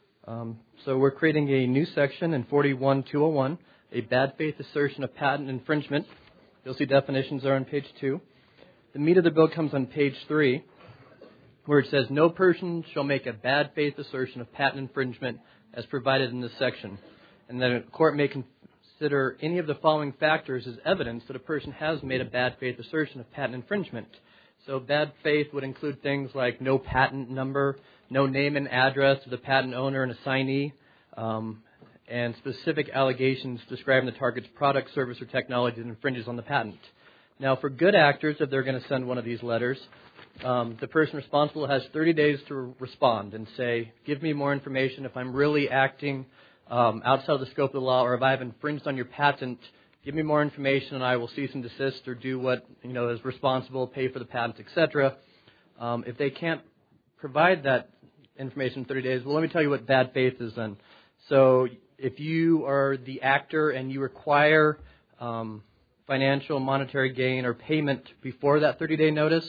S7: Um, so we're creating a new section in forty-one two oh one, a bad faith assertion of patent infringement. You'll see definitions there on page two. The meat of the bill comes on page three, where it says, no person shall make a bad faith assertion of patent infringement as provided in this section, and that a court may consider any of the following factors as evidence that a person has made a bad faith assertion of patent infringement. So bad faith would include things like no patent number, no name and address of the patent owner and assignee, um, and specific allegations describing the target's product, service, or technology that infringes on the patent. Now, for good actors, if they're going to send one of these letters, um, the person responsible has thirty days to respond and say, give me more information if I'm really acting um, outside of the scope of the law, or if I have infringed on your patent, give me more information and I will cease and desist or do what you know is responsible, pay for the patent, et cetera. Um, if they can't provide that information in thirty days, well, let me tell you what bad faith is then. So if you are the actor and you require um, financial, monetary gain or payment before that thirty-day notice,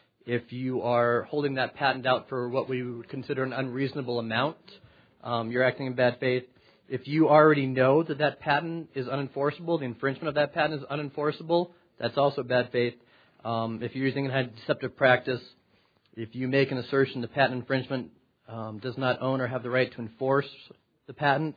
S7: if you are holding that patent out for what we would consider an unreasonable amount, um, you're acting in bad faith. If you already know that that patent is unenforceable, the infringement of that patent is unenforceable, that's also bad faith. Um, if you're using a deceptive practice, if you make an assertion the patent infringement um, does not own or have the right to enforce the patent,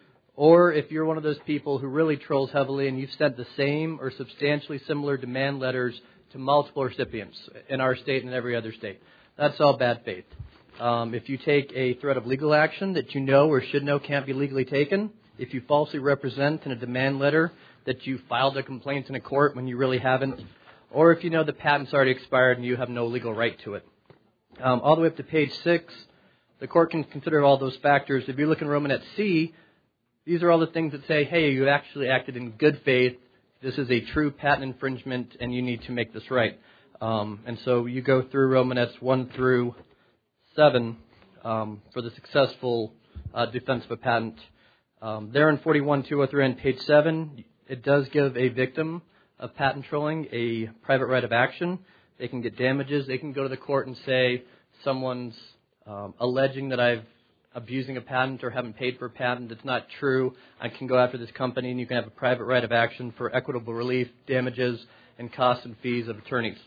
S7: or if you're one of those people who really trolls heavily and you've sent the same or substantially similar demand letters to multiple recipients in our state and every other state, that's all bad faith. Um, if you take a threat of legal action that you know or should know can't be legally taken, if you falsely represent in a demand letter that you filed a complaint in a court when you really haven't, or if you know the patent's already expired and you have no legal right to it. Um, all the way up to page six, the court can consider all those factors. If you look in Romanet C, these are all the things that say, hey, you actually acted in good faith, this is a true patent infringement, and you need to make this right. Um, and so you go through Romanets one through seven um, for the successful uh, defense of a patent. Um, there in forty-one two oh three on page seven, it does give a victim of patent trolling a private right of action. They can get damages. They can go to the court and say someone's um, alleging that I've abusing a patent or haven't paid for a patent. It's not true. I can go after this company, and you can have a private right of action for equitable relief, damages, and costs and fees of attorneys.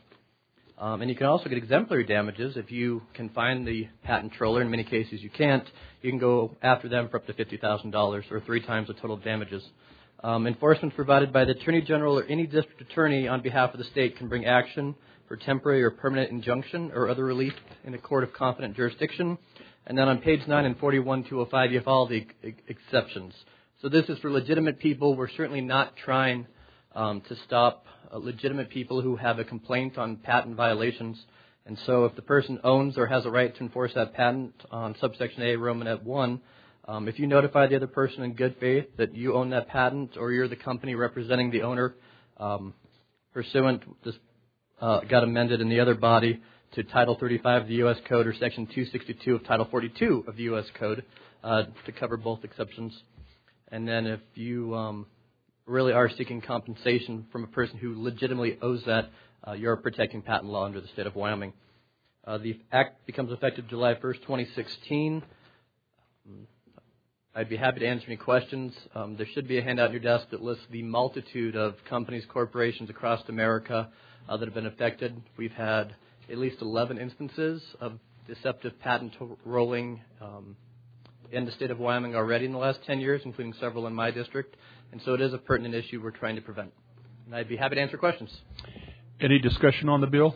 S7: Um, and you can also get exemplary damages if you can find the patent troller. In many cases, you can't. You can go after them for up to fifty thousand dollars or three times the total damages. Um, enforcement provided by the Attorney General or any district attorney on behalf of the state can bring action for temporary or permanent injunction or other relief in a court of competent jurisdiction. And then on page nine and forty-one two oh five, you have all the ex- exceptions. So this is for legitimate people. We're certainly not trying um, to stop uh, legitimate people who have a complaint on patent violations. And so if the person owns or has a right to enforce that patent on subsection A, Romanet one, um, if you notify the other person in good faith that you own that patent or you're the company representing the owner, um, pursuant, this uh, got amended in the other body to Title thirty-five of the U S Code or Section two sixty-two of Title forty-two of the U S Code uh, to cover both exceptions. And then if you um, really are seeking compensation from a person who legitimately owes that, uh, you're protecting patent law under the state of Wyoming. Uh, the Act becomes effective July first, twenty sixteen. I'd be happy to answer any questions. Um, there should be a handout on your desk that lists the multitude of companies, corporations across America uh, that have been affected. We've had at least eleven instances of deceptive patent rolling um, in the state of Wyoming already in the last ten years, including several in my district. And so it is a pertinent issue we're trying to prevent. And I'd be happy to answer questions.
S1: Any discussion on the bill?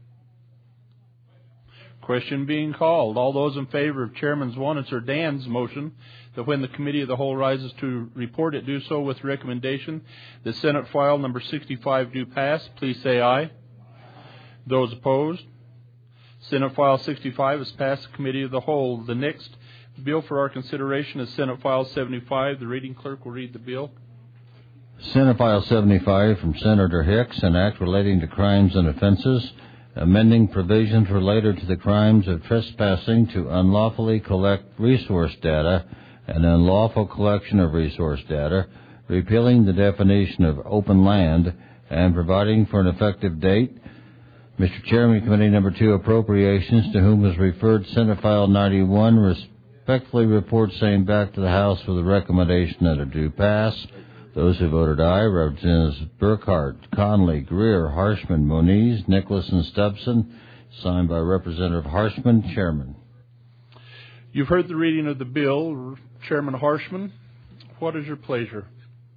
S1: Question being called. All those in favor of Chairman Zwanitz or Dan's motion that when the Committee of the Whole rises to report it, do so with recommendation that Senate File number sixty-five do pass, please say aye. Those opposed? Senate File sixty-five is passed the Committee of the Whole. The next bill for our consideration is Senate File seventy-five. The reading clerk will read the bill.
S2: Senate File seventy-five from Senator Hicks, an act relating to crimes and offenses, amending provisions related to the crimes of trespassing to unlawfully collect resource data and unlawful collection of resource data, repealing the definition of open land, and providing for an effective date. Mister Chairman, Committee Number two, Appropriations, to whom is referred Senate File ninety-one, respectfully report same back to the House with a recommendation that it do pass. Those who voted aye, Representatives Burkhart, Conley, Greer, Harshman, Moniz, Nicholas, and Stubson. Signed by Representative Harshman, Chairman.
S1: You've heard the reading of the bill. Chairman Harshman, what is your pleasure?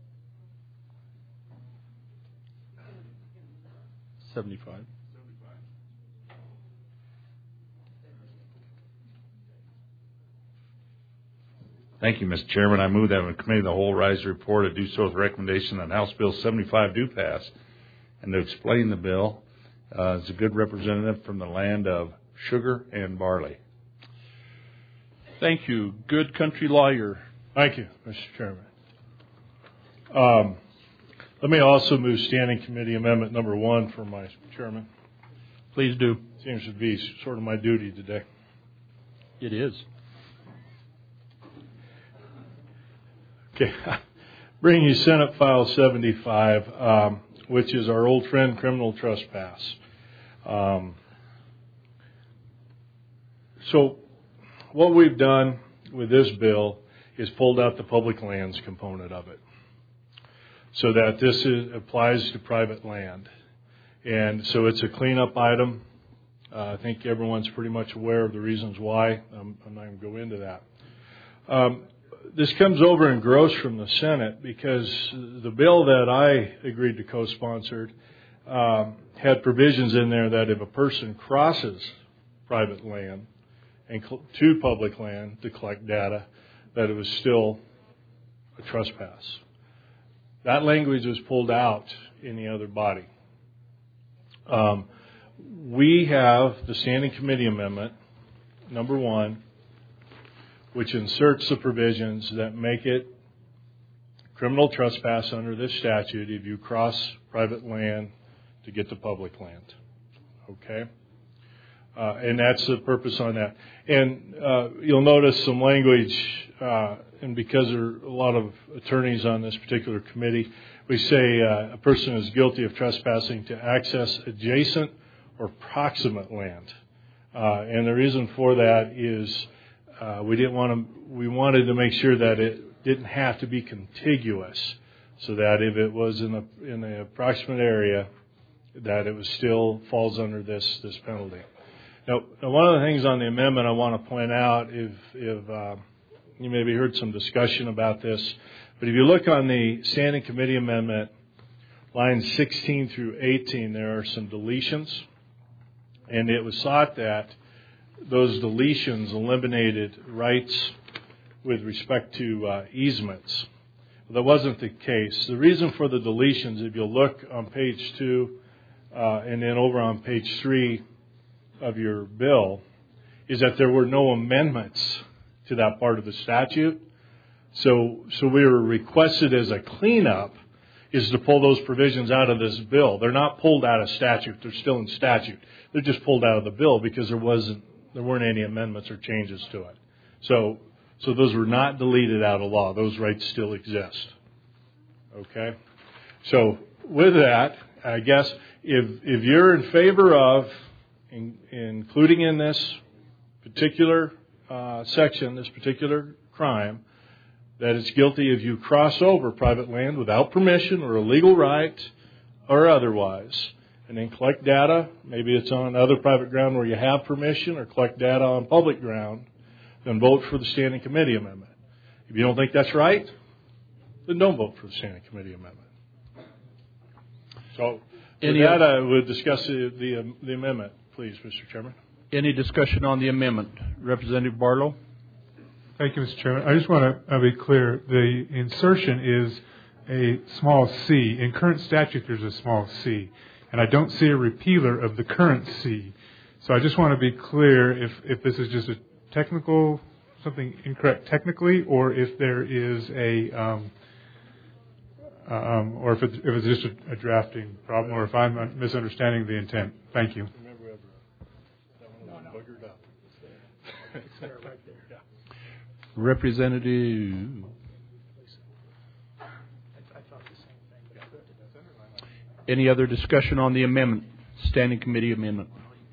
S1: seventy-five.
S20: Thank you, Mister Chairman. I move that when the Committee of the Whole rise to report it, do so with recommendation that House Bill seventy-five do pass. And to explain the bill, uh, is a good representative from the land of sugar and barley.
S1: Thank you. Good country lawyer.
S18: Thank you, Mister Chairman. Um, let me also move Standing Committee Amendment number one for my chairman.
S1: Please do.
S18: Seems to be sort of my duty today.
S1: It is.
S18: Okay. Bring you Senate File seventy-five, um, which is our old friend criminal trespass. Um, so what we've done with this bill is pulled out the public lands component of it so that this is, applies to private land. And so it's a cleanup item. Uh, I think everyone's pretty much aware of the reasons why. I'm, I'm not going to go into that. Um, This comes over in gross from the Senate because the bill that I agreed to co-sponsor um, had provisions in there that if a person crosses private land and cl- to public land to collect data, that it was still a trespass. That language was pulled out in the other body. Um, we have the Standing Committee Amendment, number one, which inserts the provisions that make it criminal trespass under this statute if you cross private land to get to public land. Okay? Uh, and that's the purpose on that. And uh, you'll notice some language, uh, and because there are a lot of attorneys on this particular committee, we say uh, a person is guilty of trespassing to access adjacent or proximate land. Uh, and the reason for that is Uh, we didn't want to. We wanted to make sure that it didn't have to be contiguous, so that if it was in the in the approximate area, that it was still falls under this this penalty. Now, now one of the things on the amendment I want to point out, if if uh, you maybe heard some discussion about this, but if you look on the Standing Committee Amendment, lines sixteen through eighteen, there are some deletions, and it was thought that those deletions eliminated rights with respect to uh, easements. That wasn't the case. The reason for the deletions, if you'll look on page two uh, and then over on page three of your bill, is that there were no amendments to that part of the statute. So, so we were requested as a cleanup
S16: is to pull those provisions out of this bill. They're not pulled out of statute. They're still in statute. They're just pulled out of the bill because there wasn't, there weren't any amendments or changes to it. So, so those were not deleted out of law. Those rights still exist. Okay? So with that, I guess if, if you're in favor of in, including in this particular uh, section, this particular crime, that it's guilty if you cross over private land without permission or a legal right or otherwise, and then collect data, maybe it's on other private ground where you have permission, or collect data on public ground, then vote for the Standing Committee Amendment. If you don't think that's right, then don't vote for the Standing Committee Amendment. So, with
S1: Any
S16: that, I would discuss the, the, the amendment, please, Mister Chairman.
S1: Any discussion on the amendment? Representative Barlow?
S18: Thank you, Mister Chairman. I just want to be clear. The insertion is a small c. In current statute, there's a small c. And I don't see a repealer of the current c. So I just want to be clear if, if this is just a technical, something incorrect technically, or if there is a, um, um, or if, it, if it's just a, a drafting problem, or if I'm misunderstanding the intent. Thank you.
S1: Representative. Any other discussion on the amendment, Standing Committee Amendment?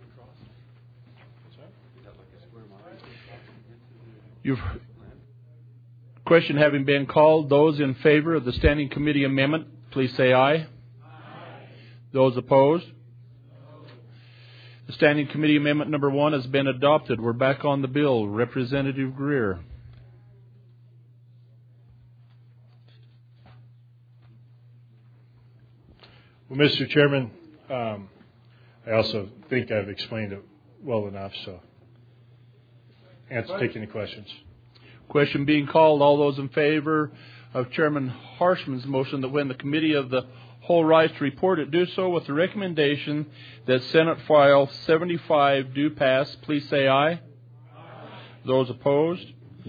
S1: You've question having been called. Those in favor of the Standing Committee Amendment, please say aye. Aye. Those opposed? The Standing Committee Amendment number one has been adopted. We're back on the bill. Representative Greer.
S16: Well, Mister Chairman, um, I also think I've explained it well enough, so answer, take any questions.
S1: Question being called. All those in favor of Chairman Harshman's motion that when the committee of the whole rise to report it, do so with the recommendation that Senate File seventy-five do pass, please say aye. Aye. Those opposed?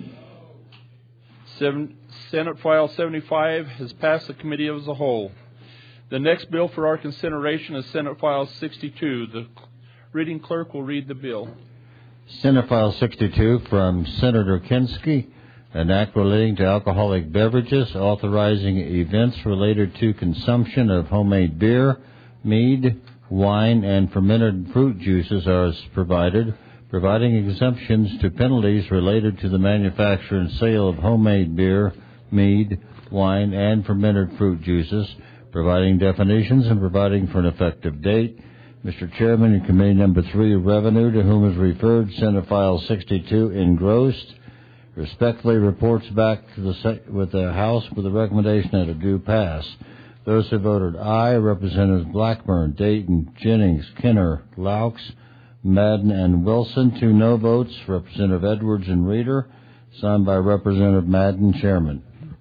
S1: Seven, Senate File seventy-five has passed the committee as a whole. The next bill for our consideration is Senate File sixty-two. The reading clerk will read the bill.
S2: Senate File sixty-two from Senator Kinski, an act relating to alcoholic beverages, authorizing events related to consumption of homemade beer, mead, wine, and fermented fruit juices as provided, providing exemptions to penalties related to the manufacture and sale of homemade beer, mead, wine, and fermented fruit juices, providing definitions and providing for an effective date. Mister Chairman, in Committee Number three, Revenue, to whom is referred Senate File sixty-two, engrossed, respectfully reports back to the with the House with the recommendation that it do pass. Those who voted aye, Representatives Blackburn, Dayton, Jennings, Kinner, Laux, Madden, and Wilson. Two no votes, Representative Edwards and Reeder. Signed by Representative Madden, Chairman.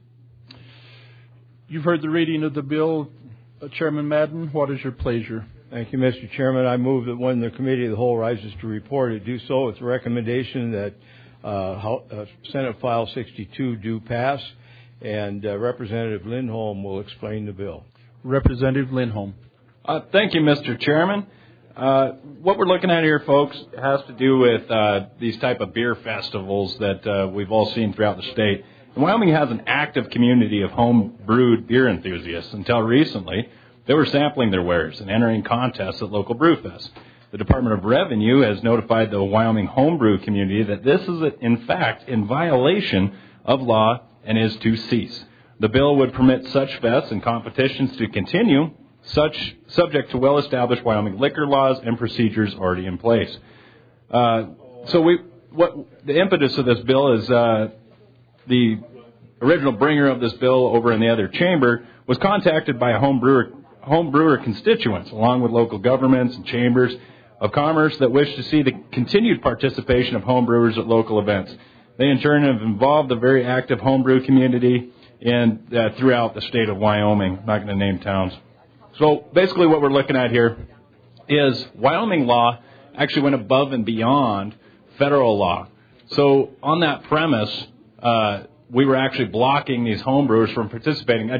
S1: You've heard the reading of the bill, uh, Chairman Madden. What is your pleasure?
S9: Thank you, Mister Chairman. I move that when the Committee of the Whole rises to report it, do so with the recommendation that uh, uh, Senate File sixty-two do pass, and uh, Representative Lindholm will explain the bill.
S1: Representative Lindholm.
S21: Uh, thank you, Mister Chairman. Uh, what we're looking at here, folks, has to do with uh, these type of beer festivals that uh, we've all seen throughout the state. And Wyoming has an active community of home-brewed beer enthusiasts. Until recently, they were sampling their wares and entering contests at local brewfests. The Department of Revenue has notified the Wyoming homebrew community that this is, in fact, in violation of law and is to cease. The bill would permit such fests and competitions to continue, such subject to well-established Wyoming liquor laws and procedures already in place. Uh, so we, what the impetus of this bill is, uh, the original bringer of this bill over in the other chamber was contacted by a home brewer, home brewer constituents, along with local governments and chambers of commerce that wish to see the continued participation of home brewers at local events. They in turn have involved a very active homebrew community in, uh, throughout the state of Wyoming. I'm not going to name towns. So basically what we're looking at here is Wyoming law actually went above and beyond federal law. So on that premise, uh, we were actually blocking these homebrewers from participating. I,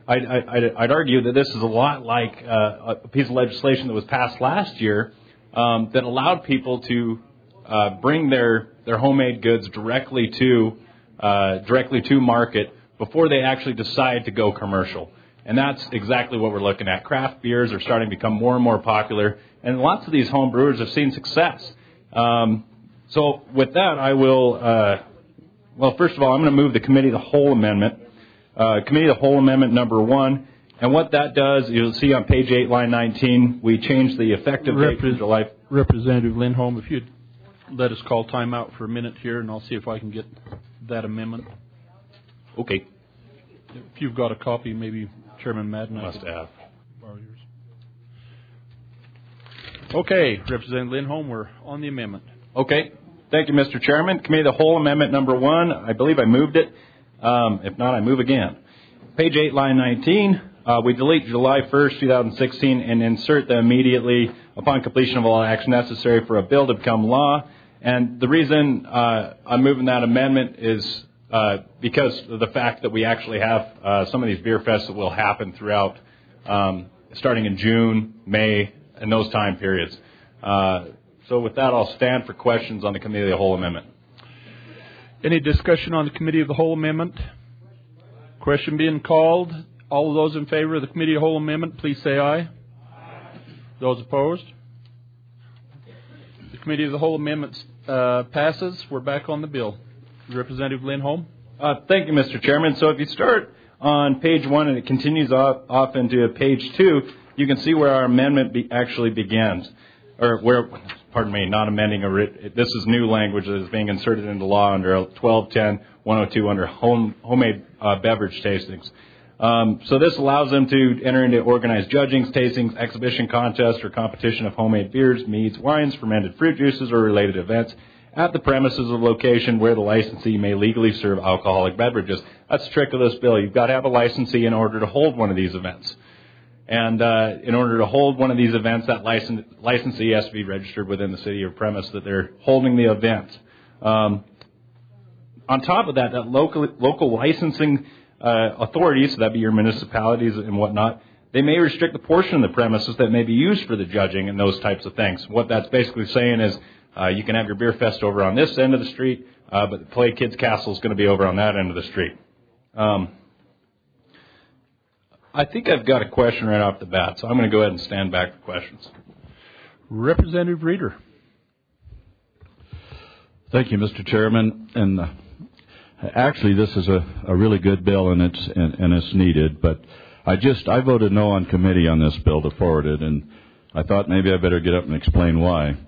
S21: I'd, I'd, I'd argue that this is a lot like uh, a piece of legislation that was passed last year um, that allowed people to uh, bring their, their homemade goods directly to uh, directly to market before they actually decide to go commercial. And that's exactly what we're looking at. Craft beers are starting to become more and more popular, and lots of these home brewers have seen success. Um, so with that, I will, uh, well, first of all, I'm going to move the Committee of the Whole Amendment. Uh, Committee of the Whole Amendment number one. And what that does, you'll see on page eight, line nineteen, we change the effective date from July.
S1: Representative Lindholm, if you'd let us call time out for a minute here, and I'll see if I can get that amendment.
S21: Okay.
S1: If you've got a copy, maybe Chairman Madden.
S21: Must have.
S1: Borrow yours. Okay, Representative Lindholm, we're on the amendment.
S21: Okay. Thank you, Mister Chairman. Committee of the Whole Amendment number one. I believe I moved it. Um, if not, I move again. Page eight, line nineteen. Uh, we delete July first, twenty sixteen, and insert the immediately upon completion of all action necessary for a bill to become law. And the reason uh, I'm moving that amendment is uh, because of the fact that we actually have uh, some of these beer fests that will happen throughout, um, starting in June, May, and those time periods. Uh, so with that, I'll stand for questions on the Committee of the Whole Amendment.
S1: Any discussion on the Committee of the Whole Amendment? Question being called. All of those in favor of the Committee of the Whole Amendment, please say aye. Aye. Those opposed? The Committee of the Whole Amendment uh, passes. We're back on the bill. Representative Lindholm.
S21: Uh, thank you, Mister Chairman. So if you start on page one and it continues off, off into page two, you can see where our amendment be, actually begins. Or where, pardon me, not amending a writ. This is new language that is being inserted into law under twelve ten one oh two under home, homemade uh, beverage tastings. Um, so this allows them to enter into organized judgings, tastings, exhibition contests, or competition of homemade beers, meads, wines, fermented fruit juices, or related events at the premises of location where the licensee may legally serve alcoholic beverages. That's the trick of this bill. You've got to have a licensee in order to hold one of these events. And uh, in order to hold one of these events, that license, licensee has to be registered within the city or premise that they're holding the event. Um, on top of that, that local, local licensing uh, authorities, so that'd be your municipalities and whatnot, they may restrict the portion of the premises that may be used for the judging and those types of things. What that's basically saying is uh, you can have your beer fest over on this end of the street, uh, but the Play Kids Castle is going to be over on that end of the street. Um, I think I've got a question right off the bat, so I'm going to go ahead and stand back for questions.
S1: Representative Reeder.
S8: Thank you, Mister Chairman. And uh, actually, this is a, a really good bill, and it's and, and it's needed. But I just I voted no on committee on this bill to forward it, and I thought maybe I better get up and explain why.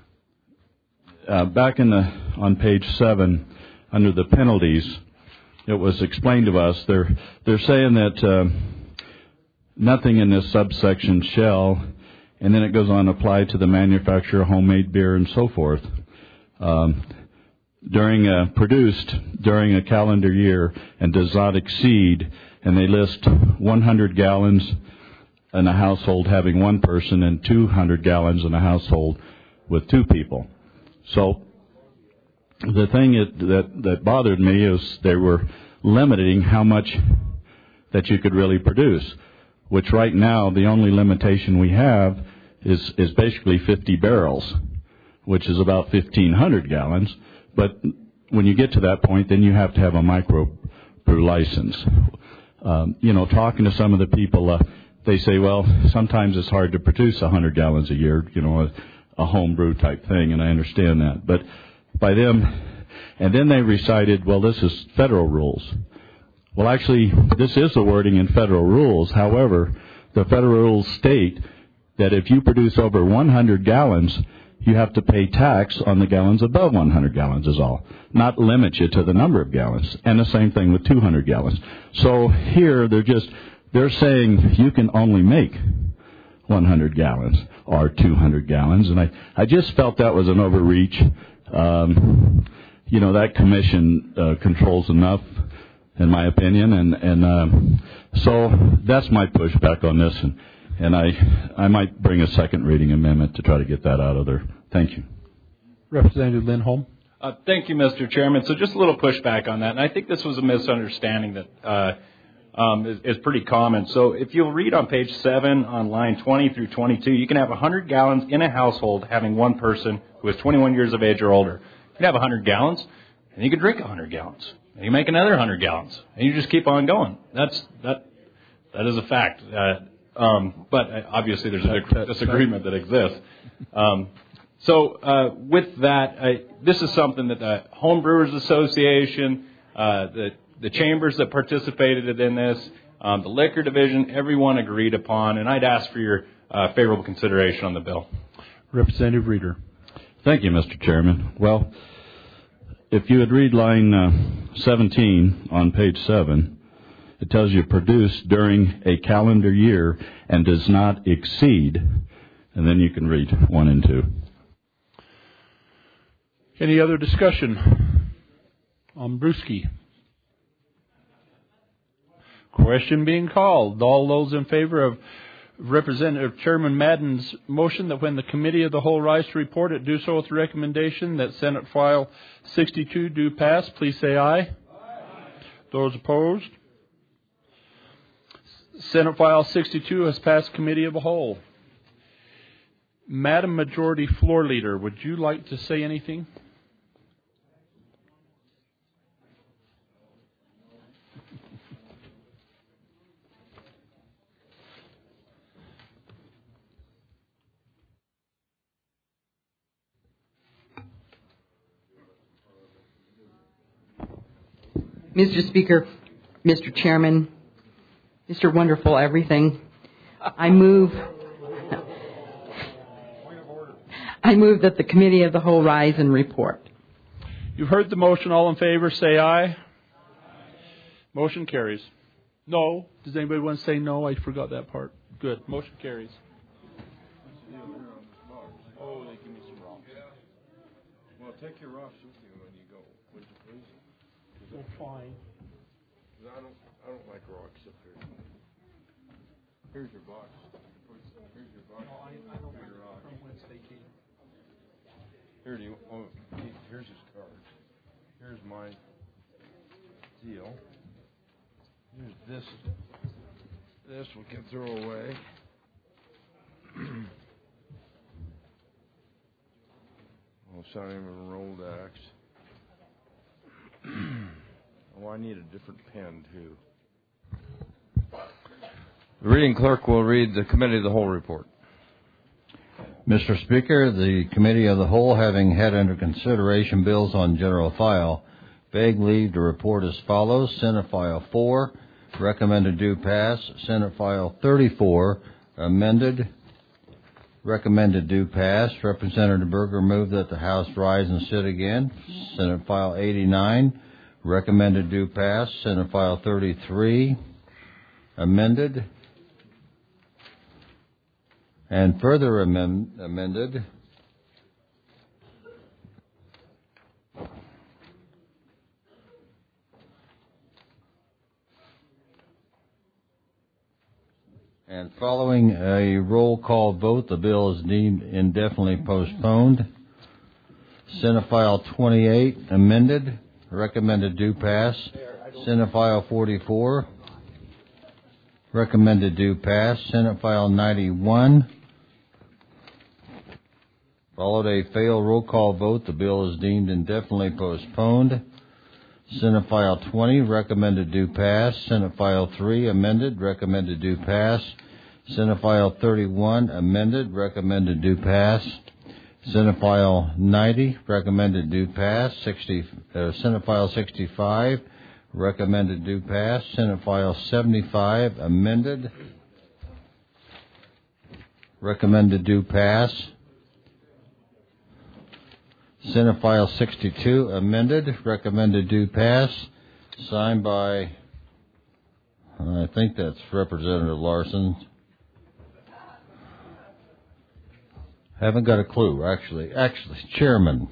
S8: Uh, back in the on page seven, under the penalties, it was explained to us they're they're saying that. Uh, Nothing in this subsection shall, and then it goes on to apply to the manufacturer of homemade beer and so forth. Um, during a, produced during a calendar year and does not exceed, and they list one hundred gallons in a household having one person and two hundred gallons in a household with two people. So the thing that, that, that bothered me is they were limiting how much that you could really produce, which right now the only limitation we have is, is basically fifty barrels, which is about fifteen hundred gallons. But when you get to that point, then you have to have a microbrew license. Um, you know, talking to some of the people, uh, they say, well, sometimes it's hard to produce one hundred gallons a year, you know, a, a home brew type thing, and I understand that. But by them, and then they recited, well, this is federal rules. Well, actually, this is the wording in federal rules. However, the federal rules state that if you produce over one hundred gallons, you have to pay tax on the gallons above one hundred gallons is all, not limit you to the number of gallons. And the same thing with two hundred gallons. So here, they're just, they're saying you can only make one hundred gallons or two hundred gallons. And I, I just felt that was an overreach. Um, you know, that commission uh, controls enough, in my opinion, and and um, so that's my pushback on this, and and I I might bring a second reading amendment to try to get that out of there. Thank you,
S1: Representative Lindholm.
S21: Uh, thank you, Mister Chairman. So just a little pushback on that, and I think this was a misunderstanding that uh, um, is, is pretty common. So if you'll read on page seven on line twenty through twenty-two, you can have one hundred gallons in a household having one person who is twenty-one years of age or older. You can have one hundred gallons, and you can drink one hundred gallons. And you make another one hundred gallons, and you just keep on going. That's that. That is a fact. Uh, um, but uh, obviously there's a disagreement that exists. Um, so uh, with that, I, this is something that the Home Brewers Association, uh, the, the chambers that participated in this, um, the Liquor Division, everyone agreed upon, and I'd ask for your uh, favorable consideration on the bill.
S1: Representative Reeder.
S8: Thank you, Mister Chairman. Well, if you would read line uh, seventeen on page seven, it tells you produced during a calendar year and does not exceed, and then you can read one and two.
S1: Any other discussion on Brewski? Question being called. All those in favor of Representative Chairman Madden's motion that when the Committee of the Whole rise to report it, do so with the recommendation that Senate File sixty-two do pass, please say aye. Aye. Those opposed? Senate File sixty-two has passed Committee of the Whole. Madam Majority Floor Leader, would you like to say anything?
S5: Mister Speaker, Mister Chairman, Mister Wonderful Everything, I move I move that the Committee of the Whole rise and report.
S1: You've heard the motion. All in favor, say aye. Aye. Motion carries. No. Does anybody want to say no? I forgot that part. Good. Motion carries. Oh, they give me some rocks.
S9: Well, take your rocks with you when you go, would you please?
S1: Well, fine.
S9: I don't, I don't like rocks up here. Here's your box. Here's your box.
S1: No, I, I don't
S9: Here's your
S1: from
S9: rocks.
S1: whence they came.
S9: Here, do you, oh, here's his card. Here's my deal. Here's this. This we can throw away. Oh, it's not even a rolled axe. Oh, I need a different pen, too. The reading clerk will read the Committee of the Whole report.
S2: Mister Speaker, the Committee of the Whole, having had under consideration bills on general file, beg leave to report as follows. Senate File four, recommended do pass. Senate File thirty-four, amended, recommended do pass. Representative Berger moved that the House rise and sit again. Senate File eighty-nine, recommended do pass. Senate File thirty-three, amended, and further amend, amended. And following a roll call vote, the bill is deemed indefinitely postponed. Senate File twenty-eight, amended, recommended do pass. Senate File forty-four, recommended do pass. Senate File ninety-one, followed a failed roll call vote. The bill is deemed indefinitely postponed. Senate File twenty, recommended do pass. Senate File three, amended, recommended do pass. Senate File thirty-one, amended, recommended do pass. Senate File ninety, recommended do pass. sixty, uh, Senate File sixty-five, recommended do pass. Senate File seventy-five, amended, recommended do pass. Senate File sixty-two, amended, recommended do pass, signed by, I think that's Representative Larson. Haven't got a clue, actually. Actually, Chairman.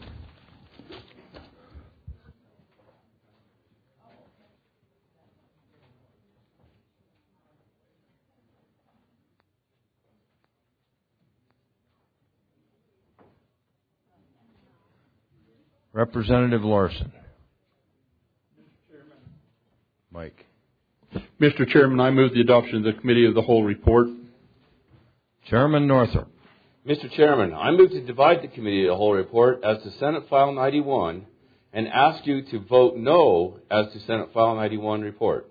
S9: Representative Larson.
S1: Mister Chairman.
S9: Mike.
S1: Mister Chairman, I move the adoption of the Committee of the Whole report.
S2: Chairman Northrop.
S15: Mister Chairman, I move to divide the Committee of the Whole report as to Senate File ninety-one and ask you to vote no as to Senate File ninety-one report.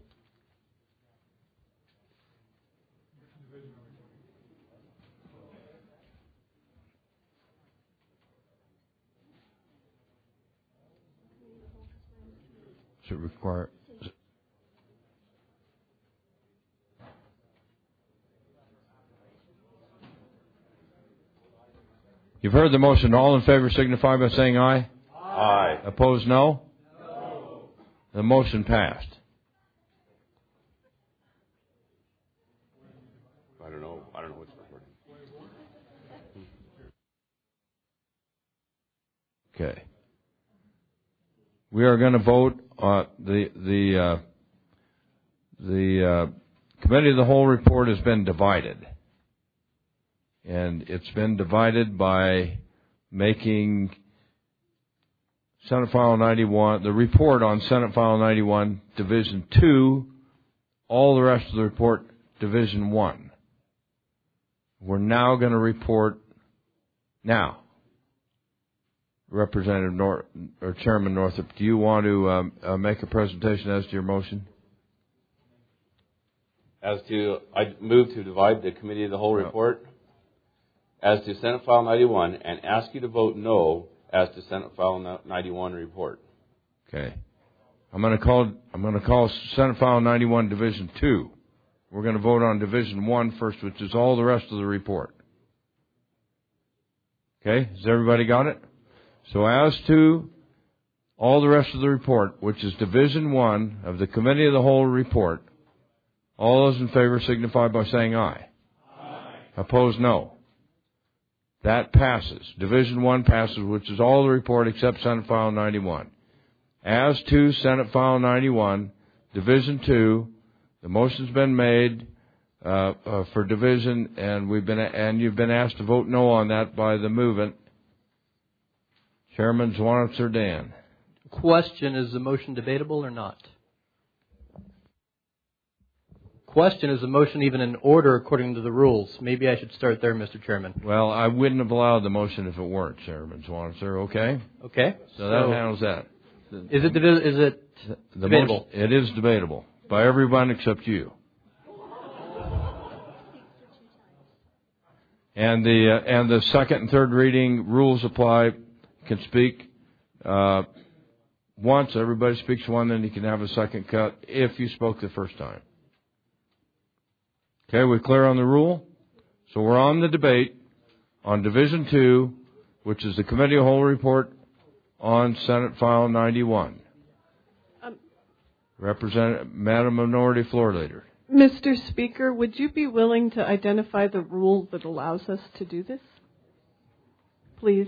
S2: Should require. You've heard the motion. All in favor signify by saying aye.
S15: Aye.
S2: Opposed, no? No. The motion passed.
S15: I don't know. I don't know what's recording.
S2: Okay. We are going to vote on the the uh, the uh, Committee of the Whole report has been divided, and it's been divided by making Senate File ninety-one, the report on Senate File ninety-one, Division two, all the rest of the report, Division one. We're now going to report now. Representative Nor- or Chairman Northrop, do you want to um, uh, make a presentation as to your motion?
S15: As to, I move to divide the Committee of the Whole report as to Senate File ninety-one and ask you to vote no as to Senate File ninety-one report.
S2: Okay. I'm going to call I'm going to call Senate File ninety-one Division two. We're going to vote on Division one first, which is all the rest of the report. Okay? Has everybody got it? So as to all the rest of the report, which is Division one of the Committee of the Whole report, all those in favor signify by saying aye. Aye. Opposed, no. That passes. Division one passes, which is all the report except Senate File ninety-one. As to Senate File ninety-one, Division two, the motion's been made uh, uh, for division, and we've been and you've been asked to vote no on that by the movement. Chairman Zwanitz or Dan.
S7: Question, is the motion debatable or not? Question, is the motion even in order according to the rules? Maybe I should start there, Mister Chairman.
S2: Well, I wouldn't have allowed the motion if it weren't, Chairman Zwanitz. Okay?
S7: Okay.
S2: So, so that handles that.
S7: Is it, devi- is it
S2: the
S7: debatable?
S2: Motion, it is debatable by everyone except you. And the uh, and the second and third reading rules apply. Can speak uh, once. Everybody speaks one, then you can have a second cut if you spoke the first time. Okay, we're clear on the rule? So we're on the debate on Division two, which is the Committee of Whole report on Senate File ninety-one. Um, Representative, Madam Minority Floor Leader.
S19: Mister Speaker, would you be willing to identify the rule that allows us to do this? Please.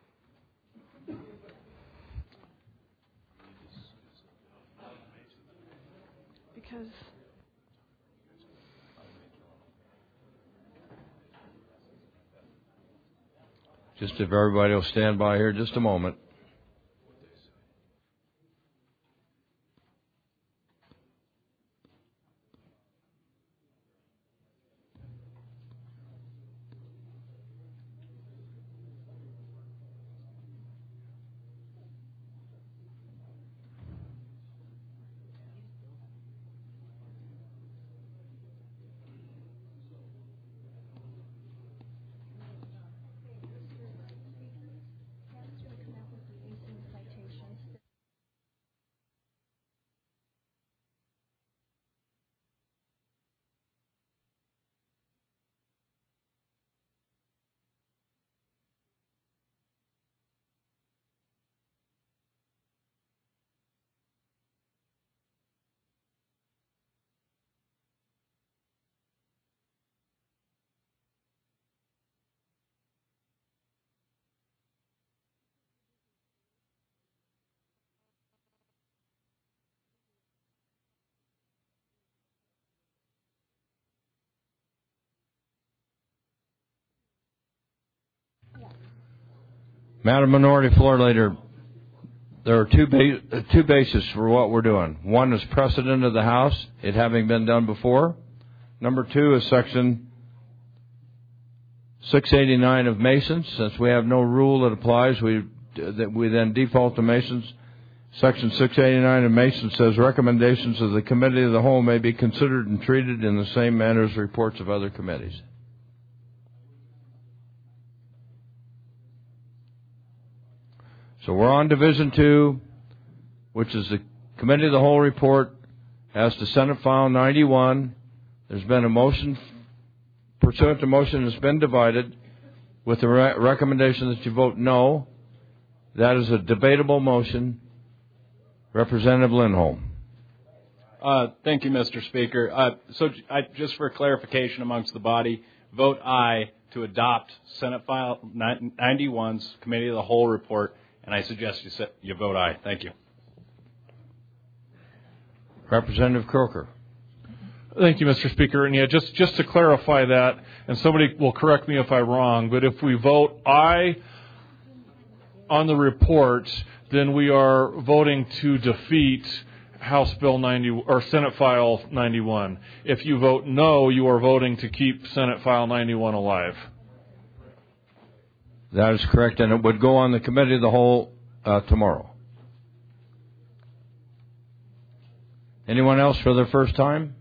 S19: Because
S2: just if everybody will stand by here just a moment. Madam Minority Floor Leader,
S9: There are two ba- two bases for what we're doing. One is precedent of the House, it having been done before. Number two is Section six eighty-nine of Masons. Since we have no rule that applies, we that we then default to Masons. Section six eighty-nine of Masons says recommendations of the Committee of the Whole may be considered and treated in the same manner as reports of other committees. So we're on Division two, which is the Committee of the Whole report as to Senate File ninety-one. There's been a motion, pursuant to motion has been divided with the re- recommendation that you vote no. That is a debatable motion. Representative Lindholm.
S21: Uh, thank you, Mister Speaker. Uh, so I, just for clarification amongst the body, vote aye to adopt Senate File ninety-one's Committee of the Whole report, and I suggest you, set, you vote aye. Thank you.
S9: Representative Croker.
S10: Thank you, Mister Speaker. And yeah, just, just to clarify that, and somebody will correct me if I'm wrong, but if we vote aye on the report, then we are voting to defeat House Bill ninety or Senate File ninety-one. If you vote no, you are voting to keep Senate File ninety-one alive.
S9: That is correct, and it would go on the Committee of the Whole uh, tomorrow. Anyone else for the first time?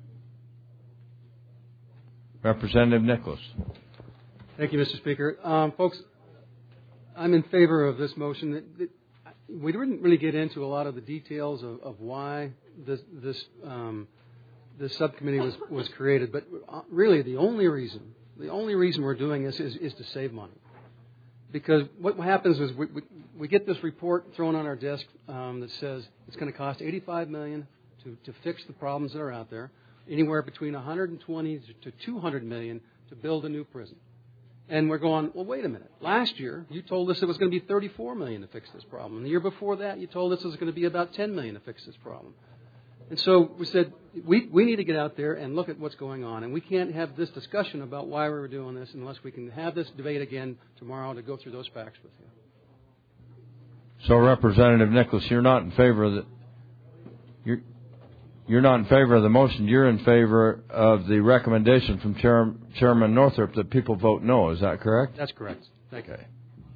S9: Representative Nicholas.
S17: Thank you, Mister Speaker. Um, folks, I'm in favor of this motion. We didn't really get into a lot of the details of, of why this this, um, this subcommittee was, was created, but really the only reason, the only reason we're doing this is, is to save money. Because what happens is we, we, we get this report thrown on our desk um, that says it's going to cost eighty-five million dollars to, to fix the problems that are out there, anywhere between one hundred twenty to two hundred million dollars to build a new prison. And we're going, well, wait a minute. Last year, you told us it was going to be thirty-four million dollars to fix this problem. And the year before that, you told us it was going to be about ten million dollars to fix this problem. And so we said, we, we need to get out there and look at what's going on. And we can't have this discussion about why we were doing this unless we can have this debate again tomorrow to go through those facts with you.
S9: So, Representative Nicholas, you're not in favor of the you're you're not in favor of the motion. You're in favor of the recommendation from Chair, Chairman Northrup that people vote no. Is that correct?
S17: That's correct. Thank you.
S9: Okay.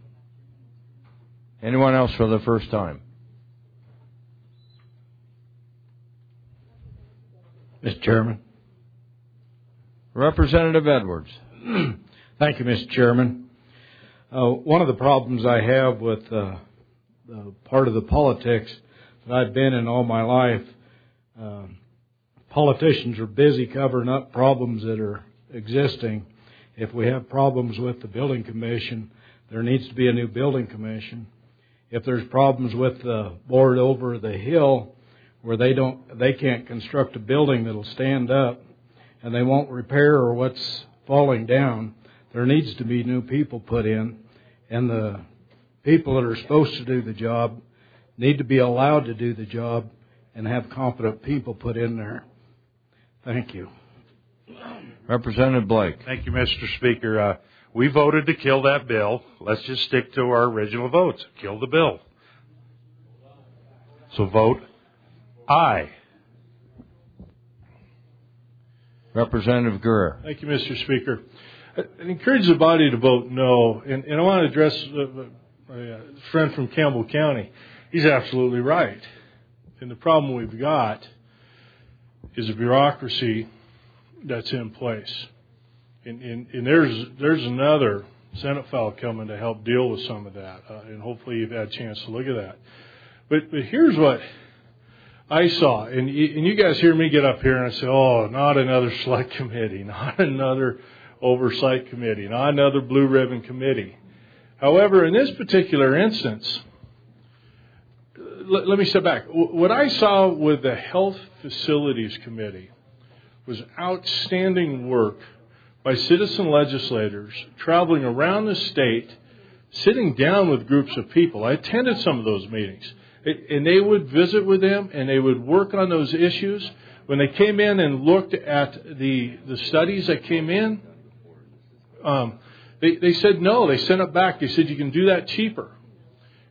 S9: Anyone else for the first time?
S22: Mister Chairman.
S9: Representative Edwards.
S22: Thank you, Mister Chairman. Uh, one of the problems I have with uh, the part of the politics that I've been in all my life, uh, politicians are busy covering up problems that are existing. If we have problems with the building commission, there needs to be a new building commission. If there's problems with the board over the hill, where they don't, they can't construct a building that'll stand up, and they won't repair what's falling down, there needs to be new people put in, and the people that are supposed to do the job need to be allowed to do the job and have competent people put in there. Thank you.
S9: Representative Blake.
S12: Thank you, Mister Speaker. Uh, we voted to kill that bill. Let's just stick to our original votes. Kill the bill. So vote aye.
S9: Representative Guerra.
S10: Thank you, Mister Speaker. I encourage the body to vote no, and, and I want to address uh, my uh, friend from Campbell County. He's absolutely right. And the problem we've got is a bureaucracy that's in place. And, and, and there's there's another Senate file coming to help deal with some of that, uh, and hopefully you've had a chance to look at that. But but here's what I saw, and you, and you guys hear me get up here and I say, oh, not another select committee, not another oversight committee, not another blue ribbon committee. However, in this particular instance, let, let me step back. What I saw with the Health Facilities Committee was outstanding work by citizen legislators traveling around the state, sitting down with groups of people. I attended some of those meetings. And they would visit with them, and they would work on those issues. When they came in and looked at the the studies that came in, um, they, they said no. They sent it back. They said you can do that cheaper.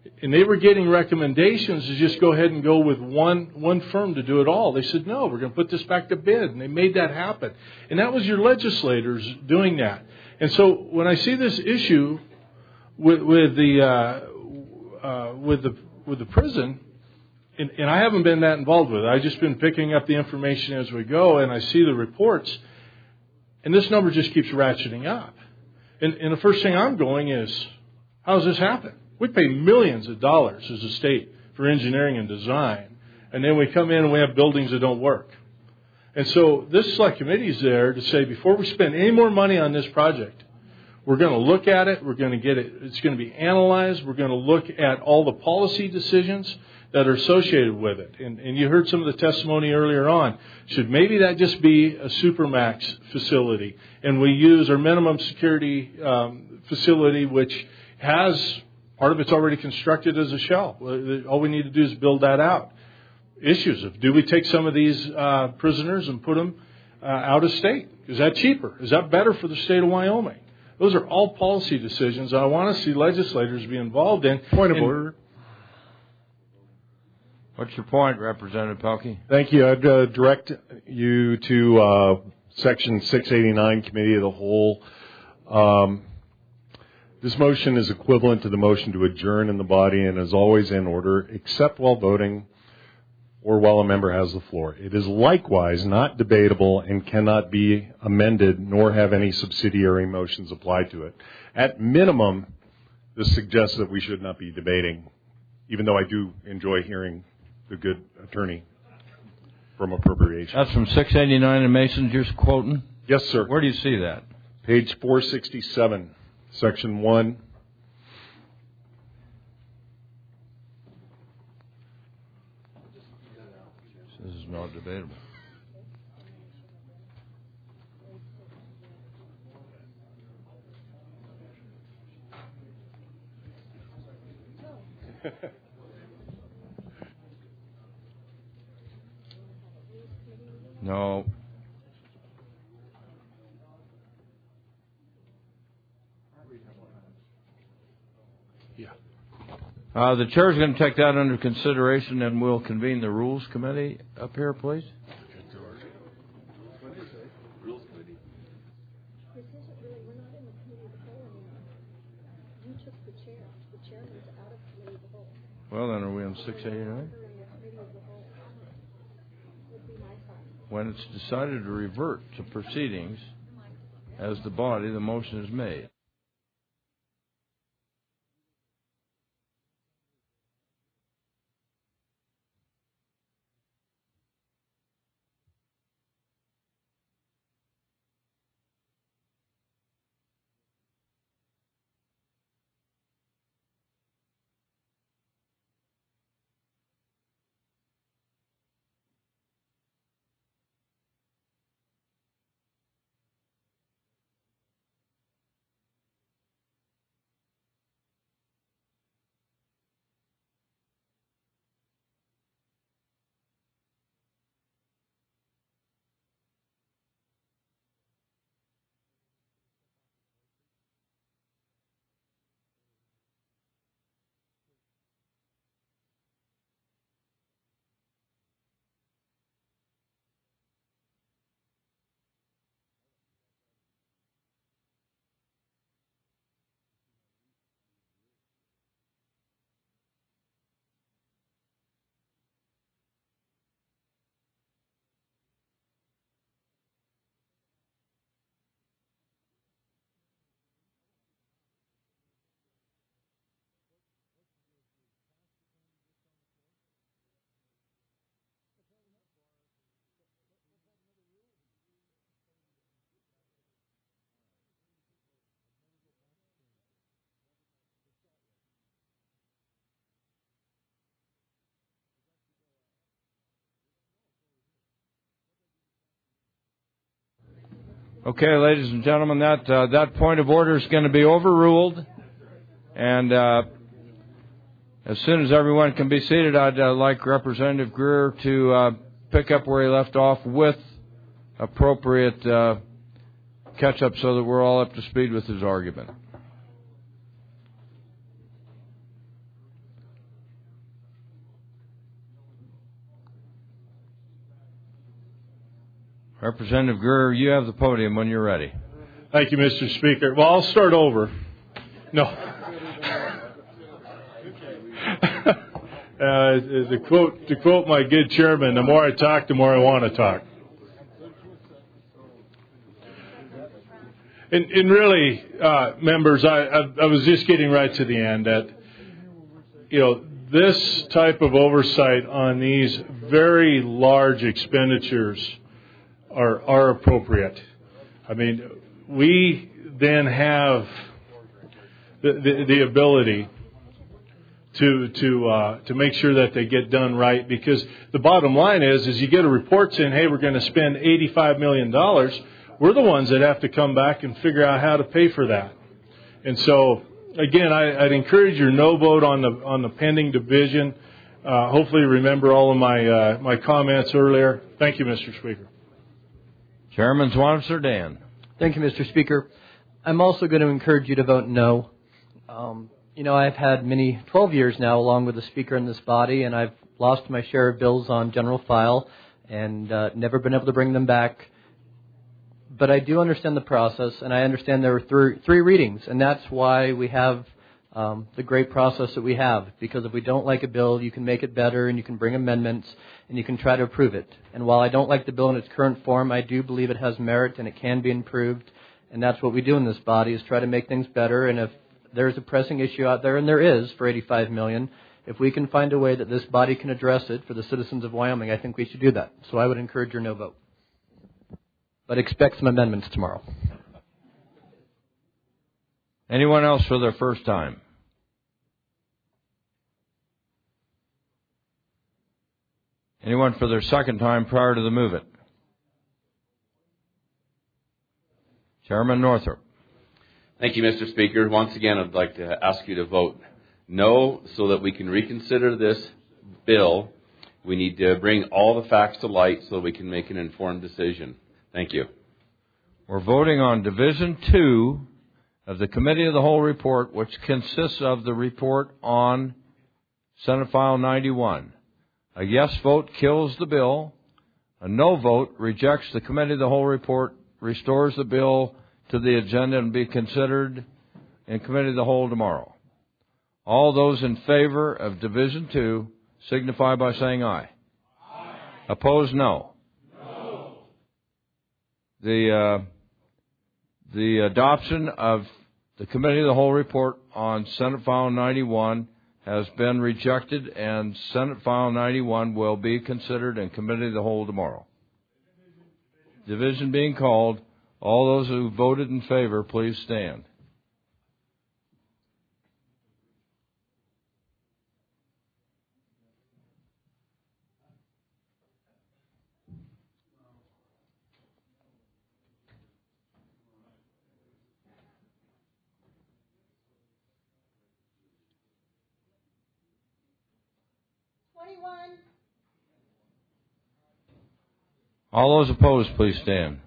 S10: And they were getting recommendations to just go ahead and go with one one firm to do it all. They said, no, we're going to put this back to bid. And they made that happen. And that was your legislators doing that. And so when I see this issue with, with the uh, uh, with the with the prison, and, and I haven't been that involved with it. I've just been picking up the information as we go, and I see the reports, and this number just keeps ratcheting up. And, and the first thing I'm going is, how does this happen? We pay millions of dollars as a state for engineering and design, and then we come in and we have buildings that don't work. And so this select committee is there to say, before we spend any more money on this project, we're going to look at it, we're going to get it, it's going to be analyzed, we're going to look at all the policy decisions that are associated with it. And, and you heard some of the testimony earlier on. Should maybe that just be a Supermax facility, and we use our minimum security um, facility, which has... part of it's already constructed as a shell. All we need to do is build that out. Issues of, do we take some of these uh, prisoners and put them uh, out of state? Is that cheaper? Is that better for the state of Wyoming? Those are all policy decisions I want to see legislators be involved in.
S4: Point of
S10: and,
S4: order.
S2: What's your point, Representative Pelkey?
S4: Thank you. I'd uh, direct you to uh, Section six eighty-nine, Committee of the Whole. Um, This motion is equivalent to the motion to adjourn in the body and is always in order, except while voting or while a member has the floor. It is likewise not debatable and cannot be amended nor have any subsidiary motions applied to it. At minimum, this suggests that we should not be debating, even though I do enjoy hearing the good attorney from appropriations.
S2: That's from six eighty-nine in Mason, you're quoting?
S4: Yes, sir.
S2: Where do you see that?
S4: Page four sixty-seven. Section one.
S2: This is not debatable. No. Uh, the chair is going to take that under consideration, and we'll convene the Rules Committee up here, please.
S15: Rules Committee.
S2: Well, then, are we on six eighty-nine? When it's decided to revert to proceedings as the body, the motion is made. Okay, ladies and gentlemen, that uh, that point of order is going to be overruled. And uh, as soon as everyone can be seated, I'd uh, like Representative Greer to uh, pick up where he left off with appropriate uh, catch-up so that we're all up to speed with his argument.
S6: Representative Greer, you have the podium when you're ready.
S10: Thank you, Mister Speaker. Well, I'll start over. No. uh, to quote to quote my good chairman, the more I talk, the more I want to talk. And, and really, uh, members, I, I, I was just getting right to the end that, you know, this type of oversight on these very large expenditures are are appropriate. I mean, we then have the the, the ability to to uh, to make sure that they get done right, because the bottom line is is you get a report saying, hey, we're going to spend eighty-five million dollars. We're the ones that have to come back and figure out how to pay for that. And so, again, I, I'd encourage your no vote on the on the pending division. Uh, hopefully, remember all of my uh, my comments earlier. Thank you, Mister Speaker.
S6: Chairman Swanser Dan.
S7: Thank you, Mister Speaker. I'm also going to encourage you to vote no. Um, you know, I've had many twelve years now, along with the Speaker in this body, and I've lost my share of bills on general file and uh, never been able to bring them back. But I do understand the process, and I understand there were three, three readings, and that's why we have um, the great process that we have. Because if we don't like a bill, you can make it better, and you can bring amendments, and you can try to approve it. And while I don't like the bill in its current form, I do believe it has merit and it can be improved. And that's what we do in this body, is try to make things better. And if there's a pressing issue out there, and there is for eighty-five million dollars, if we can find a way that this body can address it for the citizens of Wyoming, I think we should do that. So I would encourage your no vote. But expect some amendments tomorrow.
S6: Anyone else for their first time? Anyone for their second time prior to the move it? Chairman Northrup.
S15: Thank you, Mister Speaker. Once again, I'd like to ask you to vote no so that we can reconsider this bill. We need to bring all the facts to light so we can make an informed decision. Thank you.
S6: We're voting on Division two of the Committee of the Whole report, which consists of the report on Senate File ninety-one. A yes vote kills the bill. A no vote rejects the Committee of the Whole report, restores the bill to the agenda and be considered in Committee of the Whole tomorrow. All those in favor of Division two signify by saying aye. Aye. Opposed, no. No. The, uh, the adoption of the Committee of the Whole report on Senate File ninety-one has been rejected, and Senate File ninety-one will be considered in Committee of the Whole tomorrow. Division being called. All those who voted in favor, please stand.
S3: twenty-one.
S6: All those opposed, please stand.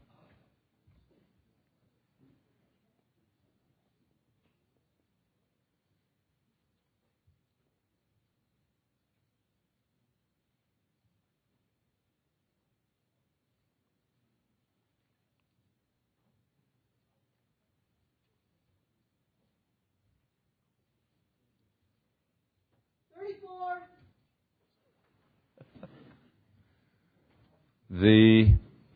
S3: thirty-four.
S6: The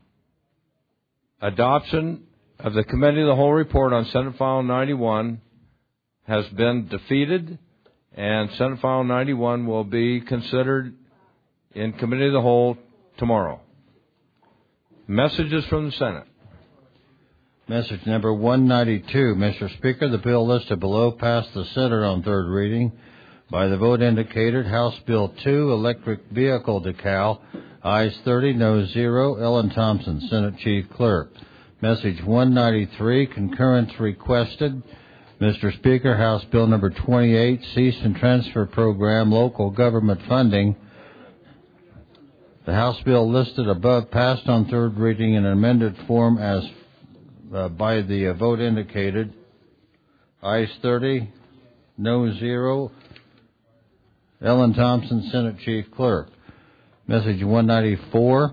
S6: adoption of the Committee of the Whole report on Senate File ninety-one has been defeated, and Senate File ninety-one will be considered in Committee of the Whole tomorrow. Messages from the Senate.
S2: Message number one ninety-two. Mister Speaker, the bill listed below passed the Senate on third reading. By the vote indicated, House Bill two, Electric Vehicle Decal, ayes thirty, no zero. Ellen Thompson, Senate Chief Clerk. Message one ninety-three, concurrence requested. Mister Speaker, House Bill number twenty-eight, Cease and Transfer Program, Local Government Funding. The House bill listed above passed on third reading in an amended form as uh, by the uh, vote indicated. Ayes thirty, no zero. Ellen Thompson, Senate Chief Clerk. Message one ninety-four,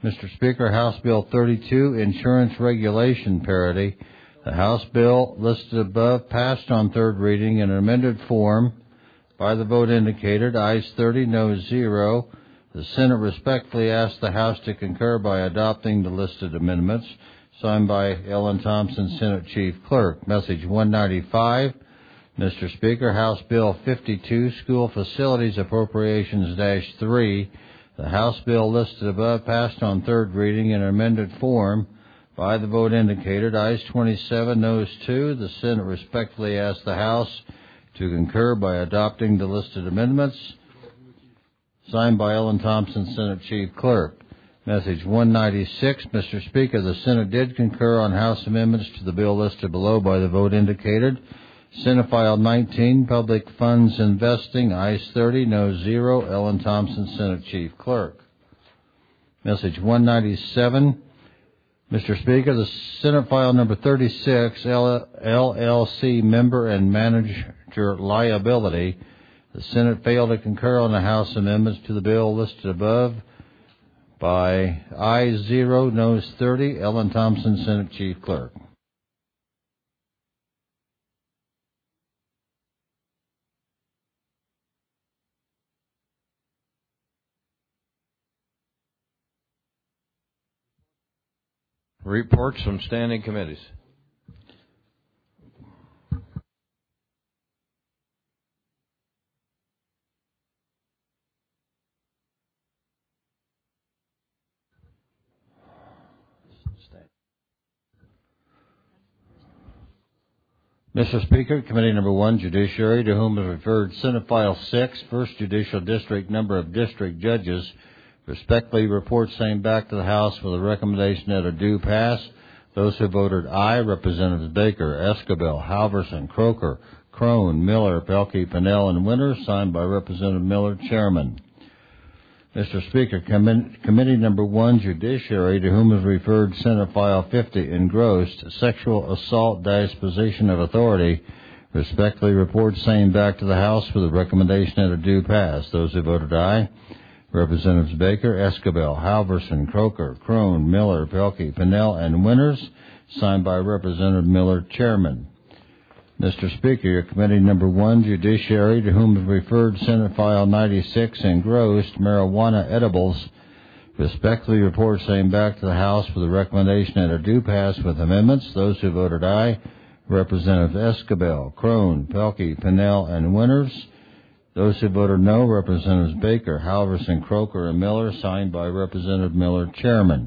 S2: Mister Speaker, House Bill thirty-two, Insurance Regulation Parity. The House bill listed above passed on third reading in an amended form by the vote indicated, ayes thirty, noes zero. The Senate respectfully asks the House to concur by adopting the listed amendments, signed by Ellen Thompson, Senate Chief Clerk. Message one ninety-five. Mister Speaker, House Bill fifty-two, School Facilities Appropriations dash three. The House bill listed above passed on third reading in an amended form by the vote indicated, ayes twenty-seven, noes two. The Senate respectfully asks the House to concur by adopting the listed amendments, signed by Ellen Thompson, Senate Chief Clerk. Message one ninety-six. Mister Speaker, the Senate did concur on House amendments to the bill listed below by the vote indicated. Senate File nineteen, Public Funds Investing, ayes thirty, noes zero. Ellen Thompson, Senate Chief Clerk. Message one ninety-seven. Mister Speaker, the Senate File number thirty-six, L L C Member and Manager Liability. The Senate failed to concur on the House amendments to the bill listed above by ayes zero, noes thirty. Ellen Thompson, Senate Chief Clerk.
S6: Reports from standing committees.
S2: Mister Speaker, Committee Number One, Judiciary, to whom is referred Senate File Six, First Judicial District, number of district judges, respectfully report same back to the House with a recommendation that it do pass. Those who voted aye, Representatives Baker, Escabel, Halverson, Croker, Crone, Miller, Pelkey, Pennell, and Winter, signed by Representative Miller, Chairman. Mister Speaker, Com- Committee Number One, Judiciary, to whom is referred Senate File fifty, engrossed, Sexual Assault Disposition of Authority, respectfully report same back to the House with a recommendation that it do pass. Those who voted aye, Representatives Baker, Escabel, Halverson, Croker, Crone, Miller, Pelkey, Pennell, and Winters, signed by Representative Miller, Chairman. Mister Speaker, your Committee Number One, Judiciary, to whom is referred Senate File ninety-six, engrossed, Marijuana Edibles, respectfully report same back to the House with a recommendation that it do pass with amendments. Those who voted aye, Representatives Escabel, Crone, Pelkey, Pennell, and Winters. Those who voted no, Representatives Baker, Halverson, Croker, and Miller, signed by Representative Miller, Chairman.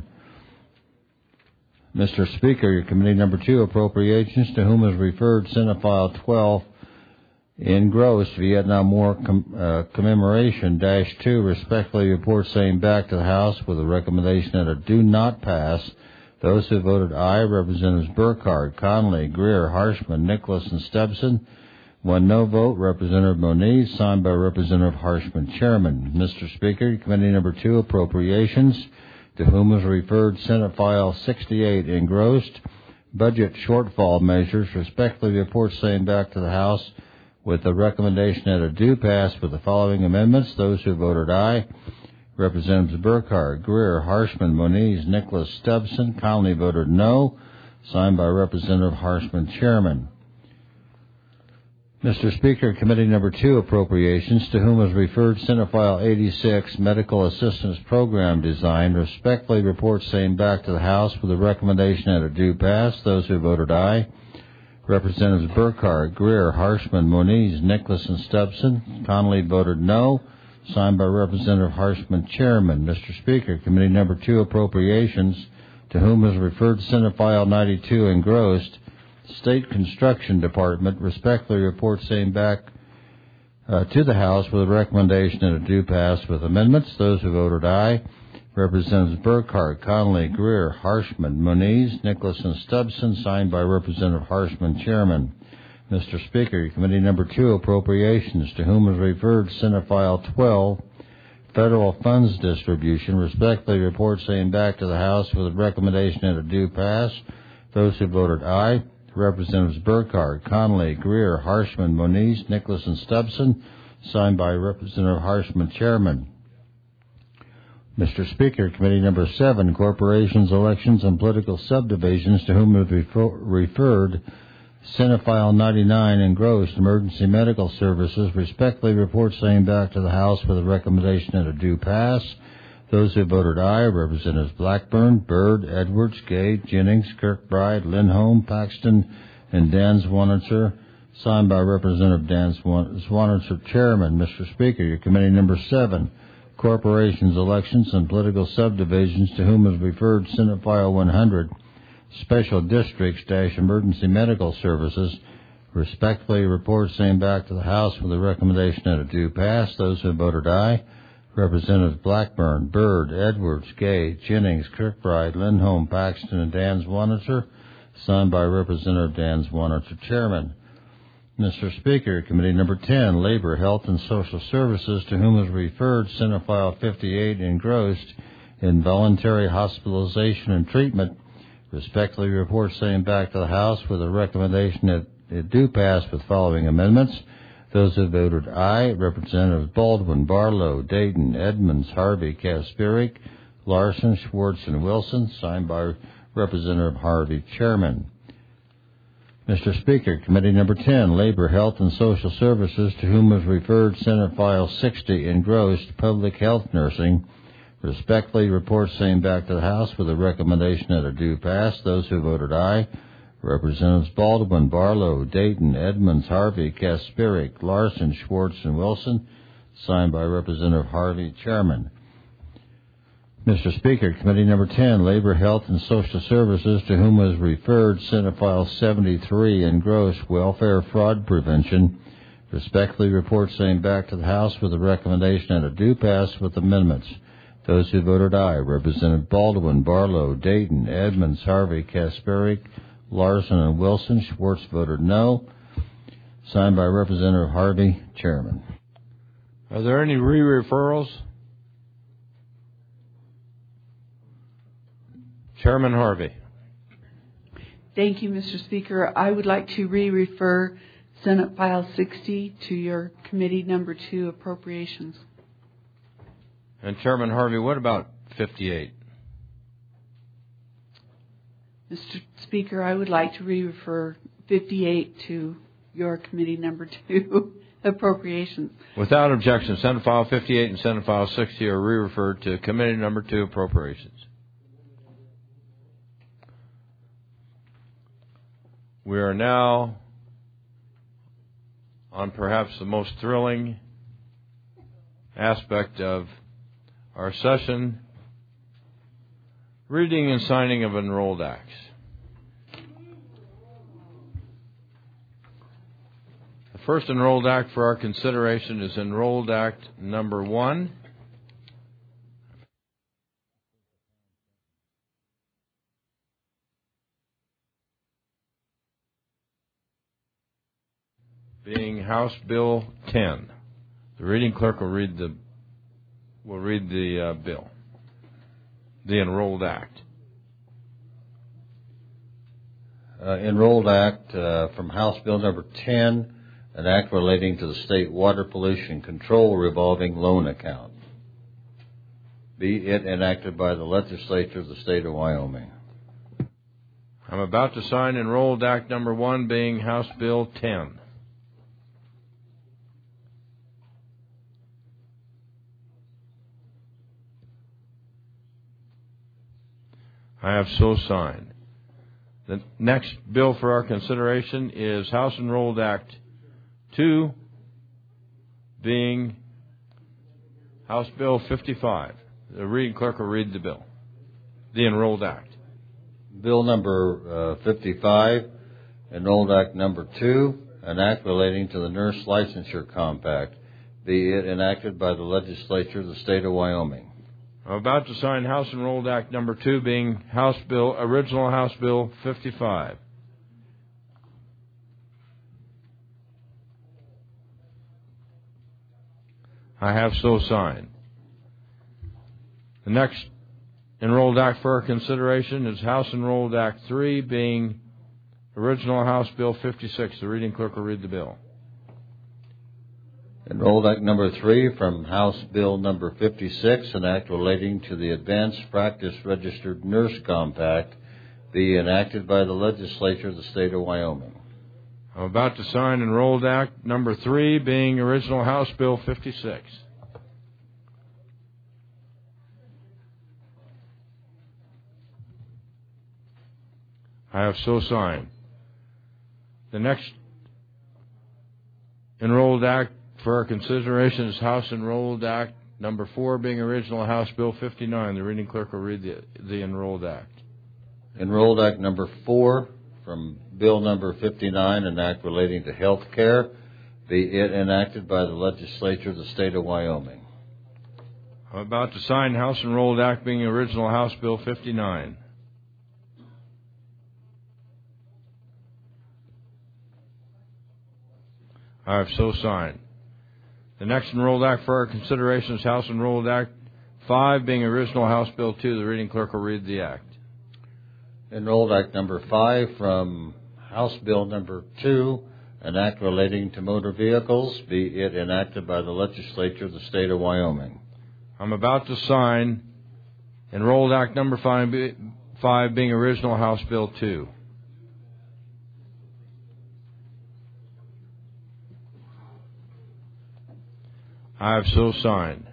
S2: Mister Speaker, your Committee Number Two, Appropriations, to whom is referred Senate File twelve, engrossed, Vietnam War com- uh, Commemoration, dash two, respectfully report same back to the House with a recommendation that it do not pass. Those who voted aye, Representatives Burkhardt, Conley, Greer, Harshman, Nicholas, and Stebson. One no vote, Representative Moniz, signed by Representative Harshman, Chairman. Mister Speaker, Committee Number Two, Appropriations, to whom is referred Senate File sixty-eight, engrossed, Budget Shortfall Measures, respectfully report same back to the House with a recommendation that it do pass with the following amendments. Those who voted aye, Representatives Burkhardt, Greer, Harshman, Moniz, Nicholas, Stebson. Conley voted no, signed by Representative Harshman, Chairman. Mister Speaker, Committee Number Two, Appropriations, to whom is referred Senate File eighty-six, Medical Assistance Program Design, respectfully report same back to the House with a recommendation that it do pass. Those who voted aye, Representatives Burkhardt, Greer, Harshman, Moniz, Nicholas, and Stebson. Conley voted no, signed by Representative Harshman, Chairman. Mister Speaker, Committee Number Two, Appropriations, to whom is referred Senate File ninety-two, engrossed, State Construction Department, respectfully report same back uh, to the House with a recommendation that it do pass with amendments. Those who voted aye, Representatives Burkhardt, Conley, Greer, Harshman, Moniz, Nicholas, and Stebson, signed by Representative Harshman, Chairman. Mister Speaker, Committee Number Two, Appropriations, to whom is referred Senate File twelve, Federal Funds Distribution, respectfully report same back to the House with a recommendation that it do pass. Those who voted aye, Representatives Burkhardt, Conley, Greer, Harshman, Moniz, Nicholas, and Stebson, signed by Representative Harshman, Chairman. Mister Speaker, Committee Number seven, Corporations, Elections, and Political Subdivisions, to whom it refer- referred Senate File ninety-nine, engrossed Emergency Medical Services, respectfully report same back to the House with a recommendation that it do pass. Those who voted aye, Representatives Blackburn, Byrd, Edwards, Gay, Jennings, Kirkbride, Lindholm, Paxton, and Dan Zwanitzer, signed by Representative Dan Zwanitzer, Chairman. Mister Speaker, your Committee Number seven, Corporations, Elections, and Political Subdivisions, to whom is referred Senate File one hundred, Special Districts dash Emergency Medical Services, respectfully report same back to the House with a recommendation that it do pass. Those who voted aye, Representatives Blackburn, Byrd, Edwards, Gay, Jennings, Kirkbride, Lindholm, Paxton, and Dan Zwanitzer, signed by Representative Dan Zwanitzer, Chairman. Mister Speaker, Committee Number ten, Labor, Health, and Social Services, to whom is referred Senate File fifty-eight, engrossed Involuntary Hospitalization and Treatment, respectfully report same back to the House with a recommendation that it do pass with following amendments. Those who voted aye, Representatives Baldwin, Barlow, Dayton, Edmonds, Harvey, Kasparic, Larson, Schwartz, and Wilson, signed by Representative Harvey, Chairman. Mister Speaker, Committee Number ten, Labor, Health, and Social Services, to whom is referred Senate File sixty, engrossed Public Health Nursing, respectfully report same back to the House with a recommendation that it do pass. Those who voted aye, Representatives Baldwin, Barlow, Dayton, Edmonds, Harvey, Kasparic, Larson, Schwartz, and Wilson, signed by Representative Harvey, Chairman. Mister Speaker, Committee Number ten, Labor, Health, and Social Services, to whom was referred Senate File seventy-three, engrossed Welfare Fraud Prevention, respectfully report same back to the House with a recommendation that it do pass with amendments. Those who voted aye, Representative Baldwin, Barlow, Dayton, Edmonds, Harvey, Kasparic, Larson, and Wilson. Schwartz voted no. Signed by Representative Harvey, Chairman.
S6: Are there any re-referrals? Chairman Harvey.
S11: Thank you, Mister Speaker. I would like to re-refer Senate File sixty to your Committee Number two, Appropriations.
S6: And Chairman Harvey, what about fifty-eight?
S11: Mister Speaker, I would like to re-refer fifty-eight to your Committee Number two, Appropriations.
S6: Without objection, Senate File fifty-eight and Senate File sixty are re-referred to Committee Number two, Appropriations. We are now on perhaps the most thrilling aspect of our session, reading and signing of enrolled acts. The first enrolled act for our consideration is Enrolled Act number one. Being House Bill ten. The reading clerk will read the will read the uh, bill, the Enrolled Act.
S2: Uh, Enrolled Act uh, from House Bill Number ten, an act relating to the State Water Pollution Control Revolving Loan Account. Be it enacted by the Legislature of the State of Wyoming.
S6: I'm about to sign Enrolled Act number one, being House Bill ten. I have so signed. The next bill for our consideration is House Enrolled Act two, being House Bill fifty-five. The reading clerk will read the bill, the Enrolled Act.
S2: Bill number uh, fifty-five, Enrolled Act number two, an act relating to the Nurse Licensure Compact, be it enacted by the Legislature of the State of Wyoming.
S6: I'm about to sign House Enrolled Act number two, being House Bill, original House Bill fifty-five. I have so signed. The next Enrolled Act for our consideration is House Enrolled Act three, being original House Bill fifty-six. The reading clerk will read the bill.
S2: Enrolled Act Number three from House Bill Number fifty-six, an act relating to the Advanced Practice Registered Nurse Compact, be enacted by the legislature of the state of Wyoming.
S6: I'm about to sign Enrolled Act Number three, being original House Bill fifty-six. I have so signed. The next Enrolled Act for our consideration is House Enrolled Act Number four, being original House Bill fifty-nine. The reading clerk will read the, the Enrolled Act.
S2: Enrolled Act Number four from Bill Number fifty-nine, an act relating to health care, be it enacted by the legislature of the state of Wyoming.
S6: I'm about to sign House Enrolled Act, being original House Bill fifty-nine. I have so signed. The next Enrolled Act for our consideration is House Enrolled Act five, being original House Bill two. The reading clerk will read the act.
S2: Enrolled Act Number five from House Bill Number two, an act relating to motor vehicles, be it enacted by the legislature of the state of Wyoming.
S6: I'm about to sign Enrolled Act Number five, five being original House Bill two. I have so signed.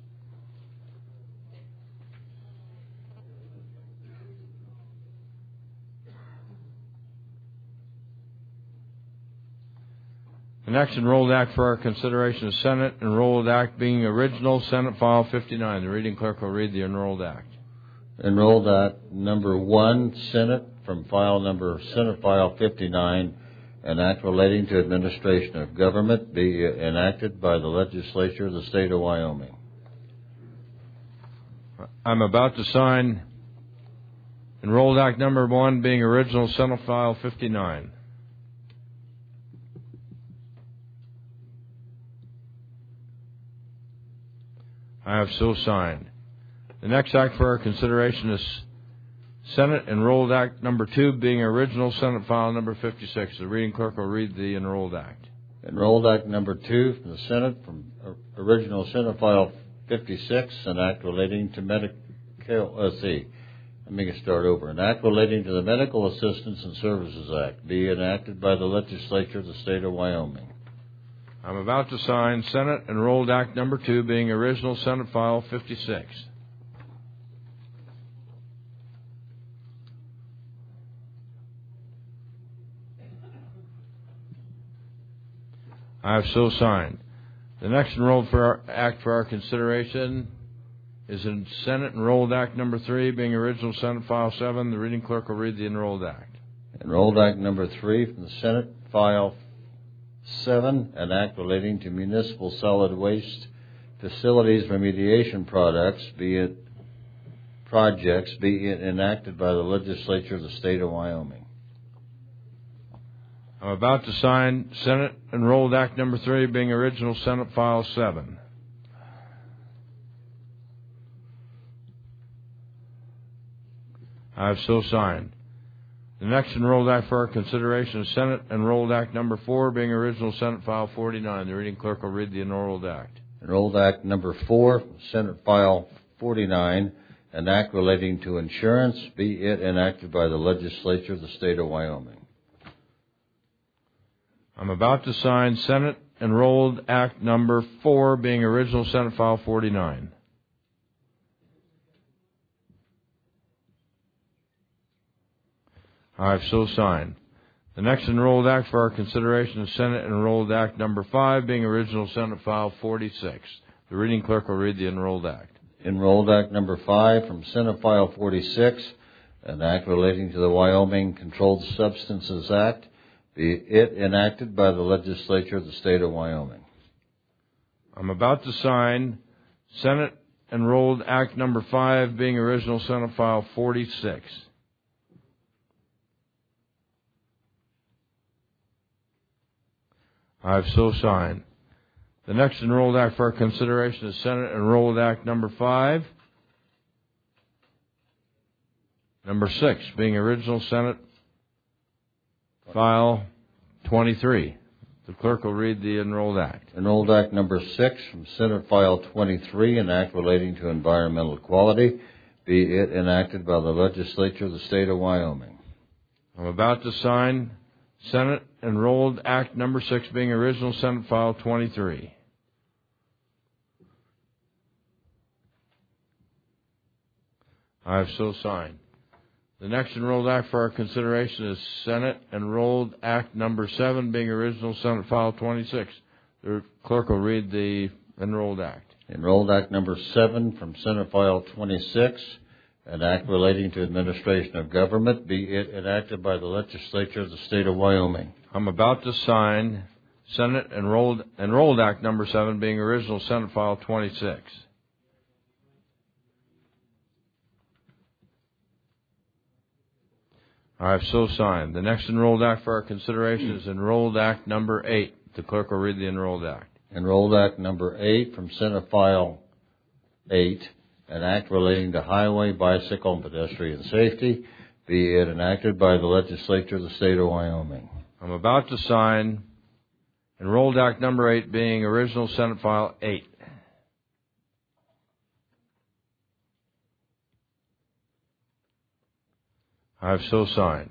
S6: The next Enrolled Act for our consideration is Senate Enrolled Act, being original Senate File fifty-nine. The reading clerk will read the Enrolled Act.
S2: Enrolled Act Number one, Senate, from File Number Senate File fifty-nine, an act relating to administration of government, be enacted by the legislature of the state of Wyoming.
S6: I'm about to sign Enrolled Act Number one, being original Senate File fifty-nine. I have so signed. The next act for our consideration is Senate Enrolled Act Number two, being original Senate File Number fifty-six. The reading clerk will read the Enrolled Act.
S2: Enrolled Act Number two from the Senate, from original Senate File fifty-six, an act relating to medical, let's see, let me start over. An act relating to the Medical Assistance and Services Act, be enacted by the legislature of the state of Wyoming.
S6: I'm about to sign Senate Enrolled Act Number two, being original Senate File fifty-six. I have so signed. The next Enrolled for our Act for our consideration is in Senate Enrolled Act Number three, being original Senate File seven. The reading clerk will read the Enrolled Act.
S2: Enrolled Act Number three from the Senate File seven, an act relating to municipal solid waste facilities remediation products, be it projects, be it enacted by the legislature of the state of Wyoming.
S6: I'm about to sign Senate Enrolled Act Number three, being original Senate File seven. I have so signed. The next Enrolled Act for our consideration is Senate Enrolled Act Number four, being original Senate File forty-nine. The reading clerk will read the Enrolled Act.
S2: Enrolled Act Number four, Senate File forty-nine, an act relating to insurance, be it enacted by the legislature of the state of Wyoming.
S6: I'm about to sign Senate Enrolled Act Number four, being original Senate File forty-nine. I have so signed. The next Enrolled Act for our consideration is Senate Enrolled Act Number five, being original Senate File forty-six. The reading clerk will read the Enrolled Act.
S2: Enrolled Act Number five from Senate File forty-six, an act relating to the Wyoming Controlled Substances Act, be it enacted by the legislature of the state of Wyoming.
S6: I'm about to sign Senate Enrolled Act Number five, being original Senate File forty-six. I have so signed. The next Enrolled Act for our consideration is Senate Enrolled Act Number five. Number six, being original Senate File twenty-three. The clerk will read the enrolled act.
S2: Enrolled Act Number six from Senate File twenty-three, an act relating to environmental equality, be it enacted by the legislature of the state of Wyoming.
S6: I'm about to sign Senate Enrolled Act Number six, being original Senate File twenty-three. I have so signed. The next enrolled act for our consideration is Senate Enrolled Act Number seven, being original Senate File twenty-six. The clerk will read the enrolled act.
S2: Enrolled Act Number seven from Senate File twenty-six, an act relating to administration of government, be it enacted by the legislature of the state of Wyoming.
S6: I'm about to sign Senate Enrolled, Enrolled Act Number seven, being original Senate File twenty-six. I have so signed. The next enrolled act for our consideration is Enrolled Act Number eight. The clerk will read the enrolled act.
S2: Enrolled Act Number eight from Senate File eight, an act relating to highway, bicycle, and pedestrian safety, be it enacted by the legislature of the state of Wyoming.
S6: I'm about to sign Enrolled Act Number eight, being original Senate File eight. I have so signed.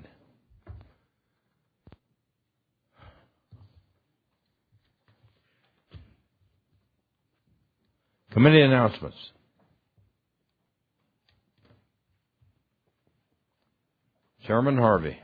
S6: Committee announcements. Chairman Harvey.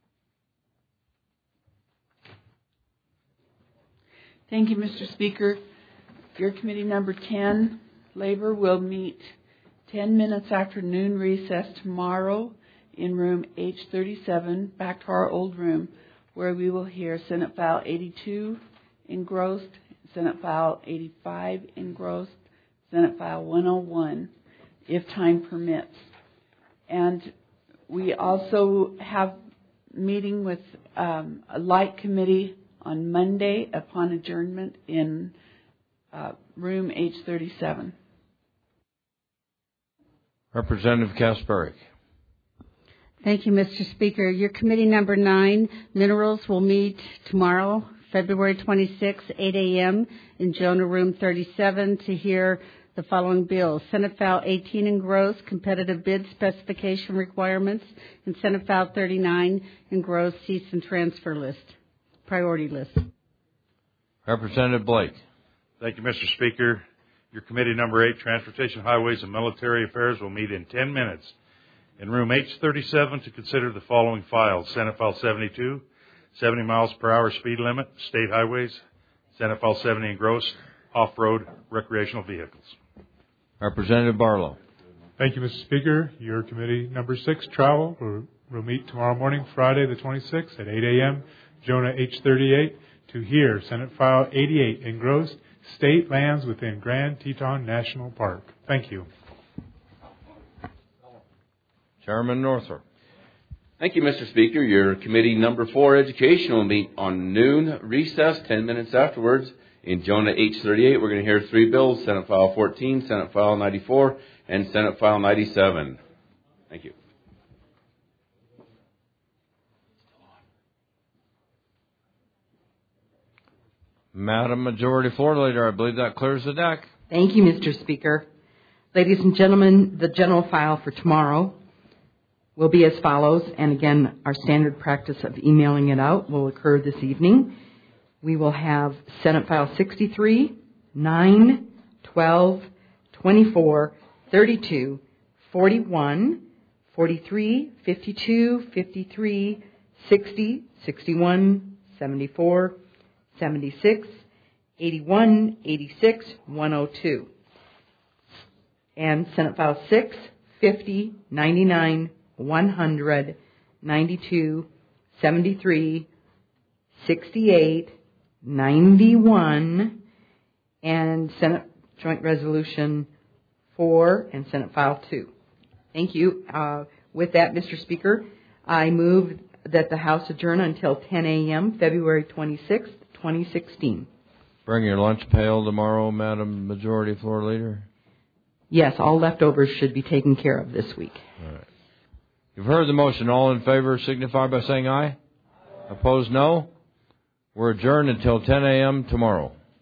S11: Thank you, Mister Speaker. Your committee number ten, Labor, will meet ten minutes after noon recess tomorrow in room H thirty-seven, back to our old room, where we will hear Senate File eighty-two engrossed, Senate File eighty-five engrossed, Senate File one oh one, if time permits. And we also have meeting with um, a light committee on Monday upon adjournment in uh, room H thirty-seven.
S6: Representative Kasparic.
S13: Thank you, Mister Speaker. Your committee number nine, Minerals, will meet tomorrow, February twenty-sixth, eight a.m. in Jonah Room thirty-seven to hear the following bills. Senate File eighteen engrossed, competitive bid specification requirements, and Senate File thirty-nine engrossed, cease and transfer list, priority list.
S6: Representative Blake.
S12: Thank you, Mister Speaker. Your committee number eight, Transportation, Highways, and Military Affairs, will meet in ten minutes in room H thirty-seven to consider the following files. Senate File seventy-two, seventy miles per hour speed limit, state highways. Senate File seventy engrossed, off-road recreational vehicles.
S6: Representative Barlow.
S18: Thank you, Mister Speaker. Your committee number six, Travel, will, will meet tomorrow morning, Friday the twenty-sixth at eight a.m. Jonah H thirty-eight to hear Senate File eighty-eight engrossed, state lands within Grand Teton National Park. Thank you.
S6: Chairman Northrop.
S15: Thank you, Mister Speaker. Your committee number four, Education, will meet on noon recess, ten minutes afterwards in Jonah H thirty-eight. We're going to hear three bills, Senate File fourteen, Senate File ninety-four, and Senate File ninety-seven. Thank you.
S6: Madam Majority Floor Leader, I believe that clears the deck.
S5: Thank you, Mister Speaker. Ladies and gentlemen, the general file for tomorrow will be as follows, and again, our standard practice of emailing it out will occur this evening. We will have Senate File sixty-three, nine, twelve, twenty-four, thirty-two, forty-one, forty-three, fifty-two, fifty-three, sixty, sixty-one, seventy-four, seventy-six, eighty-one, eighty-six, one oh two. And Senate File six, fifty, ninety-nine, one hundred, ninety-two, seventy-three, sixty-eight, ninety-one, and Senate Joint Resolution four and Senate File two. Thank you. Uh, with that, Mister Speaker, I move that the House adjourn until ten a.m., February twenty-sixth, twenty sixteen.
S6: Bring your lunch pail tomorrow, Madam Majority Floor Leader.
S5: Yes, all leftovers should be taken care of this week.
S6: All right. You've heard the motion. All in favor signify by saying aye. Opposed, no. We're adjourned until ten a.m. tomorrow.